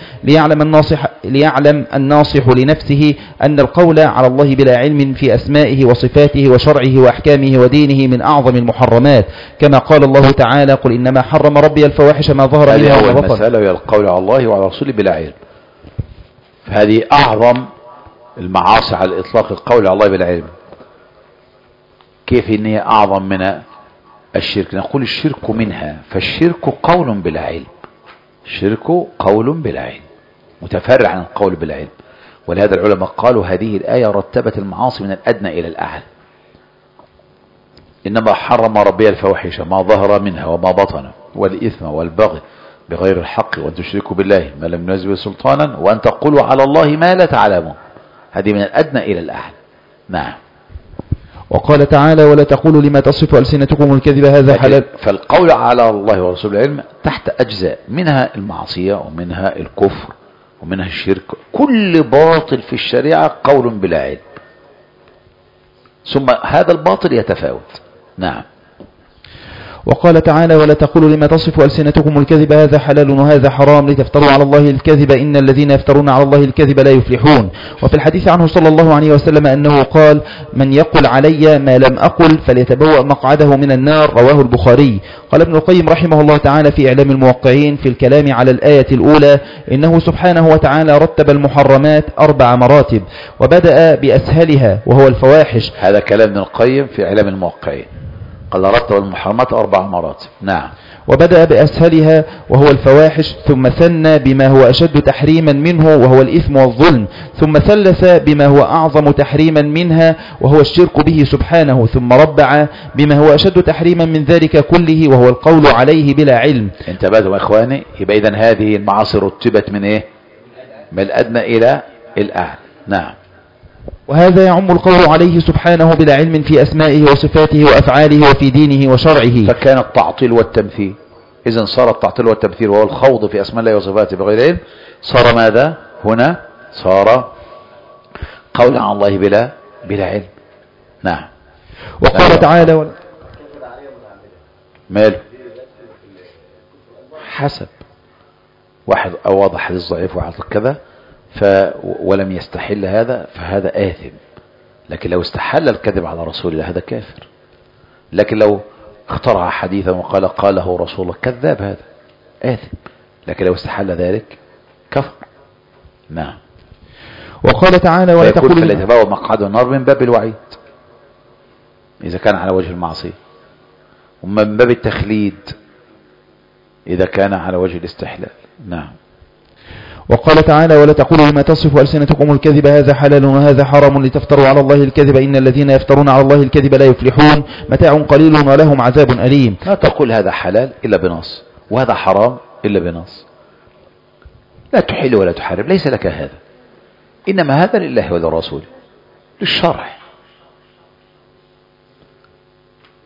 ليعلم الناصح لنفسه أن القول على الله بلا علم في أسمائه وصفاته وشرعه وأحكامه ودينه من أعظم المحرمات، كما قال الله تعالى: قل إنما حرم ربي الفواحش ما ظهر منها وما بطن. المسألة هي القول على الله وعلى رسوله بلا علم، فهذه أعظم المعاصي على الإطلاق، القول على الله بلا علم. كيف إن هي أعظم من الشرك؟ نقول الشرك منها، فالشرك قول بلا علم، الشرك قول بلا علم متفرع عن القول بلا علم. ولهذا العلماء قالوا هذه الآية رتبت المعاصي من الأدنى إلى الأعلى. إنما حرم ربي الفواحش ما ظهر منها وما بطن والإثم والبغي بغير الحق وأن تشركوا بالله ما لم ينزل سلطانا وأن تقولوا على الله ما لا تعلمون. هذه من الأدنى إلى الأعلى. نعم. وقال تعالى: ولا تقولوا لما تصف ألسنتكم الكذب هذا حلال. فالقول على الله ورسوله العلم تحت أجزاء، منها المعصية ومنها الكفر ومنها الشرك. كل باطل في الشريعة قول بلا علم، ثم هذا الباطل يتفاوت. نعم. وقال تعالى: ولا تقولوا لما تصف ألسنتكم الكذب هذا حلال وهذا حرام لتفتروا على الله الكذب إن الذين يفترون على الله الكذب لا يفلحون. وفي الحديث عنه صلى الله عليه وسلم أنه قال: من يقل علي ما لم أقل فليتبوأ مقعده من النار، رواه البخاري. قال ابن القيم رحمه الله تعالى في إعلام الموقعين في الكلام على الآية الأولى: إنه سبحانه وتعالى رتب المحرمات 4 مراتب، وبدأ بأسهلها وهو الفواحش. هذا كلام ابن القيم في إعلام الموقعين، قال رتب المحرمات 4 مراتب. نعم. وبدأ بأسهلها وهو الفواحش، ثم ثنى بما هو أشد تحريما منه وهو الإثم والظلم، ثم ثلث بما هو أعظم تحريما منها وهو الشرك به سبحانه، ثم ربع بما هو أشد تحريما من ذلك كله وهو القول عليه بلا علم. انتبهتم إخواني؟ يبقى إذن هذه المعاصي رتبت من إيه؟ من الأدنى إلى الأعلى. نعم. وهذا يعم القول عليه سبحانه بلا علم في أسمائه وصفاته وأفعاله وفي دينه وشرعه. فكان التعطيل والتمثيل، إذن صار التعطيل والتمثيل وهو الخوض في أسماء الله وصفاته بغير علم، صار ماذا هنا؟ صار قول عن الله بلا علم. نعم. وقال تعالى: ماله؟ حسب واحد أو واضح حديث ضعيف وواحد كذا ولم يستحل هذا فهذا آثم، لكن لو استحل الكذب على رسول الله هذا كافر. لكن لو اخترع حديثا وقال قاله رسول الله كذاب هذا آثم، لكن لو استحل ذلك كفر. نعم. وقال تعالى: ولا تقولوا فليتبوأ مقعده النار من باب الوعيد إذا كان على وجه المعصية، ومن باب التخليد إذا كان على وجه الاستحلال. نعم. وقال تعالى: ولا تقولوا لما تصف ألسنتكم الكذب هذا حلال وهذا حرام لتفتروا على الله الكذب إن الذين يفترون على الله الكذب لا يفلحون، متاع قليل ولهم عذاب أليم. لا تقول هذا حلال إلا بنص وهذا حرام إلا بنص، لا تحل ولا تحرم، ليس لك هذا، إنما هذا لله ولرسوله للشرع.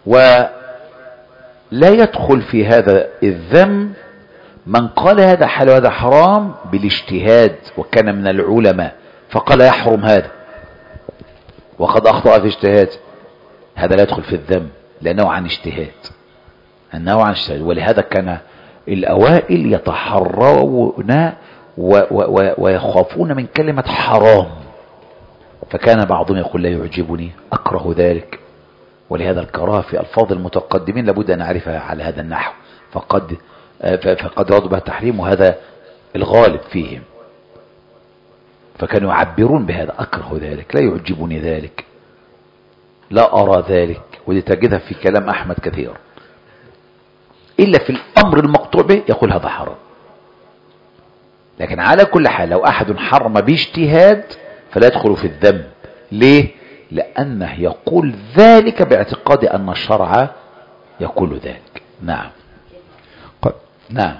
ولا يدخل في هذا الذم من قال هذا حلال وهذا حرام بالاجتهاد وكان من العلماء فقال يحرم هذا وقد أخطأ في اجتهاد، هذا لا يدخل في الذم لأنه عن اجتهاد، أنه عن اجتهاد. ولهذا كان الأوائل يتحرون ويخافون من كلمة حرام، فكان بعضهم يقول لا يعجبني أكره ذلك. ولهذا الكراهة في ألفاظ المتقدمين لابد أن أعرفها على هذا النحو، فقد رضوا بها التحريم وهذا الغالب فيهم، فكانوا يعبرون بهذا أكره ذلك، لا يعجبني ذلك، لا أرى ذلك. ودي تجدها في كلام أحمد كثير، إلا في الأمر المقطوع به يقول هذا حرام. لكن على كل حال لو أحد حرم باجتهاد فلا يدخل في الذنب. ليه؟ لأنه يقول ذلك باعتقاد أن الشرع يقول ذلك. نعم نعم،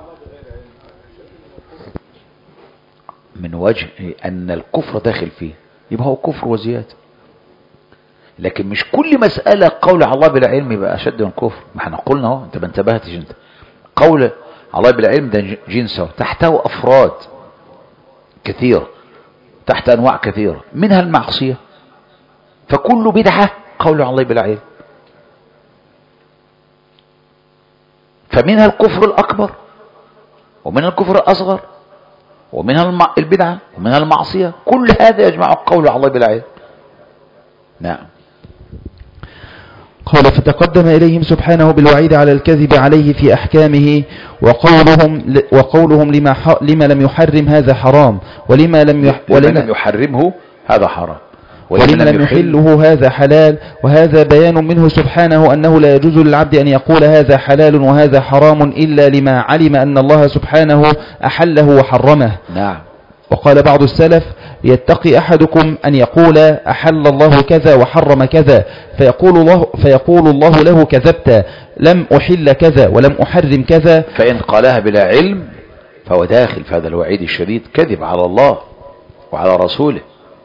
من وجه أن الكفر داخل فيه يبقى هو كفر وزيادة، لكن مش كل مسألة قول على الله بلا علم يبقى أشد من كفر. ما احنا قلنا اهو، انت ما انتبهتش انت. قول على الله بلا علم ده جنسه تحته أفراد كثيرة، تحت أنواع كثيرة منها المعصية، فكل بدعة قول على الله بلا علم، فمنها الكفر الأكبر ومنها الكفر الأصغر ومنها البدعة ومنها المعصية، كل هذا يجمع قول على الله بلا علم. نعم. قال فتقدم إليهم سبحانه بالوعيد على الكذب عليه في أحكامه وقولهم لما لم يحرم هذا حرام ولما لم يحرمه هذا حرام ولما لم يحله هذا حلال. وهذا بيان منه سبحانه أنه لا يجوز للعبد أن يقول هذا حلال وهذا حرام إلا لما علم أن الله سبحانه أحله وحرمه. نعم. وقال بعض السلف يتقي أحدكم أن يقول أحل الله كذا وحرم كذا فيقول الله له كذبت، لم أحل كذا ولم أحرم كذا. فإن قالها بلا علم فهو داخل في هذا الوعيد الشديد، كذب على الله وعلى رسوله.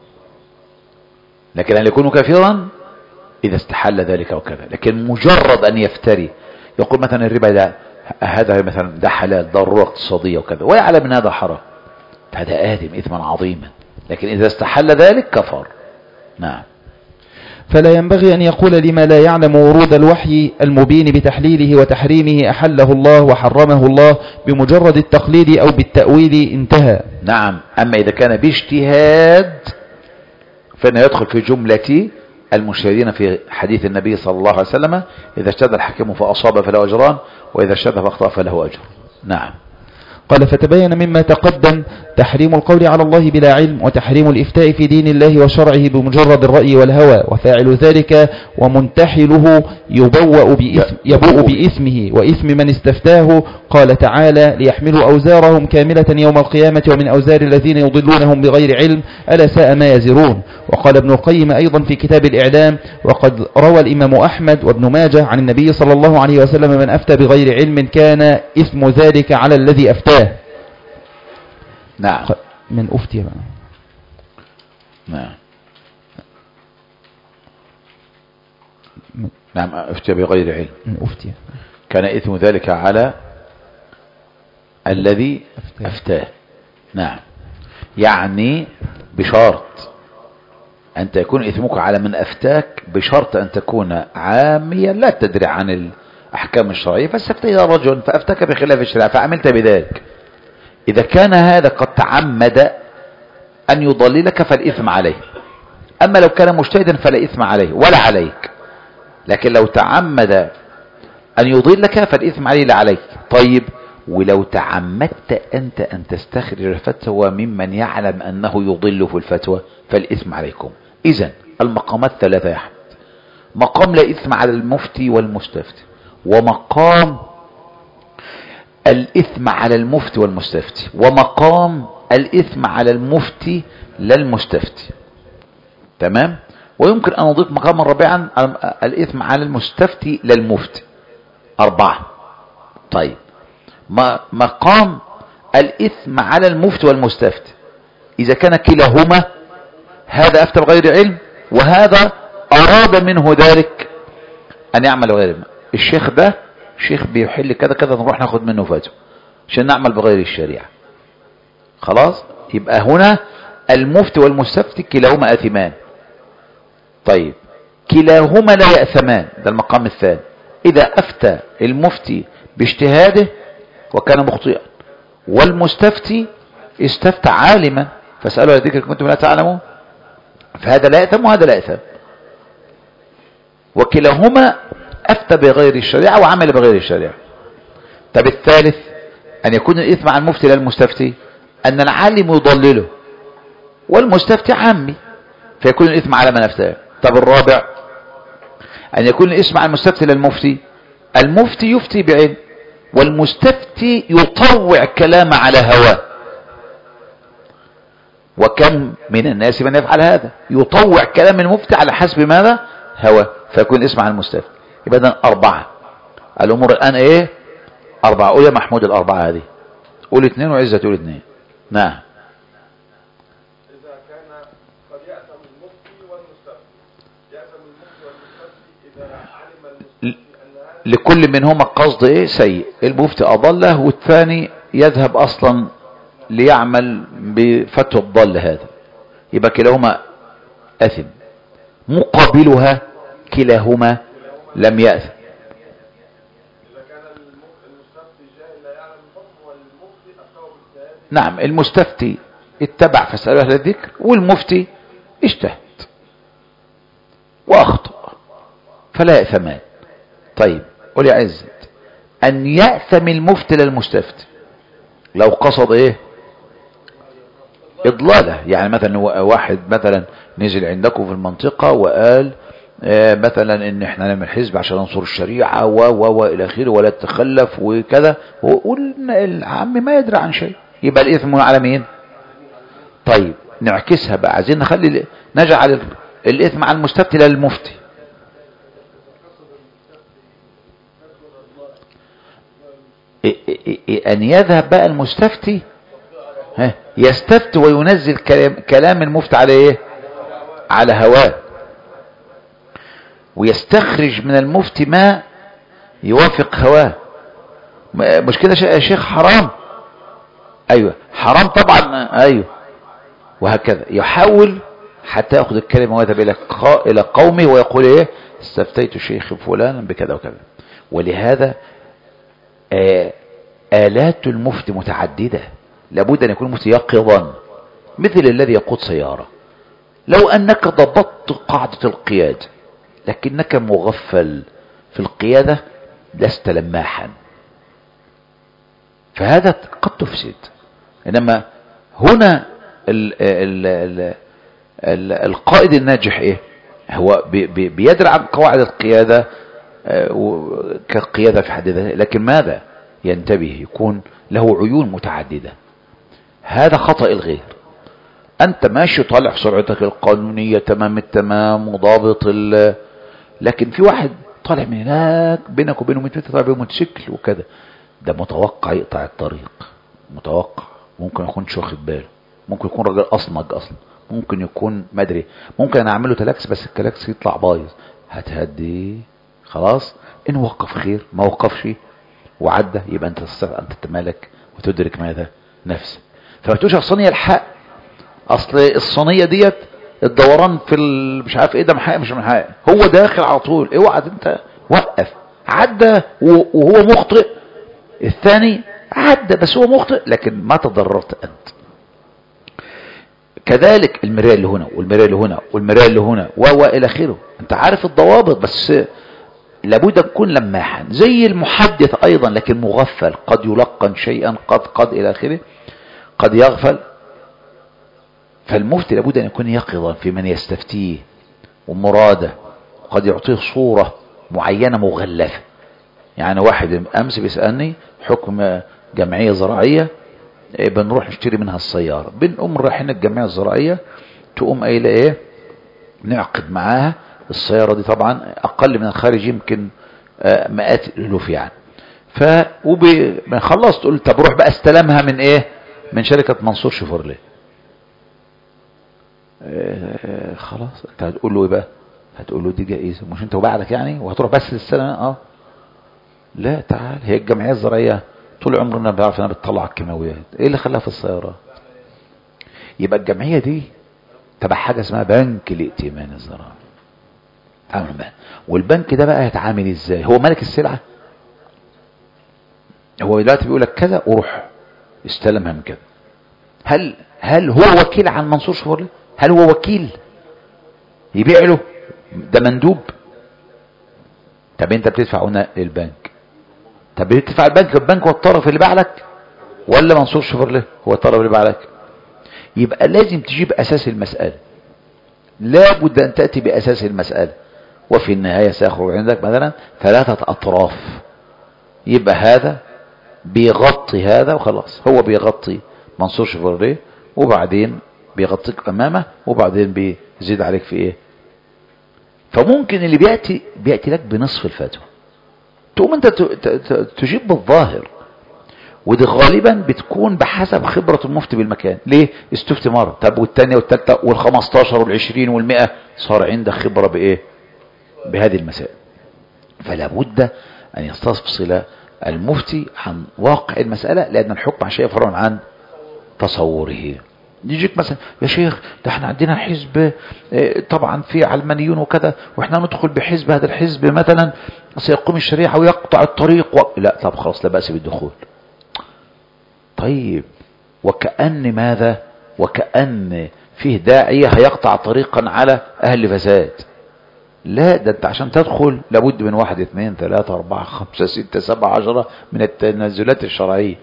لكن أن يكون كافرا إذا استحل ذلك وكذا، لكن مجرد أن يفتري يقول مثلا الربا ده هذا مثلا ده حلال ضرورة اقتصادية وكذا ويعلم أن هذا حرام، هذا آثم إثما عظيما، لكن إذا استحل ذلك كفر. نعم. فلا ينبغي أن يقول لما لا يعلم ورود الوحي المبين بتحليله وتحريمه أحله الله وحرمه الله بمجرد التقليد أو بالتأويل، انتهى. نعم. أما إذا كان باجتهاد فإنه يدخل في جملة المشاهدين في حديث النبي صلى الله عليه وسلم إذا اجتهد الحكم فأصاب فله أجران وإذا اجتهد فأخطأ فله أجر. نعم. قال فتبين مما تقدم تحريم القول على الله بلا علم وتحريم الإفتاء في دين الله وشرعه بمجرد الرأي والهوى، وفاعل ذلك ومنتحله يبوء بإثمه وإثم من استفتاه. قال تعالى ليحملوا أوزارهم كاملة يوم القيامة ومن أوزار الذين يضلونهم بغير علم ألا ساء ما يزرون. وقال ابن القيم أيضا في كتاب الإعلام وقد روى الإمام أحمد وابن ماجه عن النبي صلى الله عليه وسلم من أفتى بغير علم كان إثم ذلك على الذي أفتاه. نعم. من أفتي بقى. نعم. نعم. أفتي بغير علم من أفتي كان إثم ذلك على الذي أفتاه. نعم. يعني بشرط أن يكون إثمك على من أفتاك، بشرط أن تكون عاميا لا تدري عن الأحكام الشرعية، فاستفتي رجل فأفتك بخلاف الشرع فعملت بذلك. إذا كان هذا قد تعمد أن يضللك فالإثم عليه، أما لو كان مجتهدا فلا إثم عليه ولا عليك، لكن لو تعمد أن يضلك فالإثم عليه لا عليك. طيب ولو تعمدت أنت أن تستخرج الفتوى ممن يعلم أنه يضل في الفتوى فالإثم عليكم. إذن المقامات ثلاثة يا أحمد: مقام لا إثم على المفتي والمستفتي، ومقام الإثم على المفتي والمستفتي، ومقام الإثم على المفتي لا المستفتي. تمام؟ ويمكن أن نضيف مقاما رابعا الإثم على المستفتي لا المفتي. 4. طيب مقام الإثم على المفتي والمستفتي إذا كان كلاهما هذا أفتى بغير علم وهذا أراد منه ذلك أن يعمل بغير ما. الشيخ ده شيخ بيحل كذا كذا، نروح ناخد منه فتوى عشان نعمل بغير الشريعة. خلاص، يبقى هنا المفتي والمستفتي كلاهما آثمان. طيب كلاهما لا يأثمان، ده المقام الثاني. إذا أفتى المفتي باجتهاده وكان مخطئا، والمستفتي استفتى عالما فاسألوا ذكر كنتم لا تعلمون، فهذا لا يأثم وهذا لا يأثم، وكلاهما أفتى بغير الشريعة وعمل بغير الشريعة. طب الثالث أن يكون الإثم على المفتي لا المستفتي، أن العالم يضلله والمستفتي عامي فيكون الإثم على من أفتاه. طب الرابع أن يكون الإثم على المستفتي لا المفتي، المفتي يفتي بعلم والمستفتي يطوع كلام على هواه، وكم من الناس من يفعل هذا، يطوع كلام المفتي على حسب ماذا؟ هواه، فيكون الإثم على المستفتي. يبقى ده 4 الأمور الآن إيه؟ 4. قول يا محمود ال4 هذه، قول 2 وعزة تقول 2. نعم. إذا كان قد يأثم المفتي والمستفتي، يأثم المفتي والمستفتي إذا علم المستفتي أن لكل منهما قصد إيه؟ سيء. المفتي أضله والثاني يذهب أصلا ليعمل بفتوى الضال هذا، يبقى كلاهما أثم. مقابلها كلاهما لم يأثم. نعم، المستفتي اتبع فاسألوا أهل الذكر، والمفتي اجتهد وأخطأ فلا يأثمان. طيب قل يا عزت، أن يأثم المفتي للمستفتي لو قصد إيه؟ إضلاله. يعني مثلا واحد مثلا نزل عندكم في المنطقة وقال مثلا ان احنا نعمل حزب عشان ننصر الشريعة والى اخره ولا تتخلف وكذا، والعام ما يدري عن شيء، يبقى الاثم على مين؟ طيب نعكسها بقى، عايزين نجعل الاثم على المستفتي لا للمفتي. ان يذهب بقى المستفتي يستفتي وينزل كلام المفتي على ايه؟ على هواه، ويستخرج من المفتي ما يوافق هواه. مش كده يا شيخ؟ حرام. ايوه حرام طبعا، ايوه. وهكذا يحاول حتى ياخذ الكلمه ويذهب الى قومه ويقول ايه؟ استفتيت الشيخ فلانا بكذا وكذا. ولهذا آلات المفتي متعدده، لابد ان يكون المفتي يقظا مثل الذي يقود سياره. لو انك ضبطت قاعده القياده لكنك مغفل في القيادة لست لماحا، فهذا قد تفسد. إنما هنا القائد الناجح إيه؟ هو بيدرع عن قواعد القيادة كقيادة في حد ذاتها، لكن ماذا؟ ينتبه، يكون له عيون متعددة. هذا خطأ الغير. أنت ماشي طالع سرعتك القانونية تمام التمام وضابط لكن في واحد طالع من هناك بينك وبينه 100 متر طالع بموتوسيكل وكذا، ده متوقع يقطع الطريق، متوقع، ممكن يكون مش واخد باله، ممكن يكون راجل اصمج اصلا، ممكن يكون ما ادري، ممكن انا اعمل له تلاكس بس التلاكس يطلع بايظ، هتهدي خلاص. ان وقف خير، ما وقفش وعدى يبقى انت تستطيع ان تتمالك وتدرك ماذا؟ نفسك. فما تقولش الصينيه الحق، اصل الصينيه ديت الدوران في مش عارف ايه، ده محقق مش محقق، هو داخل على طول، اوعى انت وقف. عدى وهو مخطئ، الثاني عدى بس هو مخطئ لكن ما تضررت انت. كذلك المرايه اللي هنا والمرايه اللي هنا والمرايه اللي هنا والى اخره، انت عارف الضوابط بس لابد ان تكون لماحا. زي المحدث ايضا لكن مغفل، قد يلقن شيئا قد الى اخره، قد يغفل. فالمفتي لابد ان يكون يقظا في من يستفتيه ومراده، وقد يعطيه صورة معينة مغلفة. يعني واحد امس بيسألني حكم جمعية زراعية بنروح نشتري منها السيارة، بنقوم رايحين الجمعية الزراعية تقوم قايله ايه؟ نعقد معاها السيارة دي، طبعا اقل من الخارج يمكن مئات الالوف يعني. بنخلص تقول طب روح بقى استلمها من ايه؟ من شركة منصور شيفرليه. خلاص انت هتقول له ايه بقى؟ هتقول له دي جائزة، مش انت وبعدك يعني وهتروح بس للسنة؟ لا تعال، هي الجمعية الزراعية طول عمرنا بنعرف انها بتطلع الكيماويات، ايه اللي خلاها في السيارات؟ يبقى الجمعية دي تبع حاجة اسمها بنك الائتمان الزراعي. تعمل بقى، والبنك ده بقى هيتعامل ازاي؟ هو مالك السلعة، هو دلوقتي بيقول لك كذا وروح استلمها من كذا. هل هو وكيل عن منصور شوفرلي؟ هل هو وكيل يبيع له؟ ده مندوب. طب انت بتدفع هنا للبنك، طب بتدفع البنك هو الطرف اللي باع لك ولا منصور شوفرلي هو الطرف اللي باع لك؟ يبقى لازم تجيب اساس المسألة، لابد ان تأتي باساس المسألة. وفي النهاية سيخرج عندك مثلا 3 اطراف، يبقى هذا بيغطي هذا وخلاص، هو بيغطي منصور شوفرلي وبعدين بيغطيك امامه وبعدين بيزيد عليك في ايه. فممكن اللي بيأتي لك بنصف الفتوى، تقوم انت تجيب بالظاهر، ودي غالبا بتكون بحسب خبرة المفتي بالمكان. ليه؟ استفتي مرة، طب والتانية والتالتة وال15 وال20 وال100، صار عندك خبرة بايه؟ بهذه المسائل. فلا بد ان يستفصل المفتي عن واقع المسألة، لان الحكم شيء فرع عن تصوره. يجيك مثلا يا شيخ ده احنا عندنا حزب طبعا في علمانيون وكذا، واحنا ندخل بحزب، هذا الحزب مثلا سيقوم الشريعة ويقطع الطريق لا طب خلاص لا بأس بالدخول. طيب وكأن ماذا؟ وكأن فيه داعية هيقطع طريقا على أهل فساد. لا، ده انت عشان تدخل لابد من 1 2 3 4 5 6 7 10 من التنازلات الشرعية.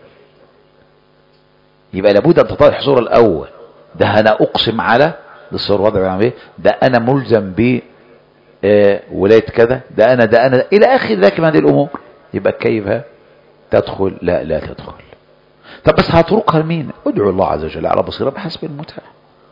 يبقى لابد ان تحصر الاول، ده انا اقسم على للصور وضع ايه، ده انا ملزم ب ولاية كذا، ده انا الى اخر ذلك من هذه الامور. يبقى كيف تدخل؟ لا تدخل. طب بس هتركها لمين؟ ادعو الله عز وجل على بصيرة بحسب المتاح.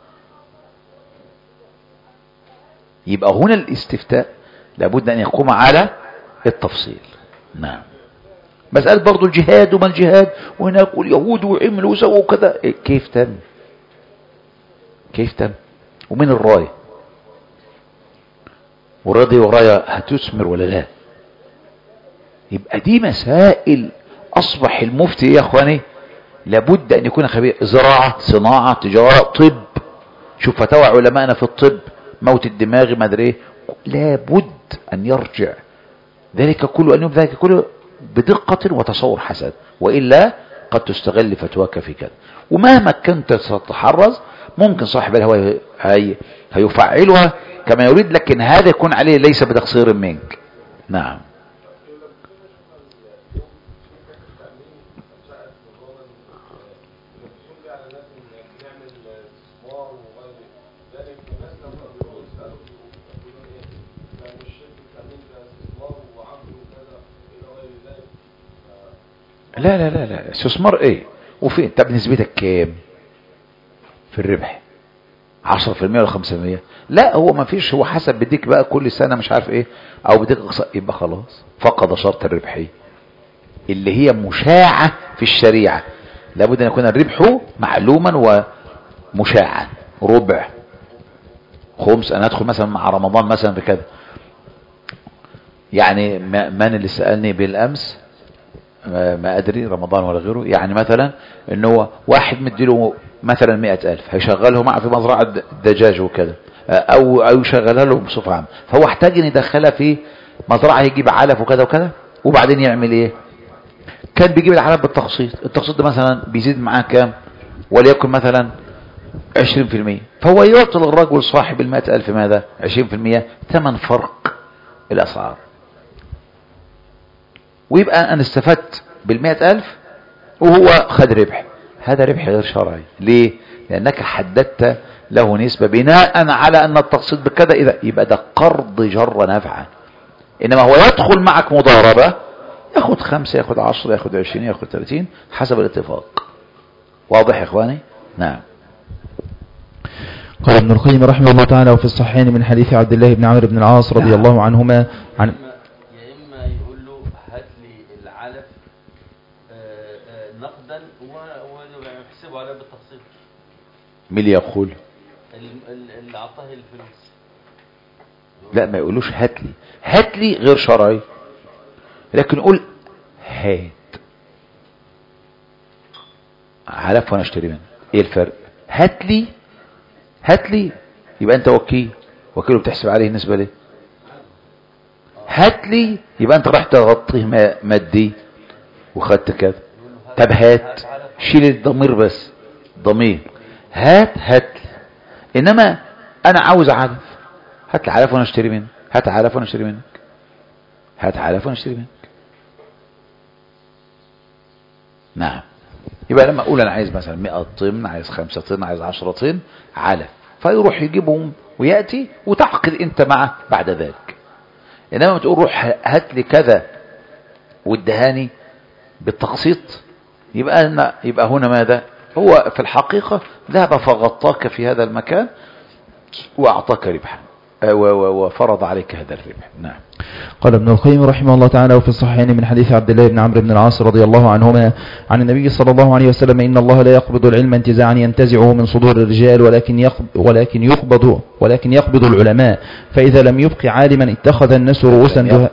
يبقى هنا الاستفتاء لابد ان يقوم على التفصيل. نعم. مسألة برضو الجهاد وما الجهاد، وهناك واليهود وعملوا وسووا كذا، كيف تم؟ ومن الراية؟ والراية وراية هتثمر ولا لا؟ يبقى دي مسائل اصبح المفتي يا اخواني لابد ان يكون خبير. زراعة، صناعة، تجارة، طب. شوف فتاوى علماءنا في الطب، موت الدماغ ما ادري ايه، لابد ان يرجع ذلك كله، ان ذلك كله بدقة وتصور حسن، وإلا قد تستغل فتواك في كذا. ومهما كنت تتحرز ممكن صاحب الهوى هيفعلها كما يريد، لكن هذا يكون عليه ليس بتقصير منك. نعم. لا استثمار ايه وفين؟ انت بنسبتك كام في الربح؟ 10% ولا 5%؟ لا هو ما فيش، هو حسب بديك بقى كل سنة مش عارف ايه، او بديك يبقى خلاص فقد شرط الربحية اللي هي مشاعة في الشريعة. لابد ان يكون الربح معلوما ومشاعا، ربع، خمس. انا ادخل مثلا مع رمضان مثلا بكذا. يعني من اللي سألني بالامس ما ادري رمضان ولا غيره، يعني مثلا ان هو واحد مديله مثلا 100,000 هيشغله معه في مزرعة دجاج وكذا، او يشغلها له بصفة عامة، فهو احتاج ان يدخلها في مزرعة يجيب علف وكذا وكذا، وبعدين يعمل ايه؟ كان بيجيب العلف بالتقسيط، التقسيط ده مثلا بيزيد معاه كام؟ وليكن مثلا 20%، فهو يعطي للرجل صاحب 100,000 ماذا؟ 20%، ثمن فرق الاسعار، ويبقى انا استفدت بال100,000 وهو خد ربح. هذا ربح غير شرعي. ليه؟ لانك حددت له نسبة بناء على ان التقسيط بكذا، اذا يبقى ده قرض جر نفعا. انما هو يدخل معك مضاربة، ياخد 5 ياخد 10 ياخد 20 ياخد 30 حسب الاتفاق. واضح يا اخواني؟ نعم. قال ابن القيم رحمه الله تعالى: وفي الصحيحين من حديث عبد الله بن عمرو بن العاص رضي الله عنهما عن يا اما يقول له هات لي العلف نقدا ويحسبه عليه بالتقسيط. مين اللي يقول؟ اللي اعطاه الفلوس. لا ما يقولوش هات لي، هات لي غير شرعي، لكن قول هات علف وانا اشتري منه. ايه الفرق؟ هات لي، هات لي يبقى انت وكيل، وكيله بتحسب عليه النسبة ليه. هات لي يبقى انت راح تغطيه مادي وخدت كذا. طب هات، شيل الضمير بس، ضمير هات هات لي. انما انا عاوز علف، هات لي علف وانا اشتري منك، هات علف وانا اشتري منك، هات علف وانا اشتري منك. نعم. يبقى لما اقول انا عايز مثلا 100 طن، عايز 5 طن، عايز 10 طن علف، فيروح يجيبهم وياتي وتعقد انت معه بعد ذلك. انما تقول روح هات لي كذا وادهاني بالتقسيط، يبقى هنا ماذا؟ هو في الحقيقة ذهب فغطاك في هذا المكان واعطاك ربحا وفرض عليك هذا الربح. نعم. قال ابن القيم رحمه الله تعالى: وفي الصحيحين من حديث عبد الله بن عمرو بن العاص رضي الله عنهما عن النبي صلى الله عليه وسلم: إن الله لا يقبض العلم انتزاعا ينتزعه من صدور الرجال، ولكن يقبض العلماء، فإذا لم يبق عالما اتخذ الناس رؤوسا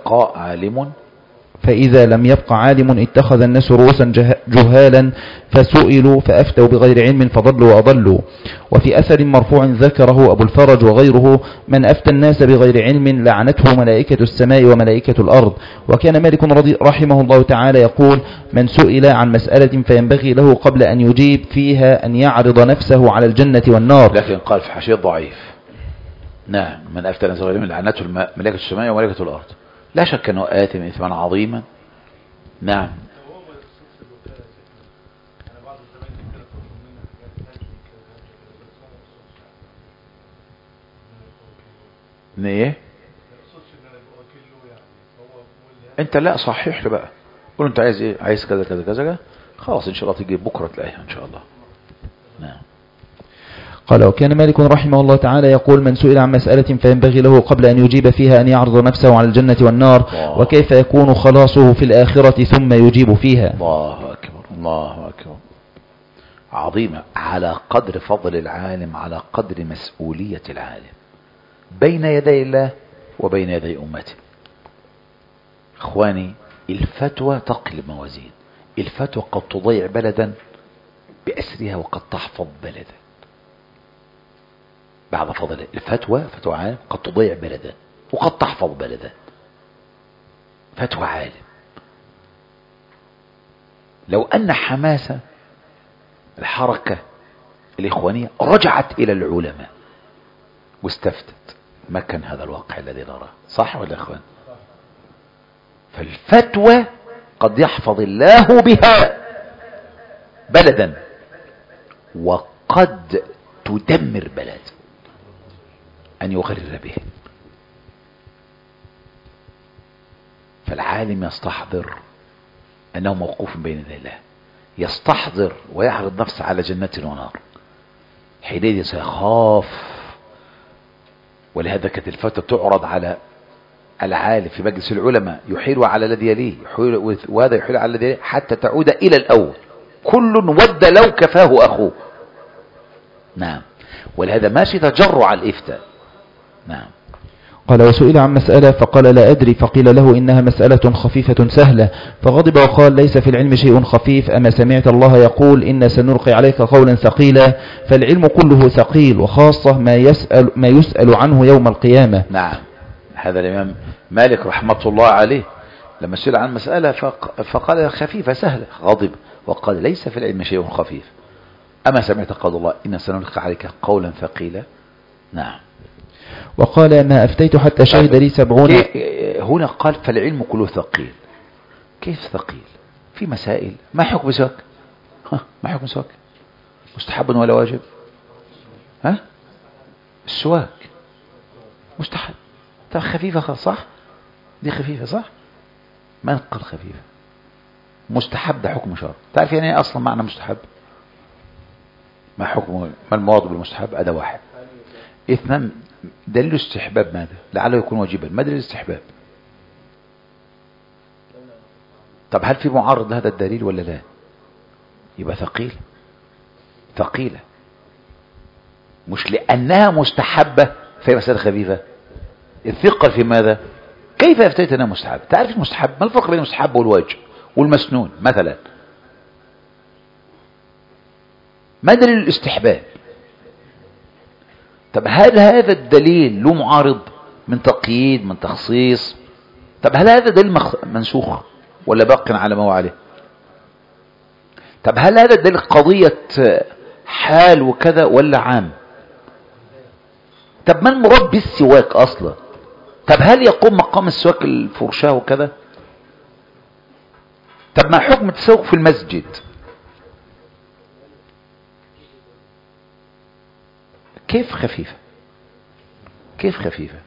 فإذا لم يبق عالم اتخذ الناس رؤوسا جهالا فسئلوا فأفتوا بغير علم فضلوا وأضلوا. وفي أثر مرفوع ذكره أبو الفرج وغيره: من أفتى الناس بغير علم لعنته ملائكة السماء وملائكة الأرض. وكان مالك رحمه الله تعالى يقول: من سئل عن مسألة فينبغي له قبل أن يجيب فيها أن يعرض نفسه على الجنة والنار. لكن قال في حاشية ضعيف. نعم. من أفتى الناس بغير علم لعنته ملائكة السماء وملائكة الأرض. لا شك أنه آثم إثما عظيما. نعم. ايه انت لا صحيح له بقى، قول انت عايز ايه، عايز كذا كذا كذا، خلاص ان شاء الله تيجي بكره تلاقيها ان شاء الله. نعم. قال: وكان مالك رحمه الله تعالى يقول: من سئل عن مسألة فينبغي له قبل أن يجيب فيها أن يعرض نفسه على الجنة والنار، وكيف يكون خلاصه في الآخرة ثم يجيب فيها. الله أكبر، الله أكبر. عظيمة. على قدر فضل العالم، على قدر مسؤولية العالم بين يدي الله وبين يدي أمته. إخواني، الفتوى تقلب موازين. الفتوى قد تضيع بلدا بأسرها وقد تحفظ بلدا. بعد فضل الفتوى، فتوى عالم قد تضيع بلدا وقد تحفظ بلدا. فتوى عالم لو أن حماسة الحركة الإخوانية رجعت إلى العلماء واستفتت، ما كان هذا الواقع الذي نراه. صح ولا إخوان؟ فالفتوى قد يحفظ الله بها بلدا وقد تدمر بلد أن يغرر به. فالعالم يستحضر أنه موقوف بين يدي الله، يستحضر ويعرض نفسه على جنة ونار، حينئذ سيخاف. ولهذا كانت الفتوى تعرض على العالم في مجلس العلماء، يحيل على الذي يليه، وهذا يحيل على الذي يليه حتى تعود إلى الأول. كل ود لو كفاه أخوه. نعم. ولهذا ماشي تجرع الإفتاء. نعم. قال: وسئل عن مسألة فقال: لا أدري، فقيل له: إنها مسألة خفيفة سهلة، فغضب وقال: ليس في العلم شيء خفيف، أما سمعت الله يقول: إن سنلقي عليك قولا ثقيلا. فالعلم كله ثقيل، وخاصة ما يسأل عنه يوم القيامة. نعم. هذا الإمام مالك رحمة الله عليه لما سئل عن مسألة فقال: خفيفة سهلة، غضب وقال: ليس في العلم شيء خفيف، أما سمعت قول الله: إن سنلقي عليك قولا ثقيلا. نعم. وقال: ما أفتيت حتى شهد لي 70. هنا قال: فالعلم كله ثقيل. كيف ثقيل؟ في مسائل. ما حكم سواك؟ ما حكم سواك؟ مستحب ولا واجب؟ السواك مستحب. طب خفيفة صح؟ دي خفيفة صح؟ ما نقل خفيفة. مستحب ده حكم شرع. تعرف يعني ايه اصلا معنى مستحب؟ ما حكمه؟ ما المراد بالمستحب؟ هذا واحد. اثنان، دليل استحباب ماذا؟ لعله يكون واجبا. ما دليل الاستحباب؟ طب هل في معارض لهذا الدليل ولا لا؟ يبقى ثقيل، ثقيلة، مش لأنها مستحبة فهي مسألة خفيفة. الثقة في ماذا؟ كيف افتيت انها مستحب؟ تعرف المستحب؟ ما الفرق بين المستحب والواجب والمسنون مثلا؟ ما دليل الاستحباب؟ طب هل هذا الدليل له معارض من تقييد من تخصيص؟ طب هل هذا دليل منسوخ ولا باق على ما هو عليه؟ طب هل هذا الدليل قضية حال وكذا ولا عام؟ طب ما المراد بالسواك اصلا؟ طب هل يقوم مقام السواك الفرشاة وكذا؟ طب ما حكم التسوق في المسجد؟ كيف خفيفة؟ كيف خفيفة؟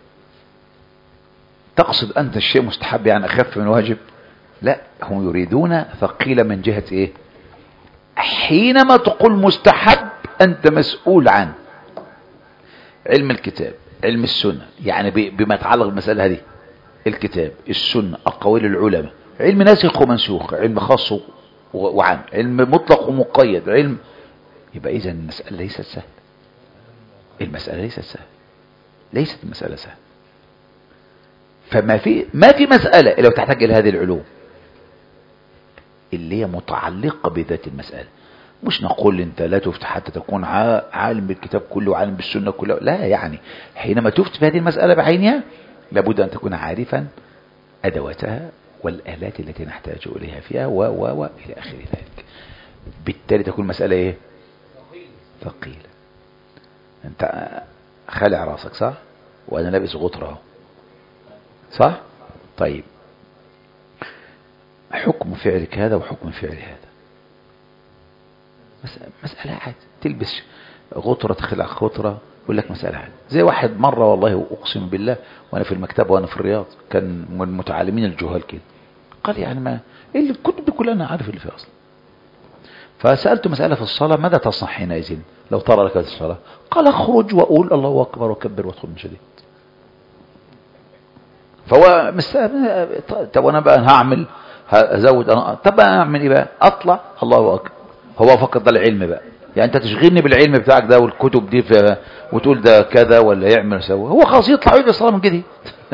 تقصد أنت الشيء مستحب يعني أخف من واجب؟ لا، هم يريدون ثقيلة من جهة إيه؟ حينما تقول مستحب أنت مسؤول عن علم الكتاب علم السنة، يعني بما يتعلق بالمسألة هذه، الكتاب السنة أقوال العلماء، علم ناسخ ومنسوخ، علم خاص وعام، علم مطلق ومقيد، علم. يبقى إذن المسألة ليست سهلة، المسألة ليست سهلة، ليست المسألة سهلة. فما في مسألة لو تحتاج إلى هذه العلوم اللي هي متعلقة بذات المسألة. مش نقول انت لا تفتي حتى تكون عالم بالكتاب كله وعالم بالسنة كله، لا، يعني حينما تفتي في هذه المسألة بعينها لابد أن تكون عارفا أدواتها والآلات التي نحتاج إليها فيها و إلى آخر ذلك. بالتالي تكون مسألة إيه؟ ثقيلة. أنت خالع راسك صح؟ وأنا لابس غطرة صح؟ طيب حكم فعلك هذا وحكم فعل هذا مسألة عادي. تلبس غطرة تخلع غطرة يقول لك مسألة عادي. زي واحد مرة والله أقسم بالله وأنا في المكتبة وأنا في الرياض كان من المتعلمين الجهال كده، قال يعني ما اللي الكتب دي كلها أنا عارف اللي فيها أصلا. فسألته مسألة في الصلاة ماذا تصنع حينئذ لو طار لك الصلاة؟ قال اخرج وأقول الله أكبر وكبر وادخل من شديد. فهو طب وانا بقى هعمل هزود انا، طب اعمل ايه بقى؟ اطلع الله اكبر. هو فقط ده العلم بقى، يعني انت تشغلني بالعلم بتاعك ده والكتب دي وتقول ده كذا ولا يعمل يسوي، هو خلاص يطلع يجي الصلاه من جديد.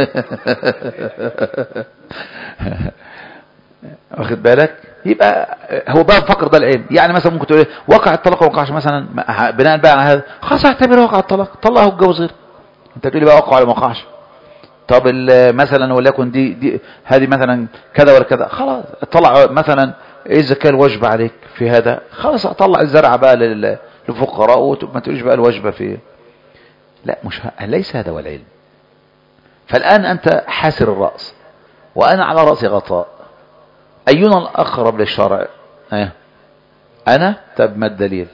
واخد بالك؟ يبقى هو بقى فقر ده العلم. يعني مثلا ممكن تقول وقع الطلاق وما وقعش مثلا، بناء بقى على هذا خلاص اعتبره وقع الطلاق، طلقه واتجوز غيره. انت تقول لي بقى وقع ولا ما وقعش؟ طب مثلا وليكن دي هذه مثلا كذا ولا كذا، خلاص طلع مثلا اذا كان الواجب عليك في هذا خلاص اطلع الزرع بقى للفقراء وما تقولش بقى الواجبه في. لا، مش ليس هذا هو العلم. فالان انت حاسر الراس وانا على راسي غطاء، اينا الاقرب للشرع؟ انا. طب ما الدليل؟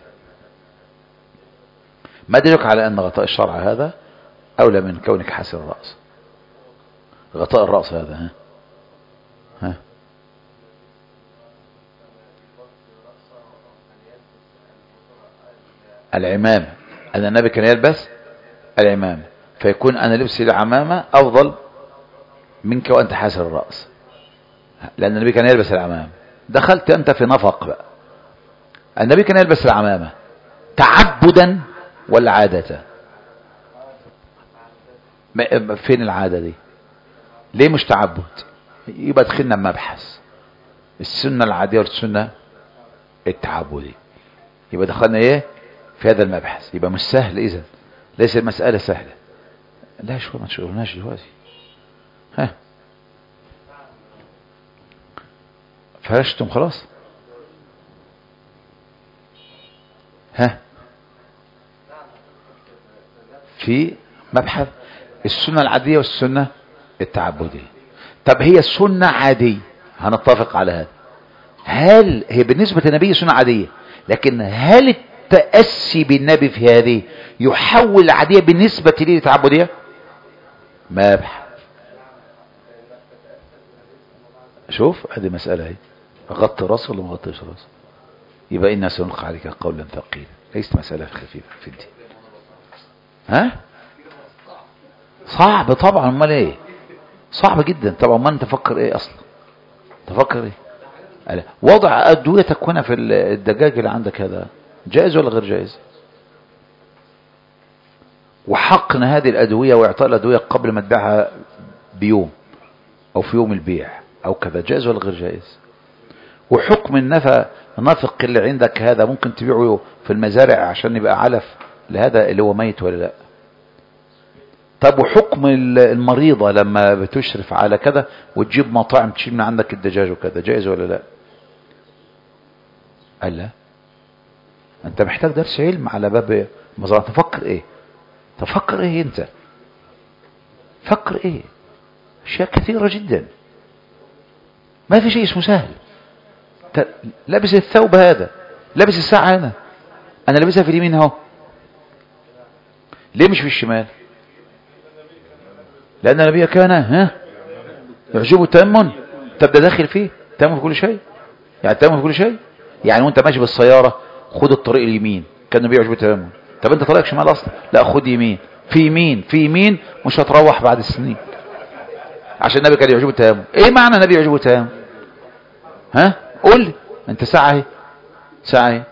ما دليلك على ان غطاء الشرع هذا اولى من كونك حاسر الراس؟ غطاء الرأس هذا ها العمامة. أن النبي كان يلبس العمامة، فيكون أنا لبسي العمامة أفضل منك وأنت حاسر الرأس، لأن النبي كان يلبس العمامة. دخلت أنت في نفق بقى. النبي كان يلبس العمامة تعبدا ولا عادة؟ فين العادة دي؟ ليه مش تعبد؟ يبقى دخلنا مبحث السنة العادية والسنة التعبدية، يبقى دخلنا ايه في هذا المبحث. يبقى مش سهل، اذا ليس المسألة سهلة. لا شو ما تشغلناش دلوقتي. فرشتم خلاص. في مبحث السنة العادية والسنة التعبدية. طب هي السنة عادية، هنتفق على هذا. هل هي بالنسبة للنبي سنة عادية، لكن هل التأسي بالنبي في هذه يحول العادية بالنسبة لي لتعبدية؟ مبحث. شوف هذه مسألة هي غطي راسه ولا ما غطيش راسه؟ يبقى إنا سنلقي عليك قولا ثقيلا، ليست مسألة خفيفة في الدين. صعب طبعا، امال ايه؟ صعب جدا طبعا. ما انت تفكر ايه اصلا؟ تفكر ايه؟ وضع ادويتك هنا في الدجاج اللي عندك هذا جائز ولا غير جائز؟ وحقن هذه الأدوية وإعطاء الأدوية قبل ما تبيعها بيوم أو في يوم البيع أو كذا، جائز ولا غير جائز؟ وحكم النفق اللي عندك هذا ممكن تبيعه في المزارع عشان يبقى علف لهذا اللي هو ميت ولا لا؟ طب وحكم المريضة لما بتشرف على كذا وتجيب مطاعم تشيل من عندك الدجاج وكذا، جائز ولا لا؟ قال لا. انت محتاج درس علم على باب مزرعة. تفكر ايه؟ تفكر ايه انت؟ فكر ايه؟ اشياء كثيرة جدا، ما في شيء اسمه سهل. لابس الثوب هذا، لابس الساعة هنا، انا لابسها في اليمين اهو، ليه مش في الشمال؟ لان النبي كان يعجبه التيمم. طب ده داخل فيه التيمم في كل شيء، يعني التيمم في كل شيء. يعني وانت ماشي بالسيارة خد الطريق اليمين، كان النبي يعجبه التيمم. طب انت طريقك شمال اصلا، لا خد يمين، في يمين في يمين، مش هتروح بعد السنين عشان النبي كان يعجبه التيمم. ايه معنى النبي يعجبه التيمم؟ قول لي انت. ساعة اهي، ساعة اهي.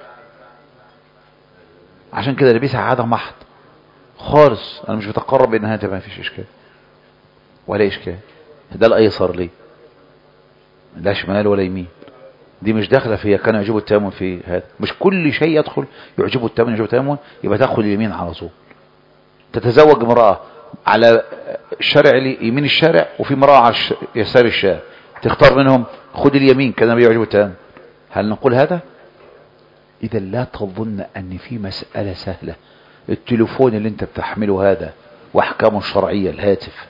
عشان كده لبسها عادة محض خالص. انا مش بتقرب انها تبقى ما فيش اشكال ولا اشكال. ده الايسر ليه؟ لا شمال ولا يمين، دي مش داخله فيها كان يعجبه التيمم في هذا. مش كل شيء يدخل يعجبه التيمم يعجبه التيمم يبقى تاخد اليمين على طول. تتزوج امراه على الشارع يمين الشارع وفي امراه على يسار الشارع، تختار منهم خد اليمين كان النبي يعجبه التيمم. هل نقول هذا؟ اذا لا تظن ان في مساله سهله. التليفون اللي انت بتحمله هذا واحكامه الشرعيه، الهاتف،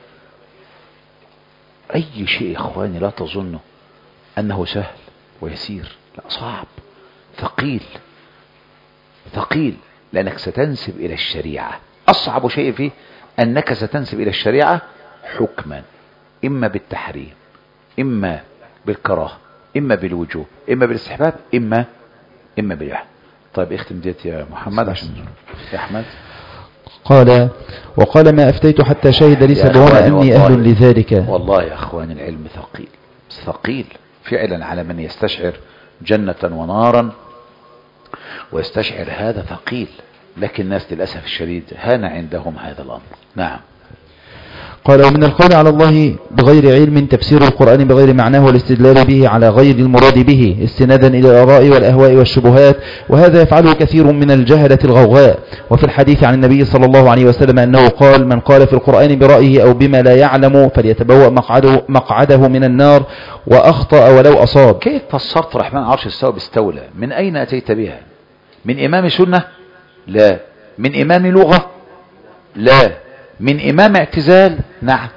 اي شيء يا اخواني لا تظنوا انه سهل ويسير، لا صعب، ثقيل ثقيل، لانك ستنسب الى الشريعة. اصعب شيء فيه انك ستنسب الى الشريعة حكما، اما بالتحريم، اما بالكراهه، اما بالوجوب، اما بالاستحباب، اما بالإباحة. طيب اختم ديت يا محمد عشان يا احمد. قال وقال ما أفتيت حتى شهد لي سبعون أني أهل لذلك. والله يا أخوان العلم ثقيل ثقيل فعلا على من يستشعر جنة ونارا ويستشعر هذا ثقيل، لكن الناس للأسف الشديد هان عندهم هذا الأمر. نعم. قال ومن القول على الله بغير علم تفسير القرآن بغير معناه والاستدلال به على غير المراد به استنادا إلى الآراء والأهواء والشبهات، وهذا يفعله كثير من الجهلة الغوغاء. وفي الحديث عن النبي صلى الله عليه وسلم أنه قال من قال في القرآن برأيه أو بما لا يعلم فليتبوأ مقعده من النار وأخطأ ولو أصاب. كيف فسرت رحمن عرش استوى باستولى؟ من أين أتيت بها؟ من إمام سنة؟ لا. من إمام لغة؟ لا. من إمام اعتزال؟ نعم.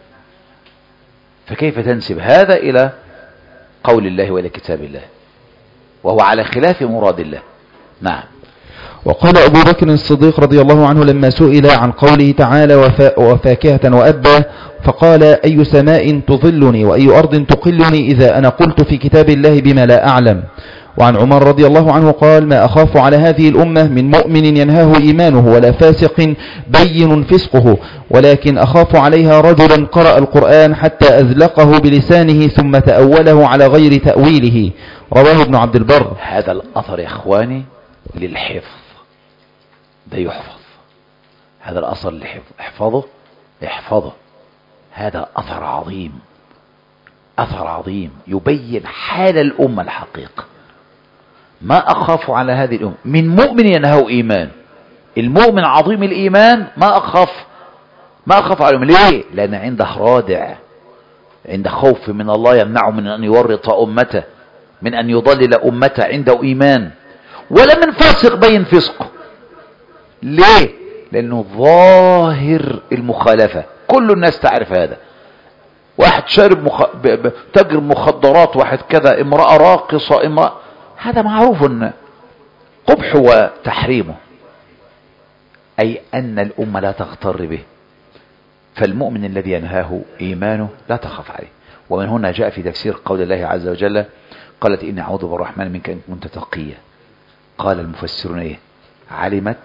فكيف تنسب هذا إلى قول الله وإلى كتاب الله وهو على خلاف مراد الله؟ نعم. وقال أبو بكر الصديق رضي الله عنه لما سئل عن قوله تعالى وفاكهة وأبا فقال أي سماء تظلني وأي أرض تقلني إذا أنا قلت في كتاب الله بما لا أعلم. وعن عمر رضي الله عنه قال ما أخاف على هذه الأمة من مؤمن ينهاه إيمانه ولا فاسق بين فسقه، ولكن أخاف عليها رجلا قرأ القرآن حتى أزلقه بلسانه ثم تأوله على غير تأويله. رواه ابن عبد البر. هذا الأثر يا إخواني للحفظ، ده يحفظ، هذا الأثر للحفظ، احفظه. هذا أثر عظيم، أثر عظيم يبين حال الأمة الحقيقة. ما أخاف على هذه الأمة من مؤمن ينهو إيمان. المؤمن عظيم الإيمان ما أخاف عليهم. ليه؟ لأن عنده رادع، عنده خوف من الله يمنعه من أن يورط أمته، من أن يضلل أمته، عنده إيمان. ولا من فاسق بين فسقه. ليه؟ لأنه ظاهر المخالفة، كل الناس تعرف هذا. واحد شارب تجر مخدرات، واحد كذا، امرأة راقصة، امرأة، هذا معروف قبح وتحريمه، أي أن الأمة لا تغتر به. فالمؤمن الذي ينهاه إيمانه لا تخاف عليه. ومن هنا جاء في تفسير قول الله عز وجل قالت إني أعوذ بالرحمن منك إن كنت تقيا. قال المفسرون إيه؟ علمت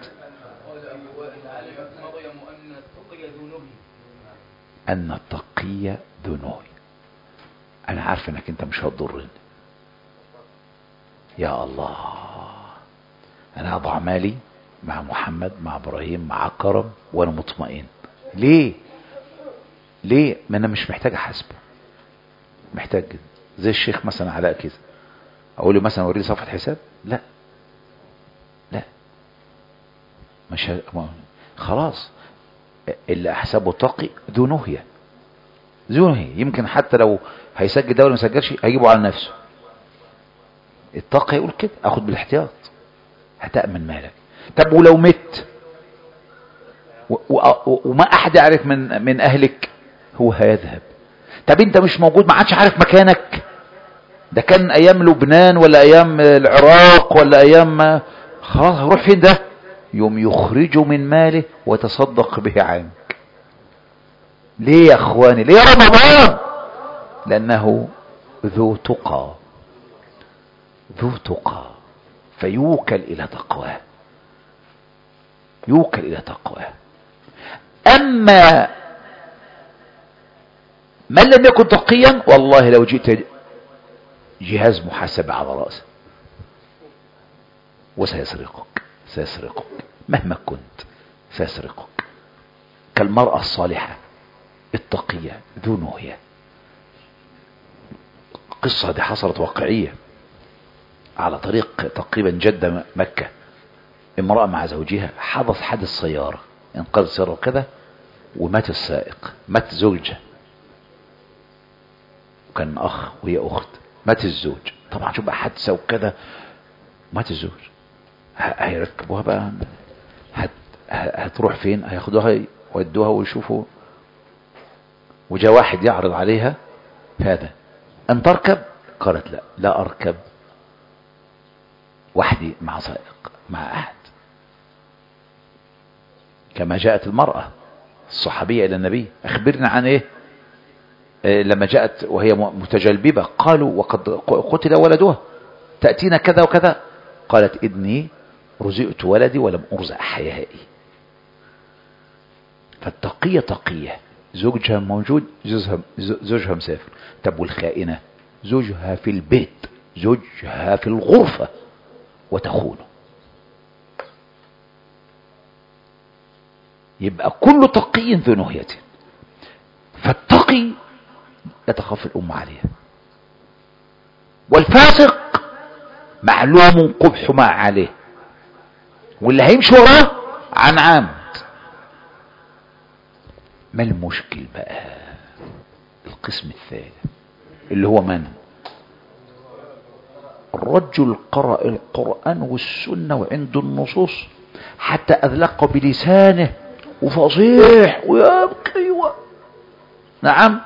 أن التقي ذو نهي. أنا عارف أنك أنت مش هتضرني، يا الله، أنا أضع مالي مع محمد مع ابراهيم مع كرم وانا مطمئن. ليه؟ ما انا مش محتاج احاسبه. محتاج كده زي الشيخ مثلا علاء كده، اقول له مثلا وريني صفحة حساب؟ لا مش خلاص. اللي احسبه تقي ذو نهية. يمكن حتى لو هيسجل ده ولا ما يسجلش هيجيبه على نفسه. التقي يقول كده اخد بالاحتياط، هتأمن مالك. طب ولو مت وما احد يعرف من اهلك، هو هيذهب. طب انت مش موجود، ما عادش عارف مكانك، ده كان ايام لبنان ولا ايام العراق ولا ايام خلاص، هروح فين ده؟ يوم يخرجه من ماله وتصدق به عنك. ليه يا اخواني؟ ليه يا رمضان؟ لانه ذو تقى فيوكل الى تقواه. اما من لم يكن تقيا، والله لو جئت جهاز محاسبة على رأسه وسيسرقك مهما كنت سيسرقك. كالمرأة الصالحة التقية ذو نهية. القصة دي حصلت واقعية على طريق تقريبا جدة مكة. امرأة مع زوجها حدث سيارة، انقذ السيارة وكذا، ومات السائق، مات زوجها، وكان اخ وهي اخت، مات الزوج. طبعا شوف بقى حادثة وكذا، مات الزوج. هيركبوها بقى، هتروح فين؟ هياخدوها يودوها ويشوفوا. وجاء واحد يعرض عليها هذا ان تركب، قالت لا اركب وحدي مع سائق، مع احد. كما جاءت المرأة الصحابية الى النبي، اخبرنا عن ايه لما جاءت وهي متجلببة. قالوا وقد قتل ولدها، تأتينا كذا وكذا. قالت إني رزقت ولدي ولم أرزق حيائي. فالتقية تقية، زوجها موجود، زوجها مسافر. طب والخائنة؟ زوجها في البيت، زوجها في الغرفة وتخونه. يبقى كل تقي ذو نهية. فالتقي يتخاف الأمة عليه، والفاسق معلوم قبح ما عليه، واللي هيمشي وراه عن عامد. ما المشكل بقى؟ القسم الثالث اللي هو من؟ الرجل قرأ القرآن والسنة وعنده النصوص حتى أذلق بلسانه وفصيح ويبكي نعم.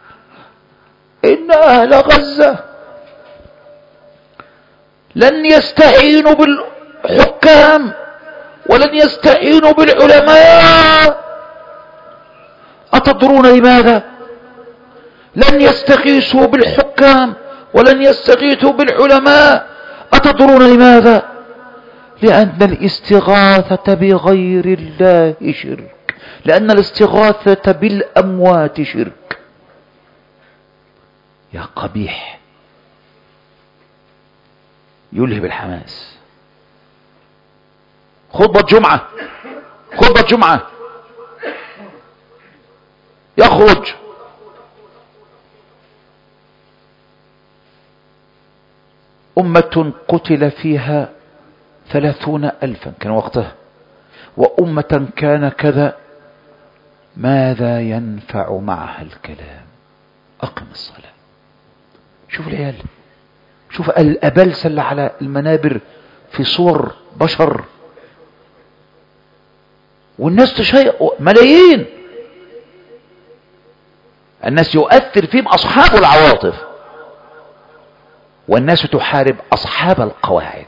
إن أهل غزة لن يستعينوا بالحكام ولن يستعينوا بالعلماء. أتدرون لماذا؟ لن يستغيثوا بالحكام ولن يستغيثوا بالعلماء. أتدرون لماذا؟ لأن الاستغاثة بغير الله شرك، لأن الاستغاثة بالأموات شرك. يا قبيح، يلهب الحماس. خطبة جمعة يخرج أمة قتل فيها 30,000 كان وقتها، وأمة كان كذا. ماذا ينفع معها الكلام؟ أقم الصلاة. شوف العيال، شوف الأبلسة اللي على المنابر في صور بشر، والناس تشيء ملايين. الناس يؤثر فيهم أصحاب العواطف، والناس تحارب أصحاب القواعد.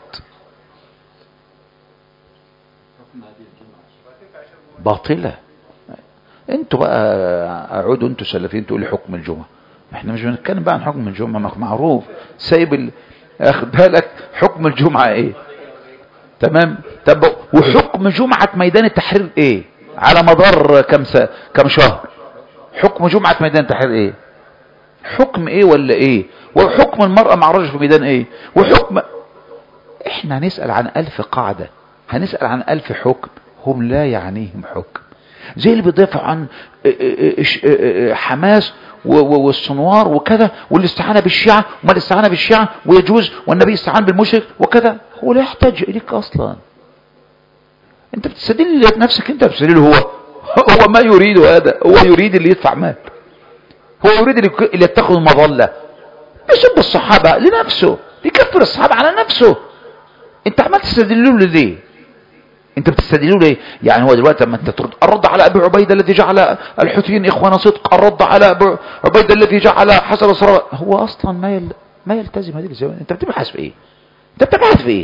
باطلة. انتوا بقى اقعدوا انتوا سلفيين تقولوا حكم الجمعة. احنا مش بنتكلم بقى عن حكم الجمعة، معروف سايب اخد بالك حكم الجمعة ايه؟ تمام. طب وحكم جمعة ميدان التحرير ايه؟ على مدار كم شهر حكم جمعة ميدان التحرير ايه؟ حكم ايه ولا ايه؟ وحكم المرأة مع الرجل في ميدان ايه؟ وحكم. احنا نسأل عن 1000 قاعدة هنسأل عن 1000 حكم هم لا يعنيهم حكم، زي اللي بيدافع عن حماس والصنوار وكذا، والاستعانة بالشيعة وما الاستعانة بالشيعة ويجوز، والنبي استعان بالمشرك وكذا. هو لا يحتاج إليك أصلا، انت بتستدل نفسك، انت بتستدل هو ما يريد هذا، هو يريد اللي يدفع مال، هو يريد اللي يتخذ مظلة، يسب الصحابة لنفسه، يكفر الصحابة على نفسه. انت عمال تستدلوا له ليه؟ انت بتستدلوا ليه؟ يعني هو دلوقتي لما انت ترد الرد على ابي عبيده الذي جعل الحوثيين اخوان صدق، الرد على ابي عبيده الذي جعل حسن الصراط، هو اصلا ما يلتزم هذه الزمان. انت بتبحث في ايه؟ انت بتبحث في ايه؟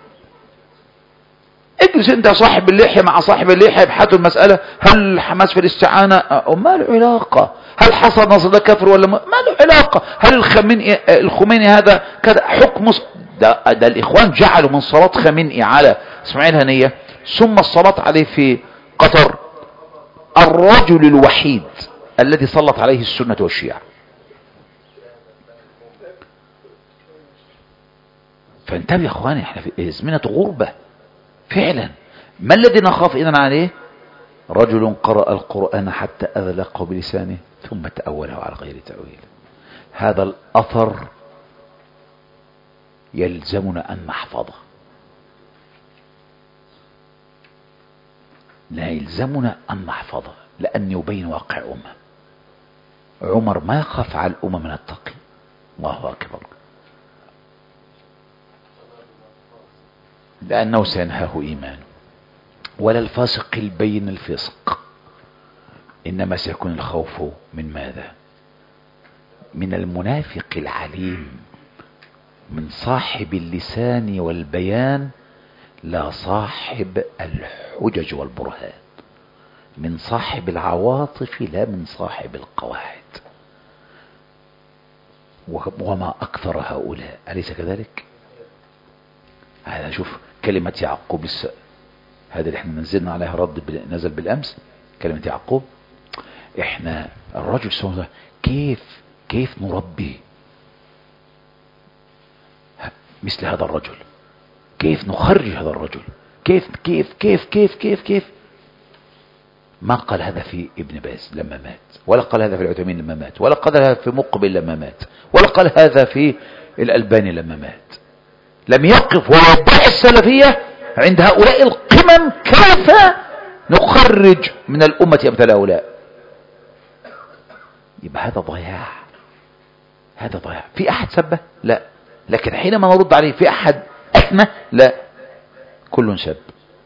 اجلس انت صاحب اللحية مع صاحب اللحية، ابحثوا المسألة، هل حماس في الاستعانة؟ ما له علاقة. هل حسن نصر ده كفر ولا ما له علاقة. هل الخميني هذا كذا حكم ده الاخوان جعلوا من صلاة خميني على اسماعيل هنية ثم الصلاة عليه في قطر الرجل الوحيد الذي صلت عليه السنة والشيعة. فانتبه يا اخواني، احنا في ازمنة غربة فعلا. ما الذي نخاف اذن عليه؟ رجل قرأ القرآن حتى أذلقه بلسانه ثم تأوله على غير تأويل. هذا الأثر يلزمنا أن نحفظه، لا يلزمنا أن نحفظه، لأن يبين واقع عمر ما يخاف على الأمم من التقي. الله أكبر. لأنه سينهاه إيمانه. ولا الفاسق البين الفسق، إنما سيكون الخوف من ماذا؟ من المنافق العليم، من صاحب اللسان والبيان، لا صاحب الحجج والبرهان، من صاحب العواطف لا من صاحب القواعد. وما أكثر هؤلاء، أليس كذلك؟ هذا شوف كلمة يعقوب هذا اللي احنا نزلنا عليها رد نزل بالأمس، كلمة يعقوب. احنا الرجل سوى كيف نربي مثل هذا الرجل، كيف نخرج هذا الرجل، كيف كيف كيف كيف كيف كيف ما قال هذا في ابن باز لما مات، ولا قال هذا في العثيمين لما مات، ولا قال هذا في مقبل لما مات، ولا قال هذا في الألباني لما مات. لم يقف ويدعي السلفية عند هؤلاء القمم. كيف نخرج من الأمة أمثال هؤلاء؟ يبقى هذا ضياع، هذا ضياع. في أحد سبه؟ لا. لكن حينما نرد عليه في أحد أثنى؟ لا، كل سب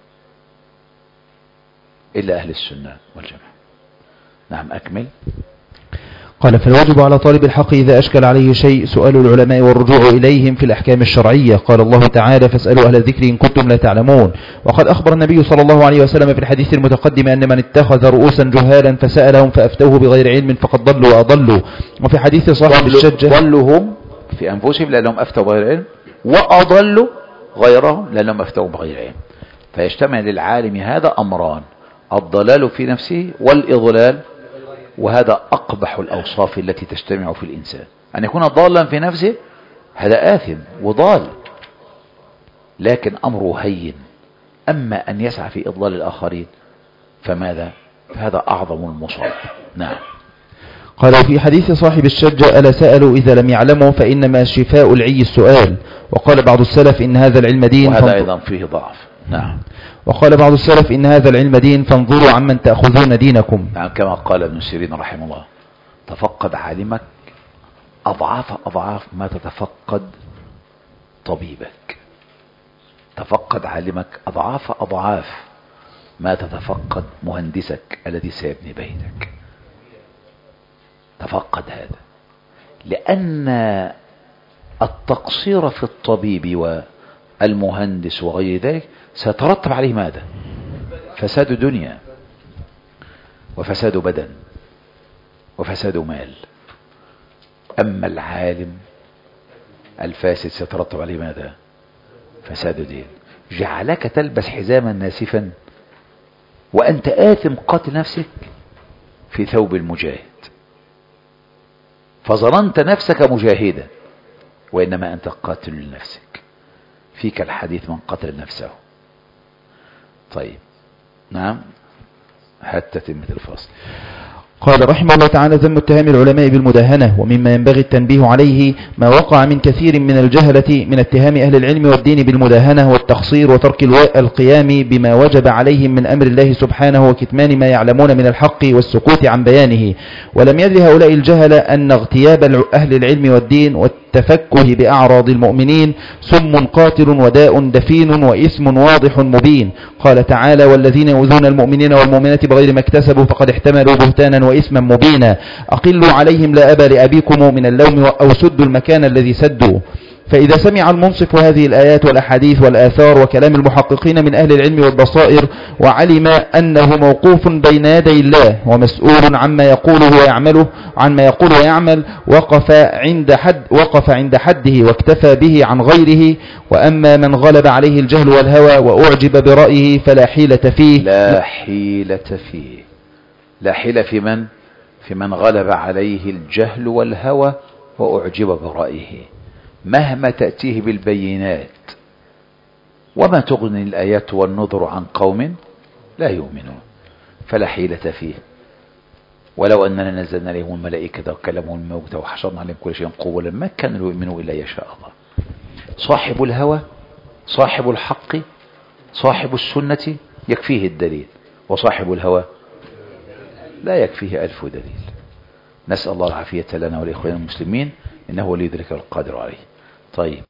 إلا أهل السنة والجماعة. نعم أكمل. قال: فالواجب على طالب الحق إذا أشكل عليه شيء سؤال العلماء والرجوع إليهم في الأحكام الشرعية. قال الله تعالى: فاسألوا أهل الذكر إن كنتم لا تعلمون. وقد أخبر النبي صلى الله عليه وسلم في الحديث المتقدم أن من اتخذ رؤوسا جهالا فسألهم فأفتوه بغير علم فقد ضلوا وأضلوا. وفي حديث صاحب الشجة: ضلوا هم في أنفسهم لأنهم أفتوا بغير علم، وأضلوا غيرهم لأنهم أفتوا بغير علم. فيجتمع للعالم هذا أمران: الضلال في نفسه والإضلال. وهذا أقبح الأوصاف التي تجتمع في الإنسان، أن يكون ضالا في نفسه، هذا آثم وضال، لكن أمره هين. أما أن يسعى في إضلال الآخرين فماذا؟ فهذا أعظم المصاب. نعم. قال: في حديث صاحب الشجة: ألا سألوا إذا لم يعلموا فإنما شفاء العي السؤال. وقال بعض السلف: إن هذا العلم دين. وهذا أيضا فيه ضعف. نعم. وقال بعض السلف: إن هذا العلم دين فانظروا عمن تأخذون دينكم. نعم، كما قال ابن سيرين رحمه الله: تفقد عالمك أضعاف ما تتفقد طبيبك. تفقد عالمك أضعاف ما تتفقد مهندسك الذي سيبني بيتك. تفقد هذا، لأن التقصير في الطبيب والمهندس وغير ذلك سيترتب عليه ماذا؟ فساد دنيا وفساد بدن وفساد مال. أما العالم الفاسد سيترتب عليه ماذا؟ فساد دين. جعلك تلبس حزاما ناسفا وأنت آثم قاتل نفسك في ثوب المجاهد، فظننت نفسك مجاهدا وإنما أنت قاتل لنفسك. فيك الحديث من قتل نفسه طيب نعم حتى تمة الفصل. قال رحمه الله تعالى: ذم اتهام العلماء بالمداهنة. ومما ينبغي التنبيه عليه ما وقع من كثير من الجهلة من اتهام أهل العلم والدين بالمداهنة والتقصير وترك القيام بما وجب عليهم من أمر الله سبحانه وكتمان ما يعلمون من الحق والسكوت عن بيانه. ولم يدر هؤلاء الجهلة أن اغتياب أهل العلم والدين والتفكه بأعراض المؤمنين سم قاتل وداء دفين وإثم واضح مبين. قال تعالى: والذين يؤذون المؤمنين والمؤمنات بغير ما اكتسبوا فقد احتملوا بهتانا وإثما مبينا. أقلوا عليهم لا أبا لأبيكم من اللوم أو سدوا المكان الذي سدوا. فإذا سمع المنصف هذه الآيات والأحاديث والآثار وكلام المحققين من أهل العلم والبصائر وعلم أنه موقوف بين يدي الله ومسؤول عما يقوله ويعمل وقف عند حده واكتفى به عن غيره. وأما من غلب عليه الجهل والهوى وأعجب برأيه فلا حيلة فيه. لا حيلة فيه. لا حيلة في من غلب عليه الجهل والهوى وأعجب برأيه، مهما تأتيه بالبينات. وما تغني الآيات والنذر عن قوم لا يؤمنون، فلا حيلة فيه. ولو أننا نزلنا عليهم الملائكة وكلموا الموتى وحشرنا عليهم كل شيء قبلا ما كانوا يؤمنوا إلا يشاء الله. صاحب الهوى، صاحب الحق، صاحب السنة يكفيه الدليل، وصاحب الهوى لا يكفيه 1000 دليل. نسأل الله العافية لنا ولإخواننا المسلمين إنه ولي ذلك القادر عليه. طيب.